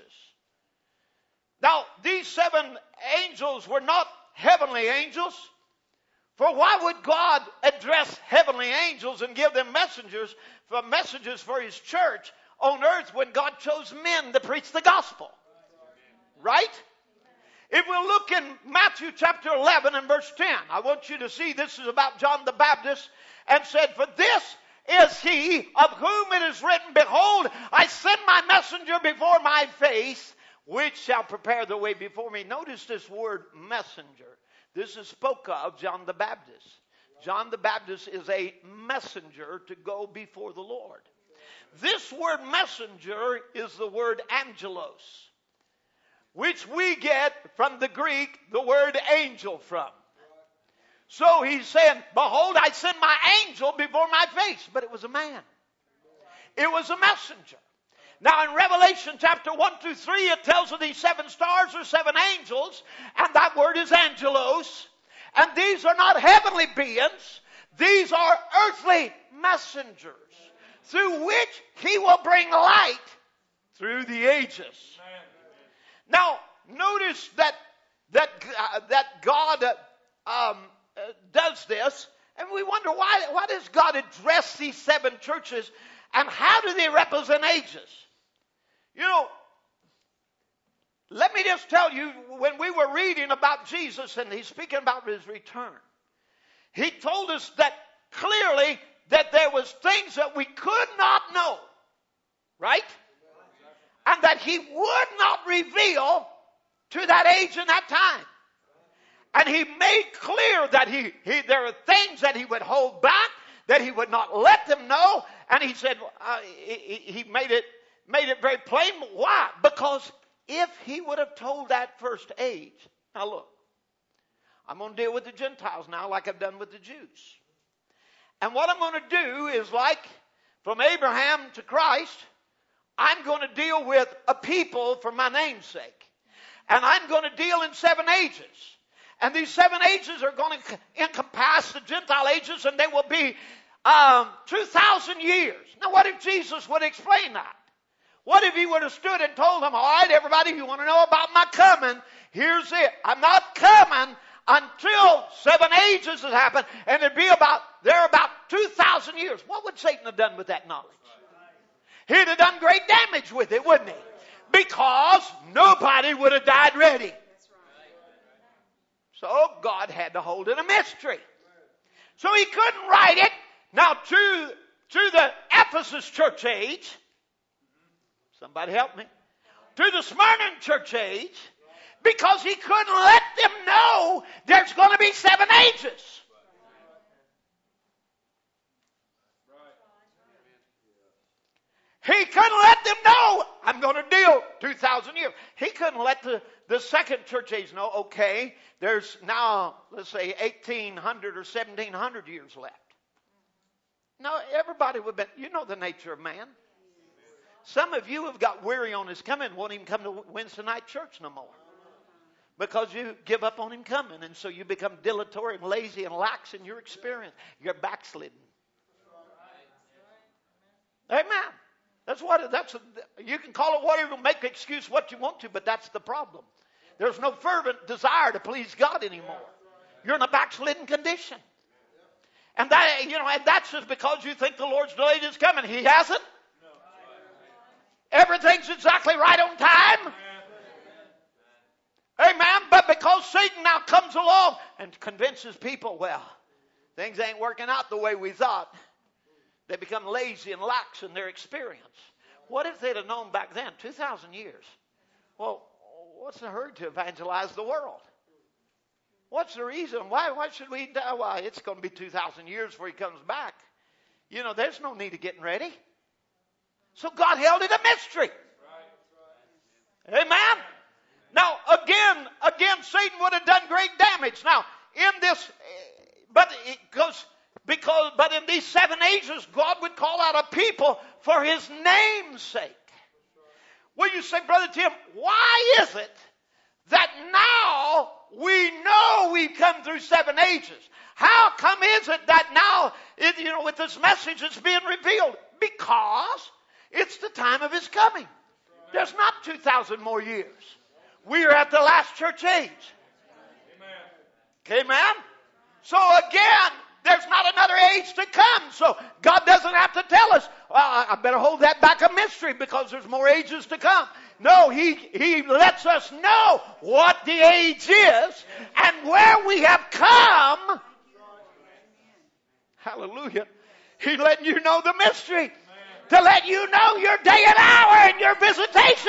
Now, these seven angels were not heavenly angels. For why would God address heavenly angels and give them messengers for messages for his church on earth when God chose men to preach the gospel? Right? If we look in Matthew chapter eleven and verse ten, I want you to see this is about John the Baptist, and said, "For this is he of whom it is written, Behold, I send my messenger before my face, which shall prepare the way before me." Notice this word messenger. This is spoke of John the Baptist. John the Baptist is a messenger to go before the Lord. This word messenger is the word angelos, which we get from the Greek the word angel from. So he's saying, "Behold, I send my angel before my face." But it was a man. It was a messenger. Now in Revelation chapter one through three, it tells of these seven stars or seven angels, and that word is angelos. And these are not heavenly beings. These are earthly messengers through which he will bring light through the ages. Now, notice that that uh, that God uh, um, uh, does this, and we wonder why. Why does God address these seven churches, and how do they represent ages? You know, let me just tell you, when we were reading about Jesus and he's speaking about his return, he told us that clearly that there was things that we could not know, right? And that he would not reveal to that age and that time. And he made clear that he, he there are things that he would hold back, that he would not let them know. And he said, uh, he, he made it made it very plain. Why? Because if he would have told that first age, now look, I'm going to deal with the Gentiles now like I've done with the Jews. And what I'm going to do is, like from Abraham to Christ, I'm going to deal with a people for my name's sake. And I'm going to deal in seven ages. And these seven ages are going to encompass the Gentile ages, and they will be um, two thousand years. Now, what if Jesus would explain that? What if he would have stood and told them, "All right, everybody, if you want to know about my coming, here's it. I'm not coming until seven ages has happened, and it'd be about, there about two thousand years." What would Satan have done with that knowledge? He'd have done great damage with it, wouldn't he? Because nobody would have died ready. So God had to hold it a mystery. So he couldn't write it. Now to, to the Ephesus church age, somebody help me, to the Smyrna church age, because he couldn't let them know there's going to be seven ages. He couldn't let them know, I'm going to deal two thousand years. He couldn't let the, the second church age know, okay, there's now, let's say, eighteen hundred or seventeen hundred years left. No, everybody would have been, you know the nature of man. Some of you have got weary on his coming, won't even come to Wednesday night church no more. Because you give up on him coming, and so you become dilatory and lazy and lax in your experience. You're backslidden. Amen. That's what. That's. You can call it whatever, make an excuse what you want to, but that's the problem. There's no fervent desire to please God anymore. You're in a backslidden condition, and that you know, and that's just because you think the Lord's delayed his coming. He hasn't. Everything's exactly right on time. Amen. But because Satan now comes along and convinces people, well, things ain't working out the way we thought, they become lazy and lax in their experience. What if they'd have known back then, two thousand years? Well, what's the hurry to evangelize the world? What's the reason? Why, why should we die? Why, it's going to be two thousand years before he comes back. You know, there's no need of getting ready. So God held it a mystery. Amen. Now, again, again, Satan would have done great damage. Now, in this, but it goes, because, but in these seven ages, God would call out a people for his name's sake. Well, you say, Brother Tim, why is it that now we know we've come through seven ages? How come is it that now, it, you know, with this message it's being revealed? Because it's the time of his coming. There's not two thousand more years. We are at the last church age. Amen. Amen. So again, there's not another age to come. So God doesn't have to tell us, well, I better hold that back a mystery because there's more ages to come. No, he, he lets us know what the age is and where we have come. Hallelujah. He's letting you know the mystery. To let you know your day and hour and your visitation.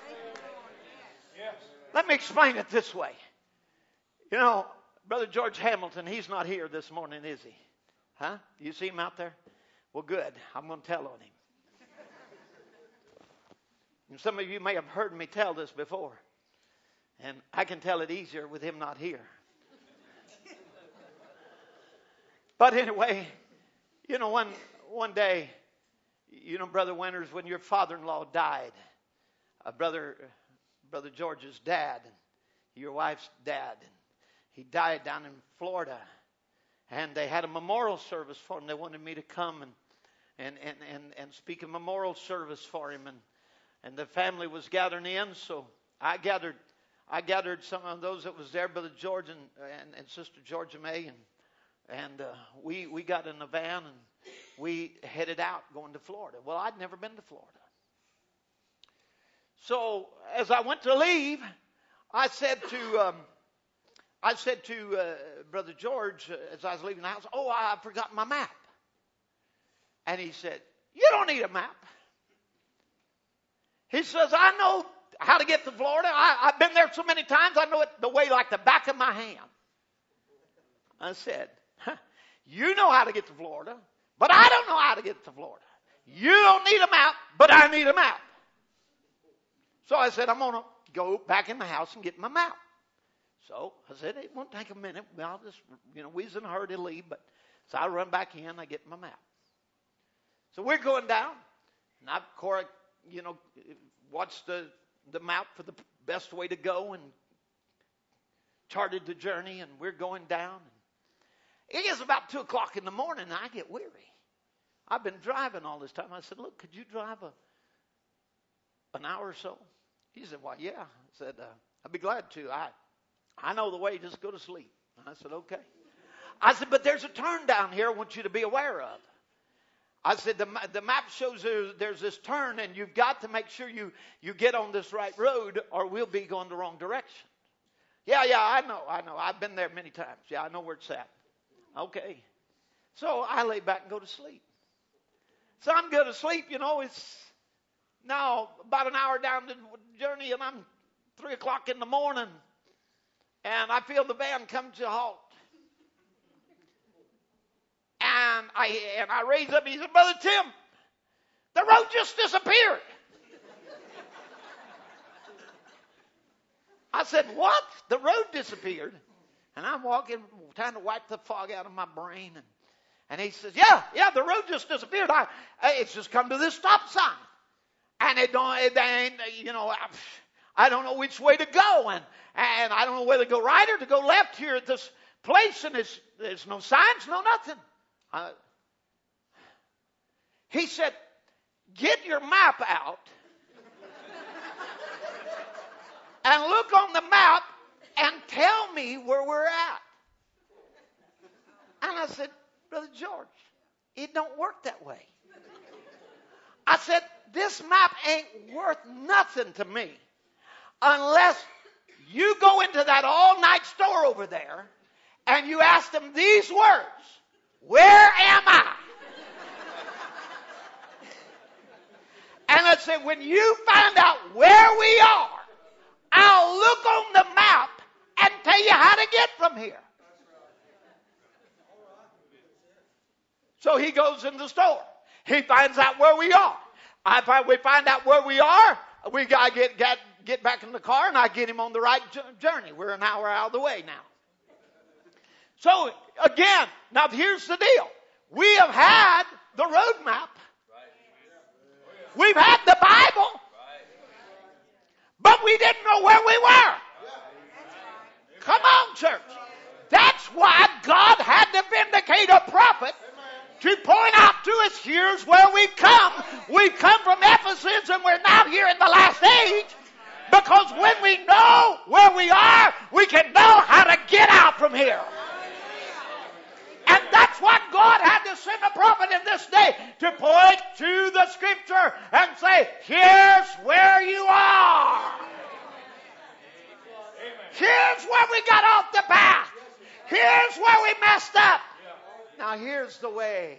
Let me explain it this way. You know, Brother George Hamilton, he's not here this morning, is he? Huh? You see him out there? Well, good. I'm going to tell on him. And some of you may have heard me tell this before. And I can tell it easier with him not here. But anyway, you know, one, one day, you know, Brother Winters, when your father-in-law died, uh, Brother... Brother George's dad, and your wife's dad. And he died down in Florida. And they had a memorial service for him. They wanted me to come and and, and, and, and speak a memorial service for him. And, and the family was gathering in, so I gathered I gathered some of those that was there, Brother George and, and, and Sister Georgia May, and and uh, we, we got in a van and we headed out going to Florida. Well, I'd never been to Florida. So as I went to leave, I said to um, I said to uh, Brother George uh, as I was leaving the house, "Oh, I forgot my map." And he said, "You don't need a map." He says, "I know how to get to Florida. I, I've been there so many times. I know it the way like the back of my hand." I said, huh, "You know how to get to Florida, but I don't know how to get to Florida. You don't need a map, but I need a map." So I said, "I'm going to go back in the house and get my map." So I said, "It won't take a minute. I'll just, you know, we was in a hurry to leave." But so I run back in, I get my map. So we're going down. And I, Cora, you know, watched the, the map for the best way to go and charted the journey. And we're going down. It gets about two o'clock in the morning and I get weary. I've been driving all this time. I said, "Look, could you drive a an hour or so?" He said, "Well, yeah." I said, uh, "I'd be glad to. I I know the way. Just go to sleep." And I said, "Okay." I said, "But there's a turn down here I want you to be aware of." I said, the, the map shows there's, there's this turn, and you've got to make sure you, you get on this right road or we'll be going the wrong direction." "Yeah, yeah, I know, I know. I've been there many times. Yeah, I know where it's at." Okay. So I lay back and go to sleep. So I'm going to sleep, you know, it's now about an hour down the journey, and I'm three o'clock in the morning, and I feel the van come to a halt. And I and I raise up, and he said, "Brother Tim, the road just disappeared." I said, "What? The road disappeared?" And I'm walking, trying to wipe the fog out of my brain, and, and he says, yeah, yeah, the road just disappeared. I, it's just come to this stop sign. And it don't, it ain't, you know, I, I don't know which way to go. And, and I don't know whether to go right or to go left here at this place. And there's, there's no signs, no nothing. I, he said, get your map out and look on the map and tell me where we're at. And I said, Brother George, it don't work that way. I said, this map ain't worth nothing to me unless you go into that all-night store over there and you ask them these words, where am I? And I said, when you find out where we are, I'll look on the map and tell you how to get from here. So he goes in the store. He finds out where we are. I find, we find out where we are. We got to get, get, get back in the car and I get him on the right journey. We're an hour out of the way now. So again, now here's the deal. We have had the road map. We've had the Bible. But we didn't know where we were. Come on, church. That's why God had to vindicate a prophet to point out to us, here's where we've come. We've come from Ephesus and we're now here in the last age. Because when we know where we are, we can know how to get out from here. And that's what God had to send a prophet in this day, to point to the scripture and say, here's where you are. Here's where we got off the path. Here's where we messed up. Now here's the way.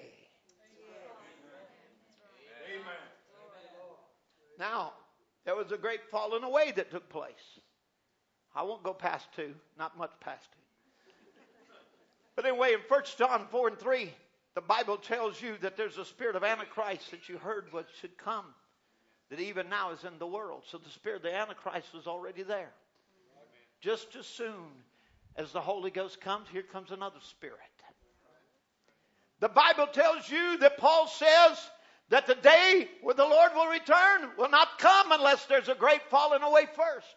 Now, there was a great falling away that took place. I won't go past two, not much past two. But anyway, in First John four and three, the Bible tells you that there's a spirit of Antichrist that you heard what should come, that even now is in the world. So the spirit of the Antichrist is already there. Just as soon as the Holy Ghost comes, here comes another spirit. The Bible tells you that Paul says that the day where the Lord will return will not come unless there's a great falling away first.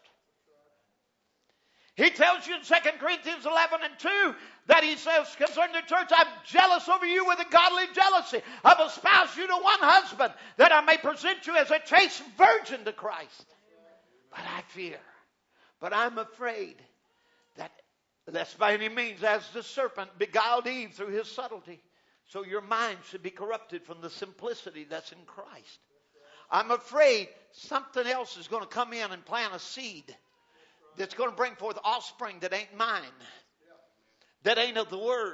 He tells you in Second Corinthians eleven and two that he says concerning the church, I'm jealous over you with a godly jealousy. I've espoused you to one husband that I may present you as a chaste virgin to Christ. But I fear, but I'm afraid that lest by any means as the serpent beguiled Eve through his subtlety, so your mind should be corrupted from the simplicity that's in Christ. I'm afraid something else is going to come in and plant a seed that's going to bring forth offspring that ain't mine, that ain't of the Word.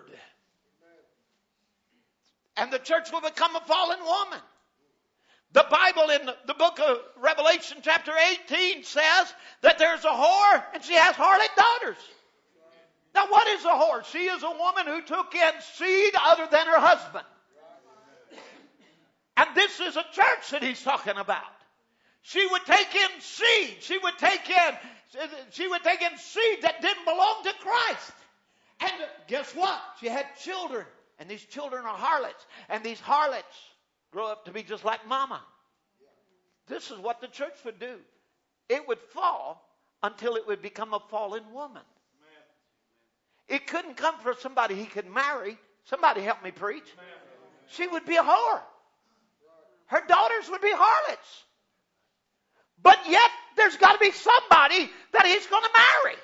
And the church will become a fallen woman. The Bible in the book of Revelation chapter eighteen says that there's a whore and she has harlot daughters. Now what is a whore? She is a woman who took in seed other than her husband. And this is a church that he's talking about. She would take in seed. She would take in, she would take in seed that didn't belong to Christ. And guess what? She had children. And these children are harlots. And these harlots grow up to be just like mama. This is what the church would do. It would fall until it would become a fallen woman. It couldn't come from somebody he could marry. Somebody help me preach. She would be a whore. Her daughters would be harlots. But yet, there's got to be somebody that he's going to marry.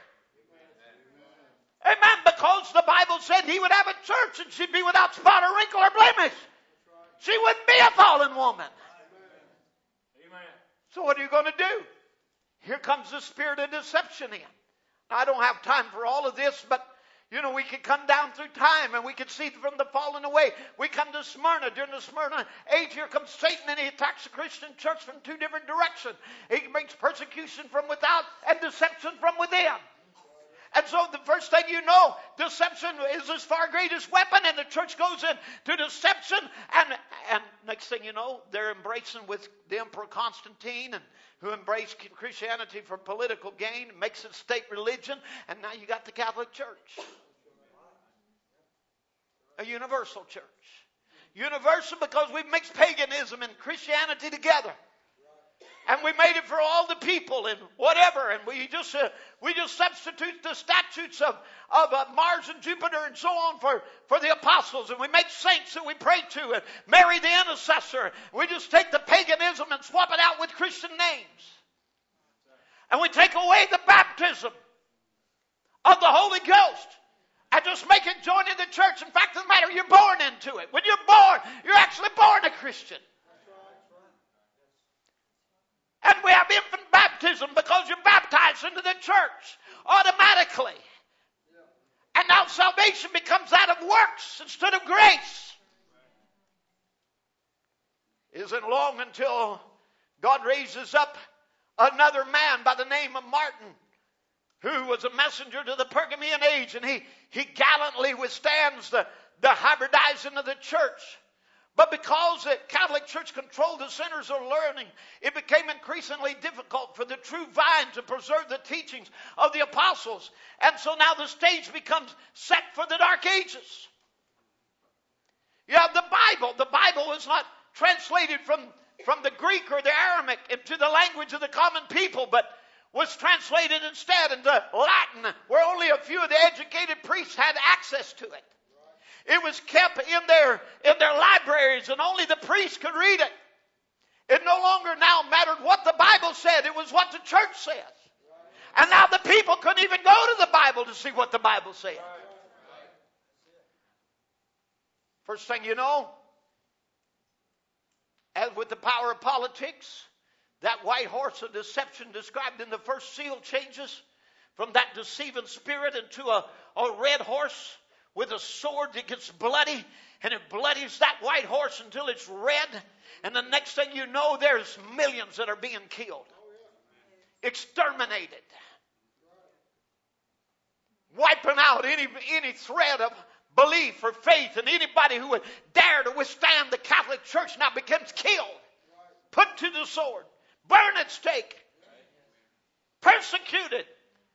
Amen. Because the Bible said he would have a church and she'd be without spot or wrinkle or blemish. She wouldn't be a fallen woman. So what are you going to do? Here comes the spirit of deception in. Now, I don't have time for all of this, but you know, we could come down through time and we could see from the falling away. We come to Smyrna. During the Smyrna age, here comes Satan and he attacks the Christian church from two different directions. He brings persecution from without and deception from within. And so the first thing you know, deception is his far greatest weapon, and the church goes into deception. And, and next thing you know, they're embracing with the Emperor Constantine, and who embraced Christianity for political gain, makes it state religion, and now you got the Catholic Church. A universal church. Universal because we've mixed paganism and Christianity together. And we made it for all the people and whatever. And we just uh, we just substitute the statutes of, of uh, Mars and Jupiter and so on for, for the apostles. And we make saints that we pray to and Mary the intercessor. We just take the paganism and swap it out with Christian names. And we take away the baptism of the Holy Ghost and just make it join in the church. In fact, it doesn't matter, you're born into it. When you're born, you're actually born a Christian. And we have infant baptism because you're baptized into the church automatically. And now salvation becomes that of works instead of grace. It isn't long until God raises up another man by the name of Martin, who was a messenger to the Pergamean age, and he, he gallantly withstands the, the hybridizing of the church. But because the Catholic Church controlled the centers of learning, it became increasingly difficult for the true vine to preserve the teachings of the apostles. And so now the stage becomes set for the Dark Ages. You have the Bible. The Bible was not translated from, from the Greek or the Aramaic into the language of the common people, but was translated instead into Latin, where only a few of the educated priests had access to it. It was kept in their, in their libraries, and only the priests could read it. It no longer now mattered what the Bible said. It was what the church said. And now the people couldn't even go to the Bible to see what the Bible said. First thing you know, as with the power of politics, that white horse of deception described in the first seal changes from that deceiving spirit into a, a red horse with a sword that gets bloody, and it bloodies that white horse until it's red. And the next thing you know, there's millions that are being killed, exterminated, wiping out any, any thread of belief or faith. And anybody who would dare to withstand the Catholic Church now becomes killed, put to the sword, burned at stake, persecuted.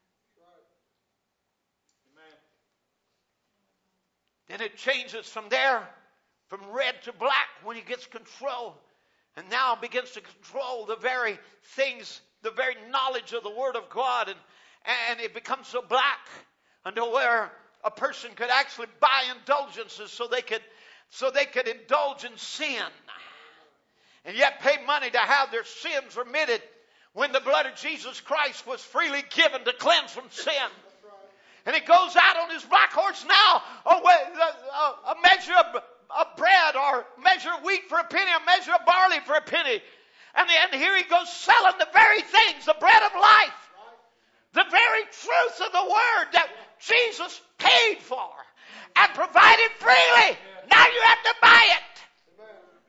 Then it changes from there, from red to black, when he gets control. And now begins to control the very things, the very knowledge of the Word of God. And, and it becomes so black until where a person could actually buy indulgences so they could, so they could indulge in sin. And yet pay money to have their sins remitted when the blood of Jesus Christ was freely given to cleanse from sin. And he goes out on his black horse now, a, a, a measure of, of bread or a measure of wheat for a penny, a measure of barley for a penny. And, and here he goes selling the very things, the bread of life, the very truth of the Word that Jesus paid for and provided freely. Now you have to buy it.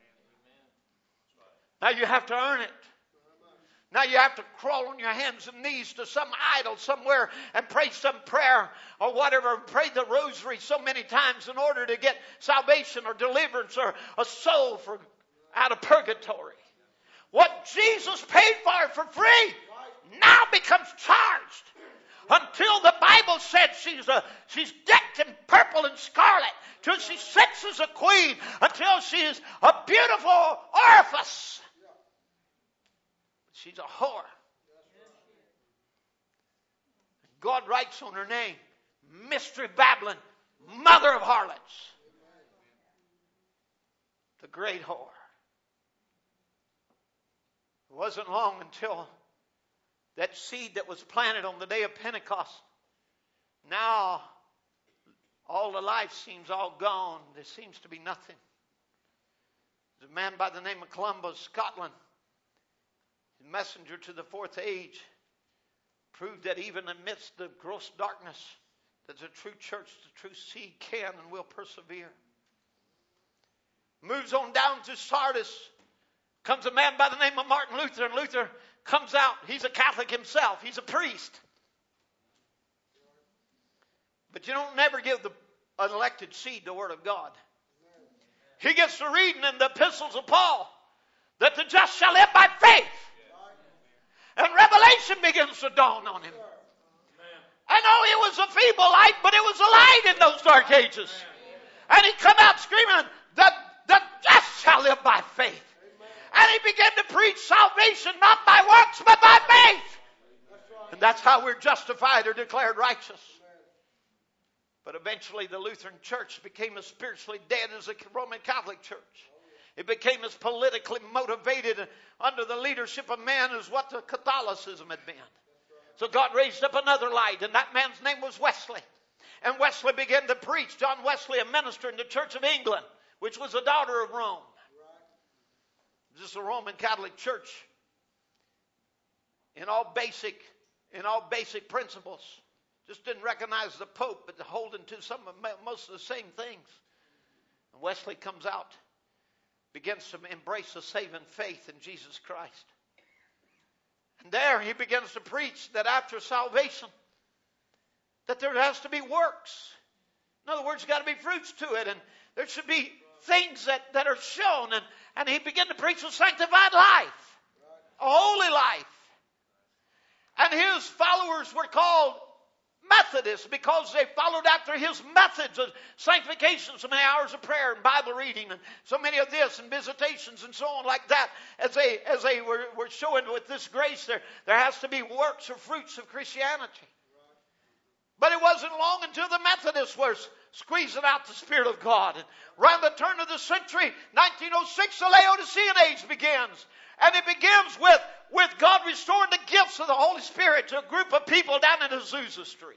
Now you have to earn it. Now you have to crawl on your hands and knees to some idol somewhere and pray some prayer or whatever, pray the rosary so many times in order to get salvation or deliverance or a soul for, out of purgatory. What Jesus paid for for free now becomes charged. Until the Bible said she's a, she's decked in purple and scarlet, till she sits as a queen, until she is a beautiful orifice. She's a whore. God writes on her name, Mystery Babylon, Mother of Harlots. The great whore. It wasn't long until that seed that was planted on the day of Pentecost, now all the life seems all gone. There seems to be nothing. There's a man by the name of Columbus, Scotland, messenger to the fourth age, proved that even amidst the gross darkness, that the true church, the true seed can and will persevere. Moves on down to Sardis. Comes a man by the name of Martin Luther, and Luther comes out. He's a Catholic himself. He's a priest. But you don't never give the an elected seed the Word of God. He gets to reading in the epistles of Paul that the just shall live by faith. And revelation begins to dawn on him. I know it was a feeble light, but it was a light in those dark ages. And he come out screaming, the, the just shall live by faith. And he began to preach salvation not by works but by faith. And that's how we're justified or declared righteous. But eventually the Lutheran Church became as spiritually dead as the Roman Catholic Church. It became as politically motivated under the leadership of men as what the Catholicism had been. So God raised up another light, and that man's name was Wesley. And Wesley began to preach. John Wesley, a minister in the Church of England, which was a daughter of Rome. This is a Roman Catholic Church in all basic, in all basic principles. Just didn't recognize the Pope, but holding to some of most of the same things. And Wesley comes out, begins to embrace the saving faith in Jesus Christ. And there he begins to preach that after salvation, that there has to be works. In other words, there's got to be fruits to it, and there should be things that, that are shown. And, and he began to preach a sanctified life, a holy life. And his followers were called Methodists because they followed after his methods of sanctification, so many hours of prayer and Bible reading and so many of this and visitations and so on like that. As they as they were, were showing with this grace, there, there has to be works or fruits of Christianity. But it wasn't long until the Methodists were squeezing out the Spirit of God. And around the turn of the century, nineteen oh six, the Laodicean age begins. And it begins with, with God restoring the gifts of the Holy Spirit to a group of people down in Azusa Street.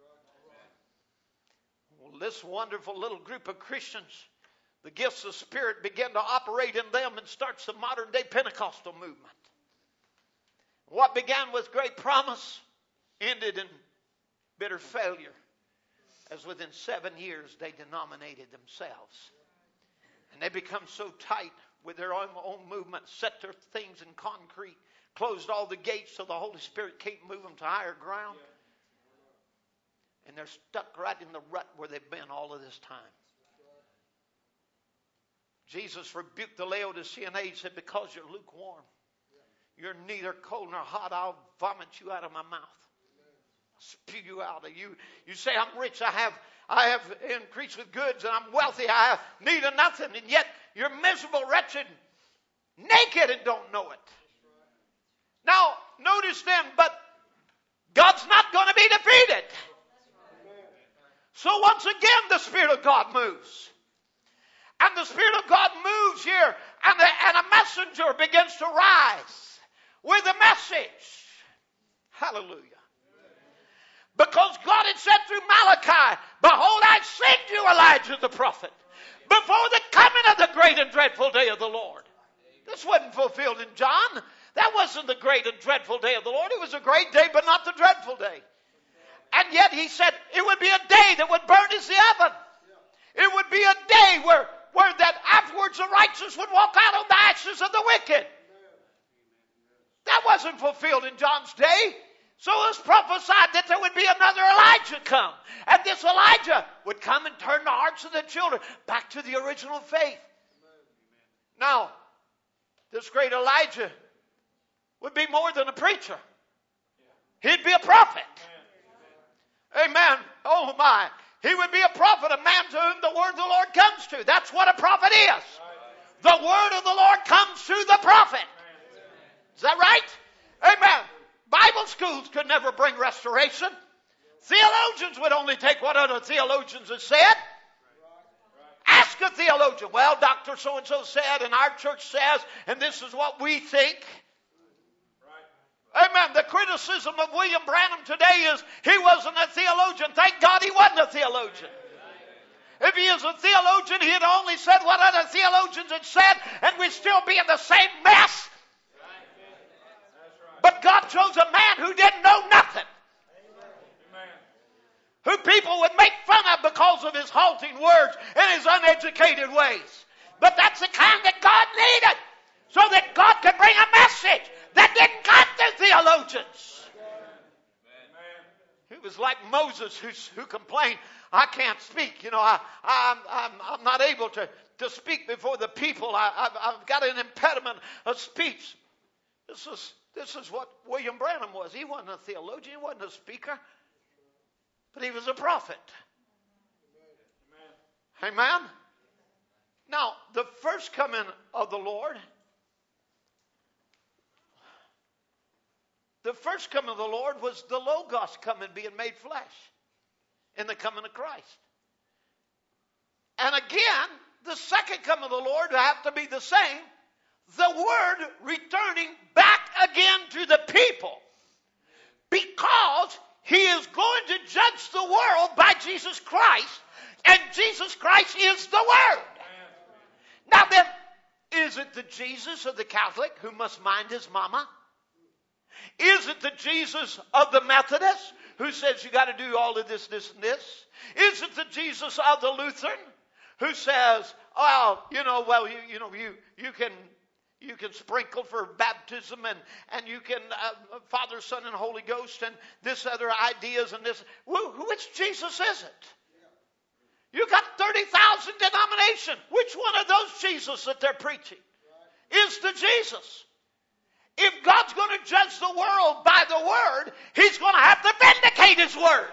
Well, this wonderful little group of Christians, the gifts of the Spirit begin to operate in them and starts the modern day Pentecostal movement. What began with great promise ended in bitter failure, as within seven years they denominated themselves. And they become so tight with their own, own movement, set their things in concrete, closed all the gates so the Holy Spirit can't move them to higher ground. And they're stuck right in the rut where they've been all of this time. Jesus rebuked the Laodicean age, said, because you're lukewarm, you're neither cold nor hot, I'll vomit you out of my mouth. Spew you out of you. You say, I'm rich, I have I have increased with goods, and I'm wealthy, I have need of nothing, and yet you're miserable, wretched, naked, and don't know it. Now, notice then, but God's not going to be defeated. So once again, the Spirit of God moves. And the Spirit of God moves here, and, the, and a messenger begins to rise with a message. Hallelujah. Because God had said through Malachi, behold, I send you Elijah the prophet before the coming of the great and dreadful day of the Lord. This wasn't fulfilled in John. That wasn't the great and dreadful day of the Lord. It was a great day, but not the dreadful day. And yet he said it would be a day that would burn as the oven. It would be a day where, where that afterwards the righteous would walk out on the ashes of the wicked. That wasn't fulfilled in John's day. So it was prophesied that there would be another Elijah come. And this Elijah would come and turn the hearts of the children back to the original faith. Now, this great Elijah would be more than a preacher. He'd be a prophet. Amen. Oh my. He would be a prophet, a man to whom the word of the Lord comes to. That's what a prophet is. The word of the Lord comes to the prophet. Is that right? Amen. Bible schools could never bring restoration. Theologians would only take what other theologians have said. Ask a theologian. Well, Doctor So-and-so said, and our church says, and this is what we think. Amen. The criticism of William Branham today is he wasn't a theologian. Thank God he wasn't a theologian. If he is a theologian, he had only said what other theologians had said, and we'd still be in the same mess. But God chose a man who didn't know nothing. Amen. Who people would make fun of because of his halting words and his uneducated ways. But that's the kind that God needed. So that God could bring a message that didn't come to theologians. Amen. He was like Moses who, who complained, I can't speak. You know, I, I'm, I'm, I'm not able to, to speak before the people. I, I've, I've got an impediment of speech. This is... This is what William Branham was. He wasn't a theologian. He wasn't a speaker. But he was a prophet. Amen. Amen? Now, the first coming of the Lord The first coming of the Lord was the Logos coming, being made flesh in the coming of Christ. And again, the second coming of the Lord will have to be the same. The Word returning back again to the people. Because He is going to judge the world by Jesus Christ. And Jesus Christ is the Word. Now then, is it the Jesus of the Catholic who must mind his mama? Is it the Jesus of the Methodist who says you got to do all of this, this, and this? Is it the Jesus of the Lutheran who says, oh, you know, well, you, you know, you, you can you can sprinkle for baptism and, and you can uh, Father, Son, and Holy Ghost and this other ideas and this. Which Jesus is it? You got thirty thousand denominations. Which one of those Jesus that they're preaching is the Jesus? If God's going to judge the world by the Word, He's going to have to vindicate His Word.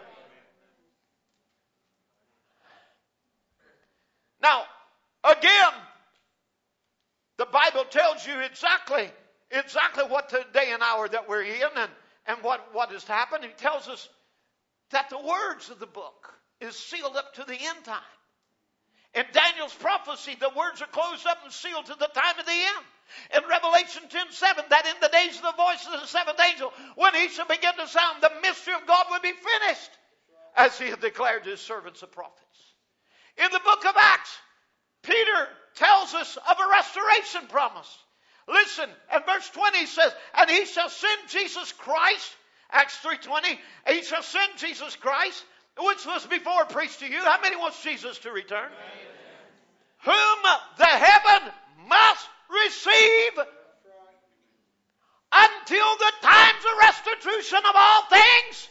Now, again, the Bible tells you exactly, exactly what the day and hour that we're in and, and what, what has happened. He tells us that the words of the book is sealed up to the end time. In Daniel's prophecy, the words are closed up and sealed to the time of the end. In Revelation ten seven, that in the days of the voice of the seventh angel, when he shall begin to sound, the mystery of God will be finished, as he had declared to his servants the prophets. In the book of Acts, Peter tells us of a restoration promise. Listen, and verse twenty says, and he shall send Jesus Christ, Acts three twenty, he shall send Jesus Christ, which was before preached to you. How many wants Jesus to return? Amen. Whom the heaven must receive until the times of restitution of all things.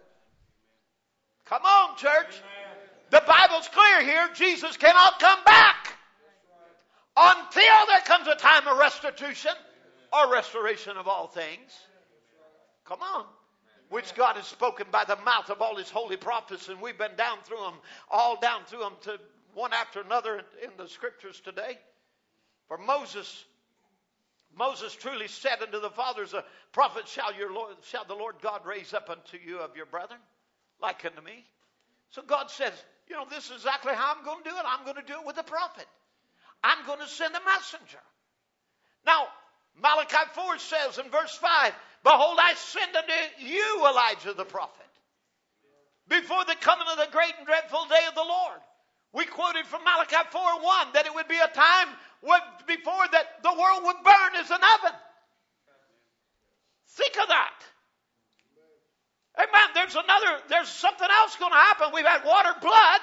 Come on, church. The Bible's clear here. Jesus cannot come back until there comes a time of restitution or restoration of all things. Come on. Which God has spoken by the mouth of all His holy prophets, and we've been down through them, all down through them, to one after another in the Scriptures today. For Moses, Moses truly said unto the fathers, a prophet shall your Lord, shall the Lord God raise up unto you of your brethren, like unto me. So God says, you know, this is exactly how I'm going to do it. I'm going to do it with a prophet. I'm going to send a messenger. Now, Malachi four says in verse five, behold, I send unto you Elijah the prophet before the coming of the great and dreadful day of the Lord. We quoted from Malachi four one that it would be a time when, before that the world would burn as an oven. Think of that. Amen. There's another, there's something else going to happen. We've had water, blood.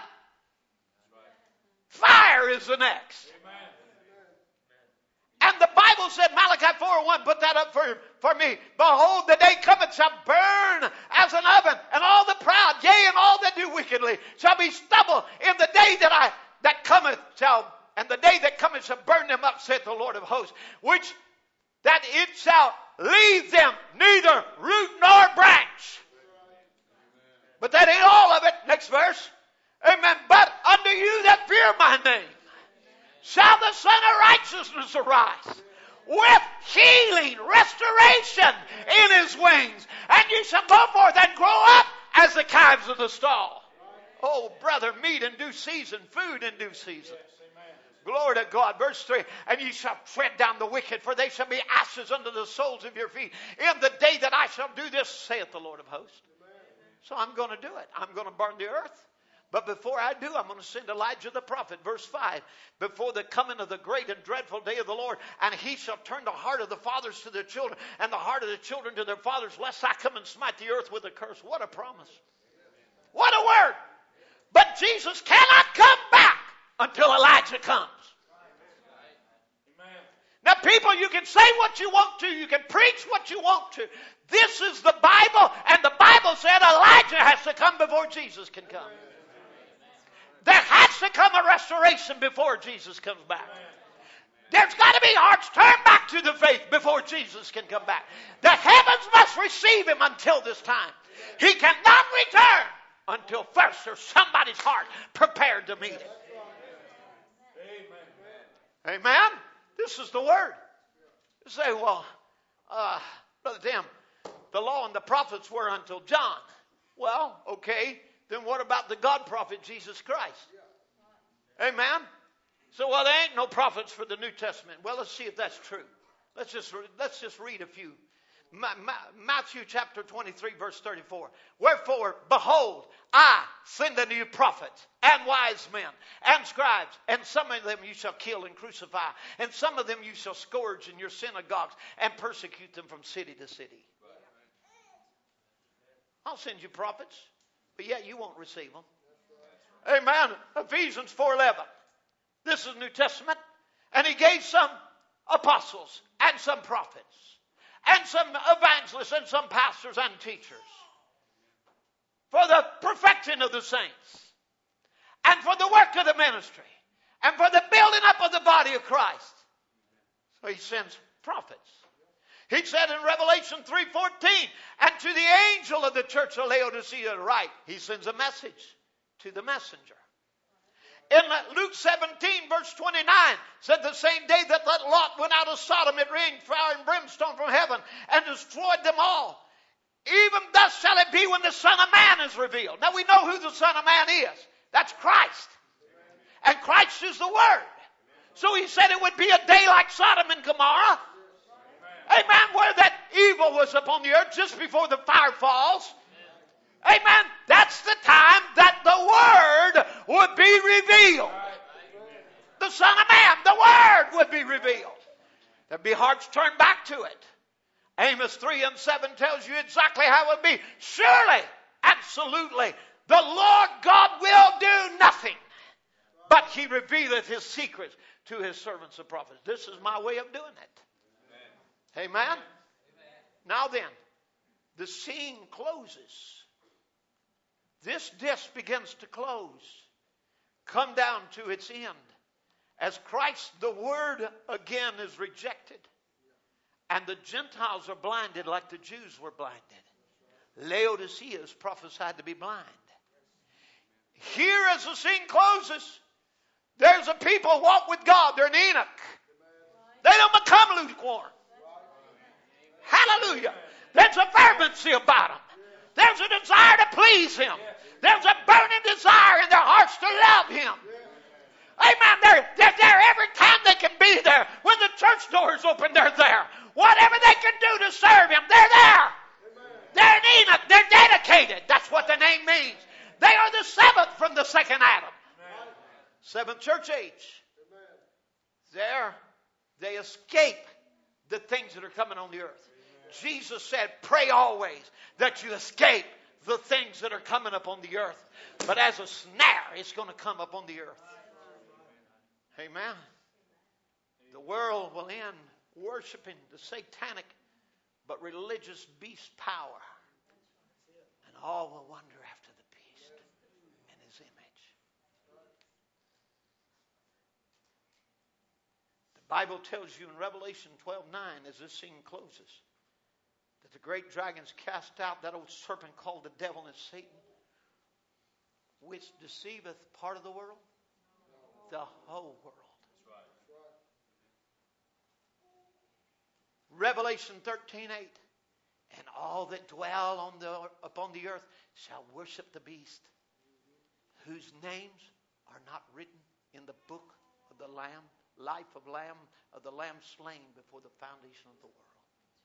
Fire is the next. And the Bible said, Malachi four one, put that up for, for me. Behold, the day cometh shall burn as an oven, and all the proud, yea, and all that do wickedly, shall be stubble in the day that I that cometh shall, and the day that cometh shall burn them up, saith the Lord of hosts, which that it shall leave them neither root nor branch. But that ain't all of it. Next verse. Amen. But unto you that fear my name shall the Son of Righteousness arise with healing, restoration in His wings. And you shall go forth and grow up as the calves of the stall. Oh, brother, meat in due season, food in due season. Glory to God. Verse three, and ye shall tread down the wicked, for they shall be ashes under the soles of your feet. In the day that I shall do this, saith the Lord of hosts. So I'm going to do it. I'm going to burn the earth. But before I do, I'm going to send Elijah the prophet. Verse five, before the coming of the great and dreadful day of the Lord, and he shall turn the heart of the fathers to their children, and the heart of the children to their fathers, lest I come and smite the earth with a curse. What a promise. What a word. But Jesus cannot come back until Elijah comes. Now, people, you can say what you want to. You can preach what you want to. This is the Bible, and the Bible said Elijah has to come before Jesus can come. There has to come a restoration before Jesus comes back. There's got to be hearts turned back to the faith before Jesus can come back. The heavens must receive Him until this time. He cannot return until first there's somebody's heart prepared to meet Him. Amen. Amen. This is the word. You say, well, uh, Brother Tim, the law and the prophets were until John. Well, okay, then what about the God prophet Jesus Christ? Amen? So, well, there ain't no prophets for the New Testament. Well, let's see if that's true. Let's just, let's just read a few. Ma- Ma- Matthew chapter twenty-three, verse thirty-four. Wherefore, behold, I send unto you prophets and wise men and scribes, and some of them you shall kill and crucify, and some of them you shall scourge in your synagogues and persecute them from city to city. I'll send you prophets, but yet you won't receive them. Amen. Ephesians four eleven. This is New Testament. And he gave some apostles and some prophets and some evangelists and some pastors and teachers for the perfecting of the saints and for the work of the ministry and for the building up of the body of Christ. So he sends prophets. He said in Revelation three fourteen, and to the angel of the church of Laodicea write, he sends a message to the messenger. In Luke seventeen, verse twenty-nine, said the same day that that Lot went out of Sodom, it rained fire and brimstone from heaven and destroyed them all. Even thus shall it be when the Son of Man is revealed. Now we know who the Son of Man is. That's Christ. And Christ is the Word. So he said it would be a day like Sodom and Gomorrah. Amen. Where that evil was upon the earth just before the fire falls. Amen. That's the time that the Word would be revealed. The Son of Man, the Word would be revealed. There'd be hearts turned back to it. Amos three and seven tells you exactly how it would be. Surely, absolutely, the Lord God will do nothing, but He revealeth His secrets to His servants the prophets. This is my way of doing it. Amen. Amen. Now then, the scene closes. This disc begins to close, come down to its end, as Christ, the Word, again is rejected. And the Gentiles are blinded like the Jews were blinded. Laodicea is prophesied to be blind. Here, as the scene closes, there's a people who walk with God. They're an Enoch. They don't become lukewarm. Hallelujah. There's a fervency about them. There's a desire to please Him. There's a burning desire in their hearts to love Him. Amen. They're, they're there every time they can be there. When the church doors open, they're there. Whatever they can do to serve Him, they're there. They're an Enoch. They're dedicated. That's what the name means. They are the seventh from the second Adam. Seventh church age. There, they escape the things that are coming on the earth. Jesus said, pray always that you escape the things that are coming upon the earth. But as a snare, it's going to come upon the earth. Amen. The world will end worshiping the satanic but religious beast power. And all will wonder after the beast and his image. The Bible tells you in Revelation twelve nine, as this scene closes, that the great dragons cast out that old serpent called the devil and Satan, which deceiveth part of the world, the whole world. Revelation thirteen eight, and all that dwell on the, upon the earth shall worship the beast, whose names are not written in the book of the Lamb, life of Lamb, of the Lamb slain before the foundation of the world.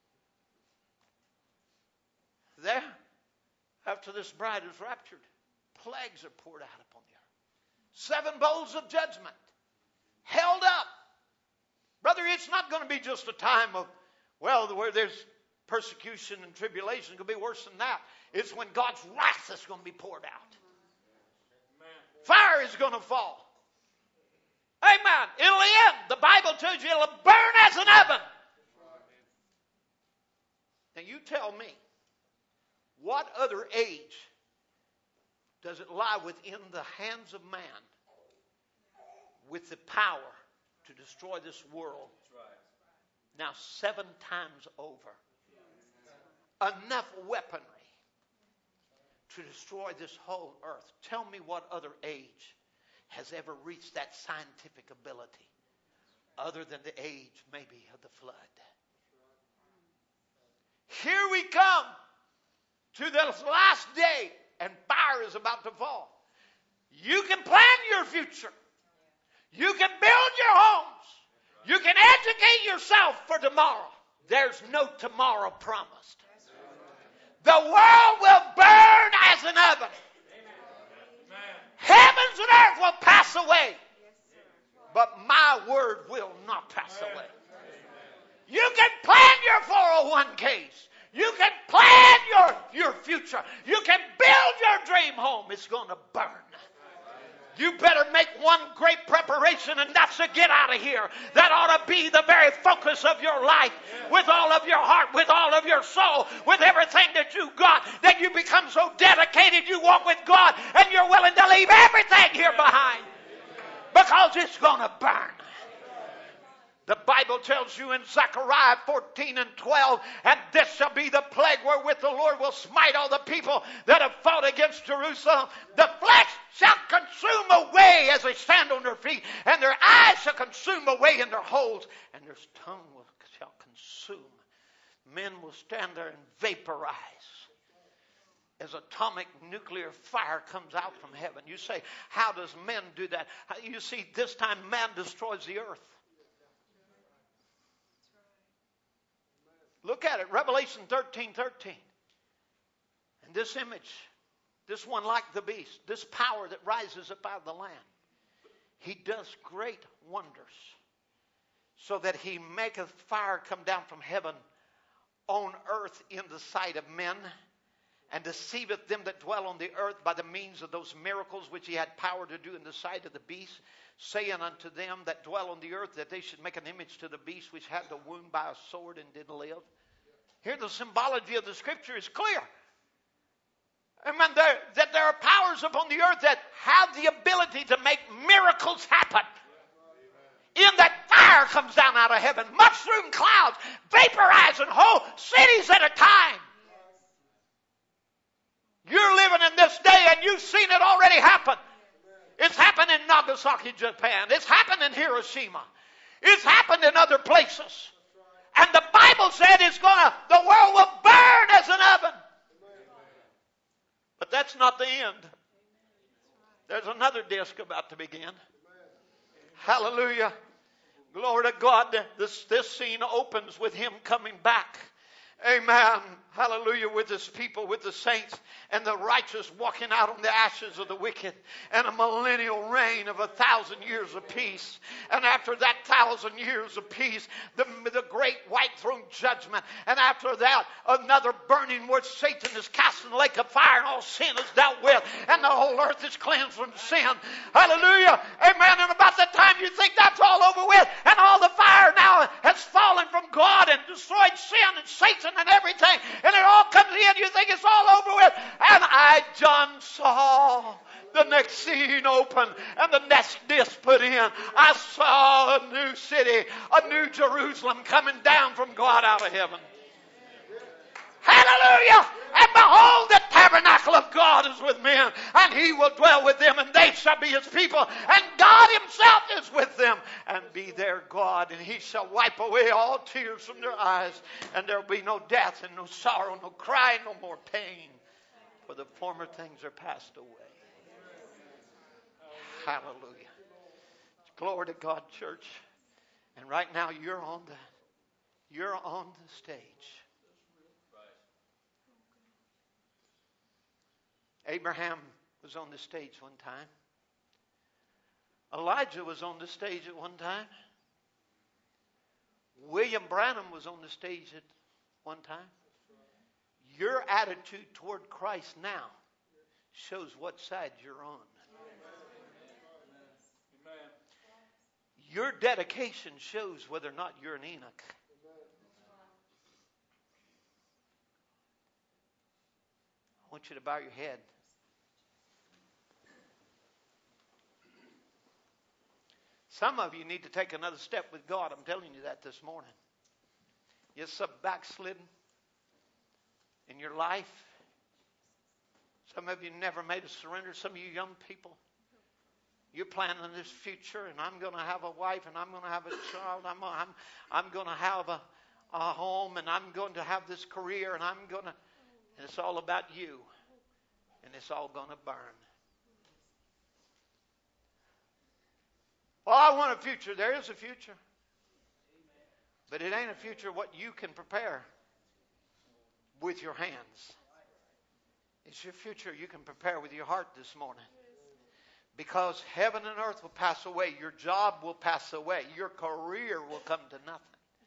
There, after this bride is raptured, plagues are poured out upon the earth. Seven bowls of judgment held up. Brother, it's not going to be just a time of, well, where there's persecution and tribulation. It's going to be worse than that. It's when God's wrath is going to be poured out. Fire is going to fall. Amen. It'll end. The Bible tells you it'll burn as an oven. Now you tell me, what other age does it lie within the hands of man with the power to destroy this world? Now seven times over. Enough weaponry to destroy this whole earth. Tell me what other age has ever reached that scientific ability other than the age maybe of the flood. Here we come to this last day, and fire is about to fall. You can plan your future. You can build your homes. You can educate yourself for tomorrow. There's no tomorrow promised. The world will burn as an oven. Heavens and earth will pass away, but my word will not pass away. You can plan your four oh one k's. You can plan your, your future. You can build your dream home. It's going to burn. You better make one great preparation, and that's to get out of here. That ought to be the very focus of your life, with all of your heart, with all of your soul, with everything that you got, that you become so dedicated you walk with God and you're willing to leave everything here behind, because it's going to burn. The Bible tells you in Zechariah fourteen and twelve, and this shall be the plague wherewith the Lord will smite all the people that have fought against Jerusalem. The flesh shall consume away as they stand on their feet, and their eyes shall consume away in their holes, and their tongue will, shall consume. Men will stand there and vaporize as atomic nuclear fire comes out from heaven. You say, how does men do that? You see, this time man destroys the earth. Look at it, Revelation thirteen thirteen. And this image, this one like the beast, this power that rises up out of the land, he does great wonders, so that he maketh fire come down from heaven on earth in the sight of men, and deceiveth them that dwell on the earth by the means of those miracles which he had power to do in the sight of the beast, saying unto them that dwell on the earth that they should make an image to the beast which had the wound by a sword and did live. Here the symbology of the scripture is clear. Amen. There, that there are powers upon the earth that have the ability to make miracles happen. In that fire comes down out of heaven, mushroom clouds, vaporizing whole cities at a time. You're living in this day and you've seen it already happen. It's happened in Nagasaki, Japan. It's happened in Hiroshima. It's happened in other places. And the Bible said it's gonna, the world will burn as an oven. But that's not the end. There's another disc about to begin. Hallelujah. Glory to God. This, this scene opens with him coming back. Amen. Hallelujah. With his people, with the saints, and the righteous walking out on the ashes of the wicked, and a millennial reign of a thousand years of peace. And after that thousand years of peace, the, the great white throne judgment. And after that, another burning where Satan is cast in the lake of fire and all sin is dealt with, and the whole earth is cleansed from sin. Hallelujah. Amen. And about the time you think that's all over with, and all the fire now has fallen from God and destroyed sin and Satan and everything, and it all comes in, you think it's all over with. And I, John, saw the next scene open and the next disc put in. I saw a new city, a new Jerusalem coming down from God out of heaven. Hallelujah! And behold, the tabernacle of God is with men, and he will dwell with them, and they shall be his people, and God himself is with them, and be their God, and he shall wipe away all tears from their eyes, and there will be no death, and no sorrow, no crying, no more pain, for the former things are passed away. Hallelujah. Glory to God, church. And right now you're on the, you're on the stage. Abraham was on the stage one time. Elijah was on the stage at one time. William Branham was on the stage at one time. Your attitude toward Christ now shows what side you're on. Your dedication shows whether or not you're an Enoch. I want you to bow your head. Some of you need to take another step with God. I'm telling you that this morning. You're so backslidden in your life. Some of you never made a surrender. Some of you young people, you're planning this future, and I'm going to have a wife, and I'm going to have a child. I'm, I'm, I'm going to have a, a home, and I'm going to have this career, and I'm going to, and it's all about you, and it's all going to burn. Well, I want a future. There is a future. But it ain't a future what you can prepare with your hands. It's your future you can prepare with your heart this morning. Because heaven and earth will pass away. Your job will pass away. Your career will come to nothing.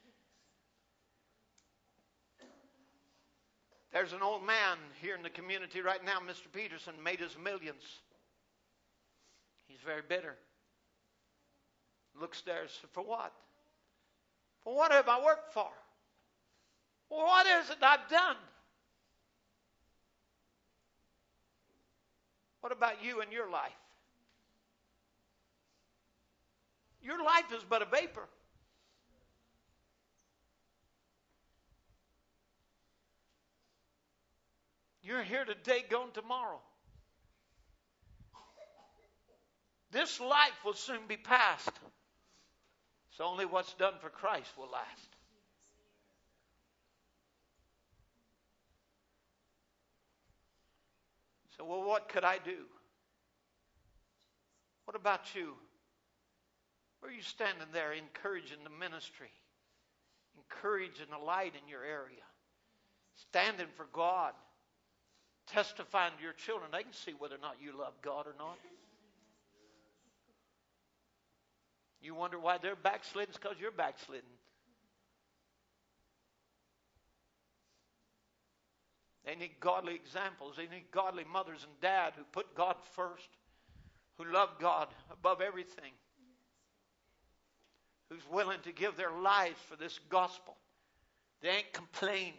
There's an old man here in the community right now, Mister Peterson, made his millions. He's very bitter. Looks there and says, for what? For what have I worked for? Well, what is it I've done? What about you and your life? Your life is but a vapor. You're here today, gone tomorrow. This life will soon be past. So only what's done for Christ will last. So, well, what could I do? What about you? Where are you standing there encouraging the ministry? Encouraging the light in your area? Standing for God? Testifying to your children. They can see whether or not you love God or not. You wonder why they're backsliding? It's because you're backsliding. They need godly examples. They need godly mothers and dad who put God first, who love God above everything, who's willing to give their lives for this gospel. They ain't complaining.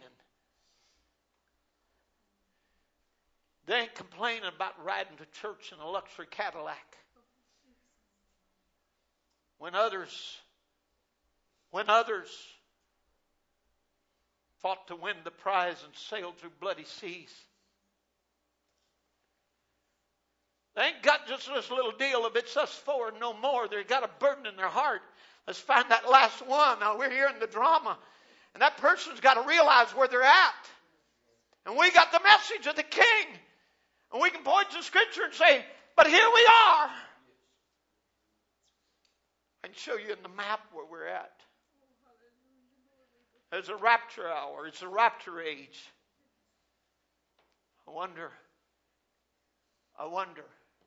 They ain't complaining about riding to church in a luxury Cadillac. When others, when others fought to win the prize and sailed through bloody seas. They ain't got just this little deal of it's us four and no more. They've got a burden in their heart. Let's find that last one. Now we're here in the drama. And that person's got to realize where they're at. And we got the message of the King. And we can point to Scripture and say, but here we are. I can show you in the map where we're at. There's a rapture hour. It's a rapture age. I wonder, I wonder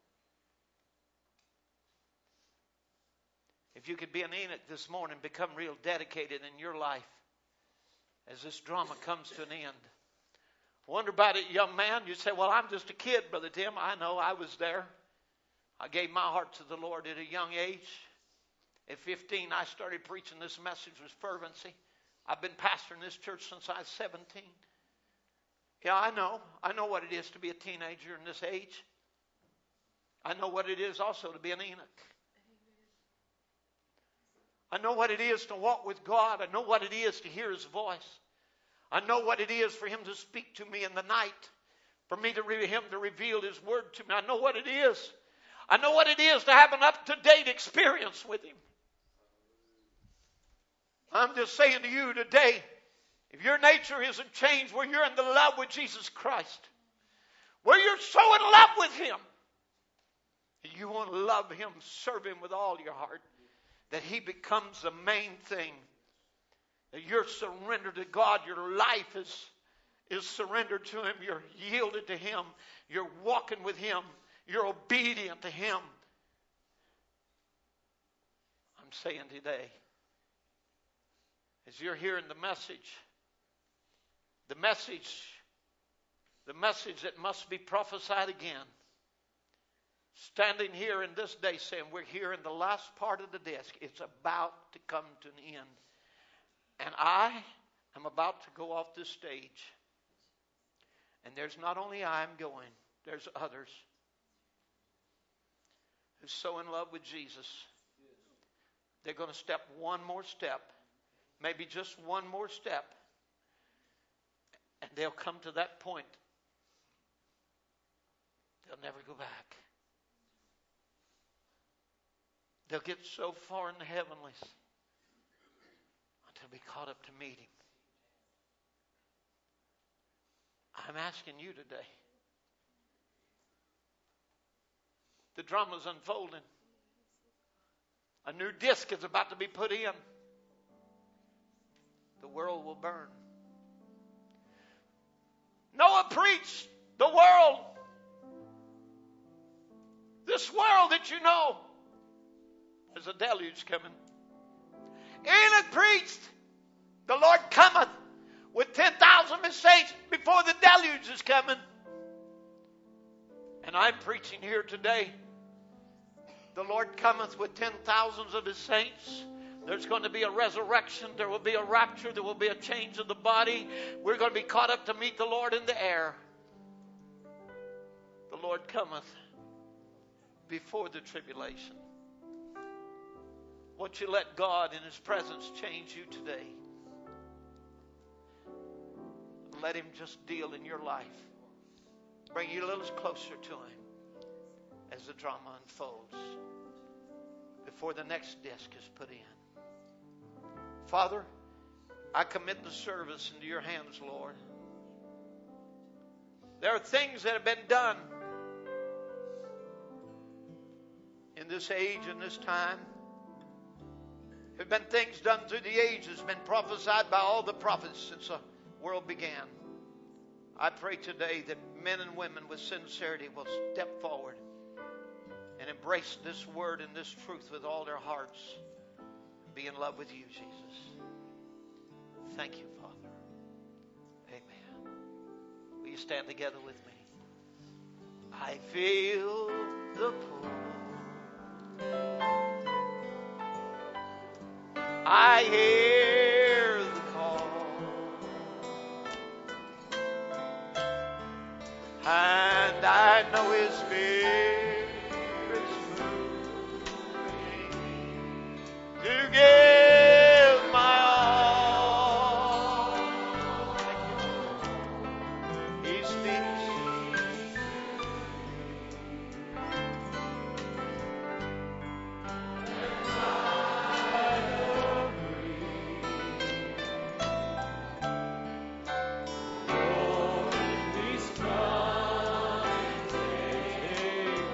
if you could be an Enoch this morning, become real dedicated in your life as this drama comes to an end. I wonder about it, young man. You say, well, I'm just a kid, Brother Tim. I know, I was there. I gave my heart to the Lord at a young age. At fifteen, I started preaching this message with fervency. I've been pastoring this church since I was seventeen. Yeah, I know. I know what it is to be a teenager in this age. I know what it is also to be an Enoch. I know what it is to walk with God. I know what it is to hear His voice. I know what it is for Him to speak to me in the night. For me to re- Him to reveal His word to me. I know what it is. I know what it is to have an up-to-date experience with Him. I'm just saying to you today, if your nature isn't changed, where you're in the love with Jesus Christ, where you're so in love with Him, you want to love Him, serve Him with all your heart, that He becomes the main thing. That you're surrendered to God, your life is, is surrendered to Him, you're yielded to Him, you're walking with Him, you're obedient to Him. I'm saying today, as you're hearing the message, the message, the message that must be prophesied again, standing here in this day saying we're here in the last part of the desk. It's about to come to an end. And I am about to go off this stage. And there's not only I am going, there's others who's so in love with Jesus. They're going to step one more step. Maybe just one more step. And they'll come to that point. They'll never go back. They'll get so far in the heavenlies until be caught up to meet Him. I'm asking you today. The drama's unfolding. A new disc is about to be put in. The world will burn. Noah preached the world. This world that you know, there's a deluge coming. Enoch preached, the Lord cometh with ten thousand of his saints before the deluge is coming. And I'm preaching here today. The Lord cometh with ten thousands of his saints. There's going to be a resurrection. There will be a rapture. There will be a change of the body. We're going to be caught up to meet the Lord in the air. The Lord cometh before the tribulation. Won't you let God in his presence change you today? Let him just deal in your life. Bring you a little closer to him as the drama unfolds before the next disc is put in. Father, I commit the service into your hands, Lord. There are things that have been done in this age and this time. There have been things done through the ages, been prophesied by all the prophets since the world began. I pray today that men and women with sincerity will step forward and embrace this word and this truth with all their hearts. Be in love with you, Jesus. Thank you, Father. Amen. Will you stand together with me? I feel the pull. I hear the call. And I know his Spirit's moving to give my all. He speaks. And I agree. Lord, in these trying days,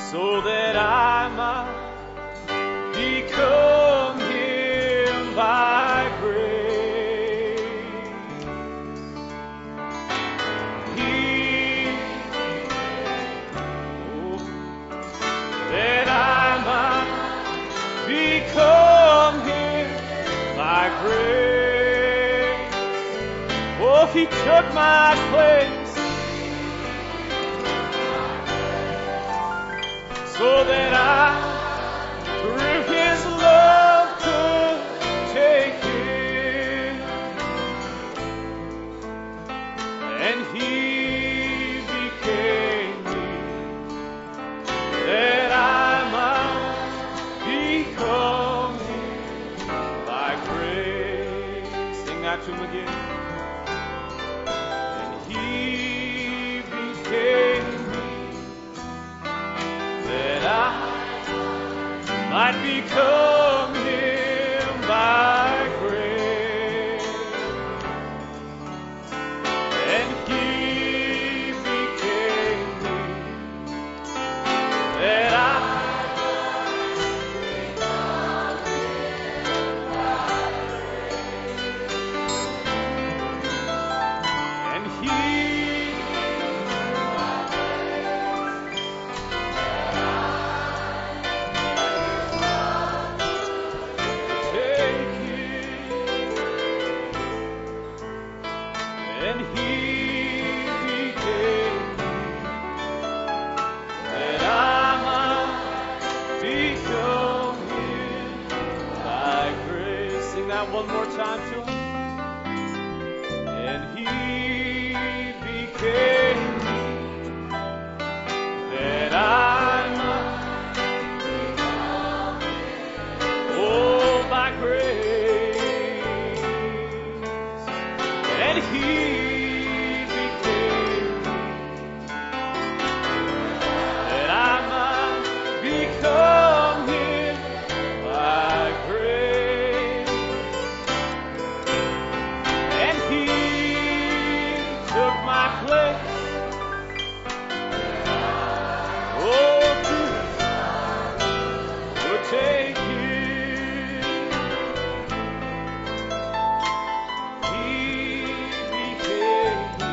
so that I might become Him by grace. He, oh, that I might become Him by grace. Oh, He took my place so that I, through His love, could take it. And He became me, that I might become Him by grace. Sing that to Him again. And He became might become Him by grace, and He became me, that I might become Him by grace, and He one more time to Him. And He became me, that I might become Him, oh, by grace. And He became me, that I might become Him by grace. My place, oh, would take it. He became me,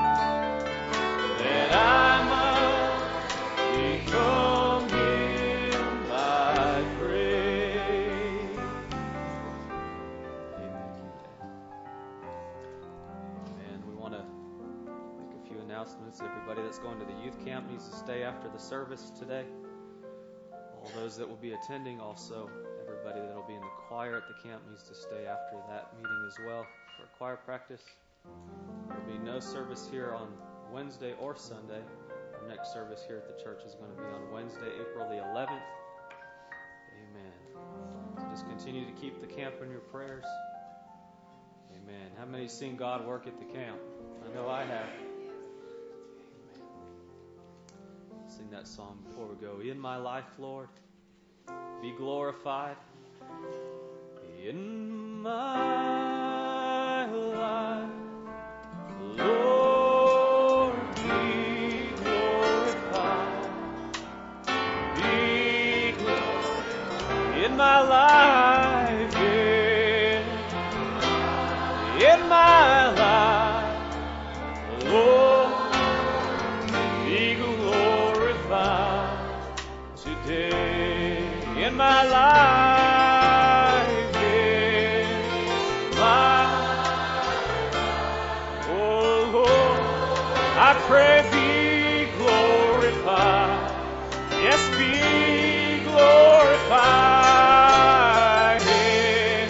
that I might become Him by grace. Amen. We want to announcements. Everybody that's going to the youth camp needs to stay after the service today. All those that will be attending, also everybody that will be in the choir at the camp needs to stay after that meeting as well for choir practice. There will be no service here on Wednesday or Sunday. Our next service here at the church is going to be on Wednesday, April the eleventh. Amen. So just continue to keep the camp in your prayers. Amen. How many have seen God work at the camp? I know I have. Sing that song before we go. In my life, Lord, be glorified. In my life, Lord, be glorified. Be glorified. In my life, in, in my life, Lord, be glorified today. In my life, in my, oh Lord, I pray be glorified. Yes, be glorified in,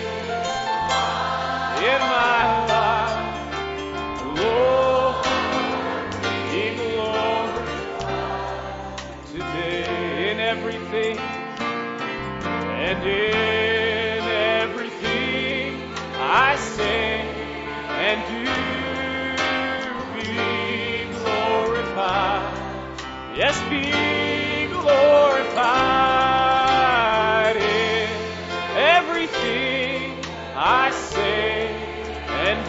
in my life. Lord, be glorified today in everything. And in everything I say and do, be glorified. Yes, be glorified in everything I say and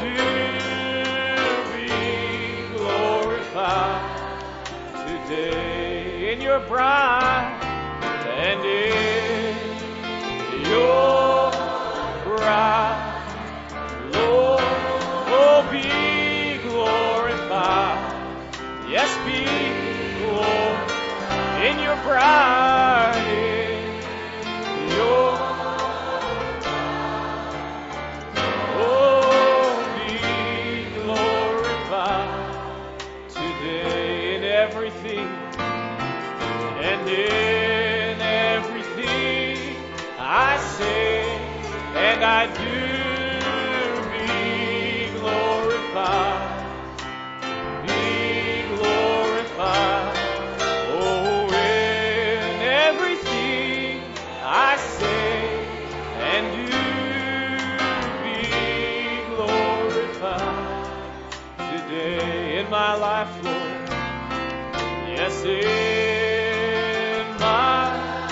do, be glorified today in your bride. and in your bride, Lord, oh, be glorified. Yes, be glorified in your bride, in your oh, be glorified today in everything and in everything I say and I do. Be glorified. My life, Lord, yes, in my,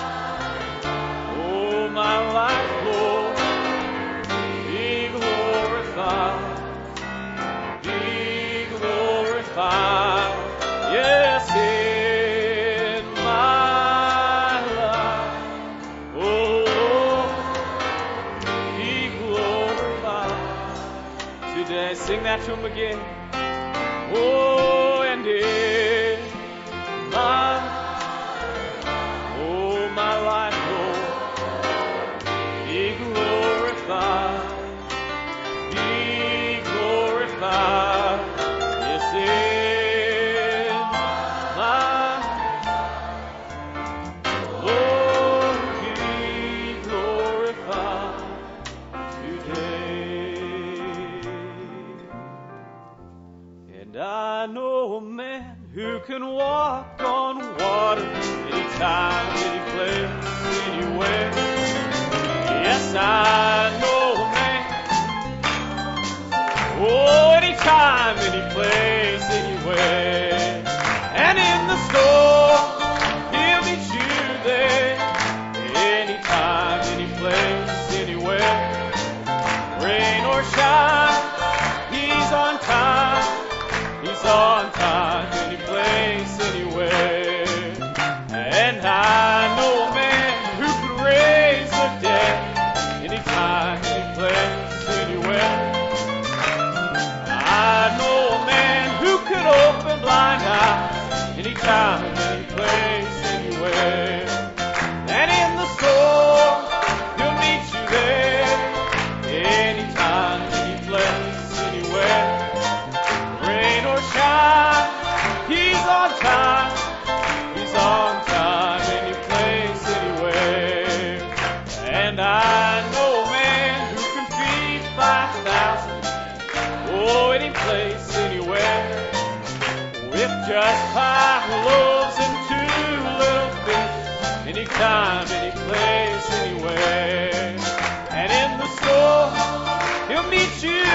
oh, my life, Lord, be glorified, be glorified, yes, in my life, oh, Lord, be glorified today. Sing that to him again. Oh, and in my, oh, my life, Lord, be glorified, be glorified, yes, in my, Lord, be glorified today. And I know a man who can walk on water anytime, any place, anywhere. Yes, I know a man. Oh, anytime, any place, anywhere. And in the storm, he'll meet you there. Anytime, any place, anywhere. Rain or shine, he's on time. He's on time, any place, anywhere. And I know a man who can raise the dead, anytime, any place, anywhere. I know a man who can open blind eyes, anytime, any place, anywhere. And in the storm, he'll meet you there, anytime, any place, anywhere. Shine. He's on time, he's on time, any place, anywhere. And I know a man who can feed five thousand, oh, any place, anywhere. With just five loaves and two little fish, anytime, any place, anywhere. And in the storm, he'll meet you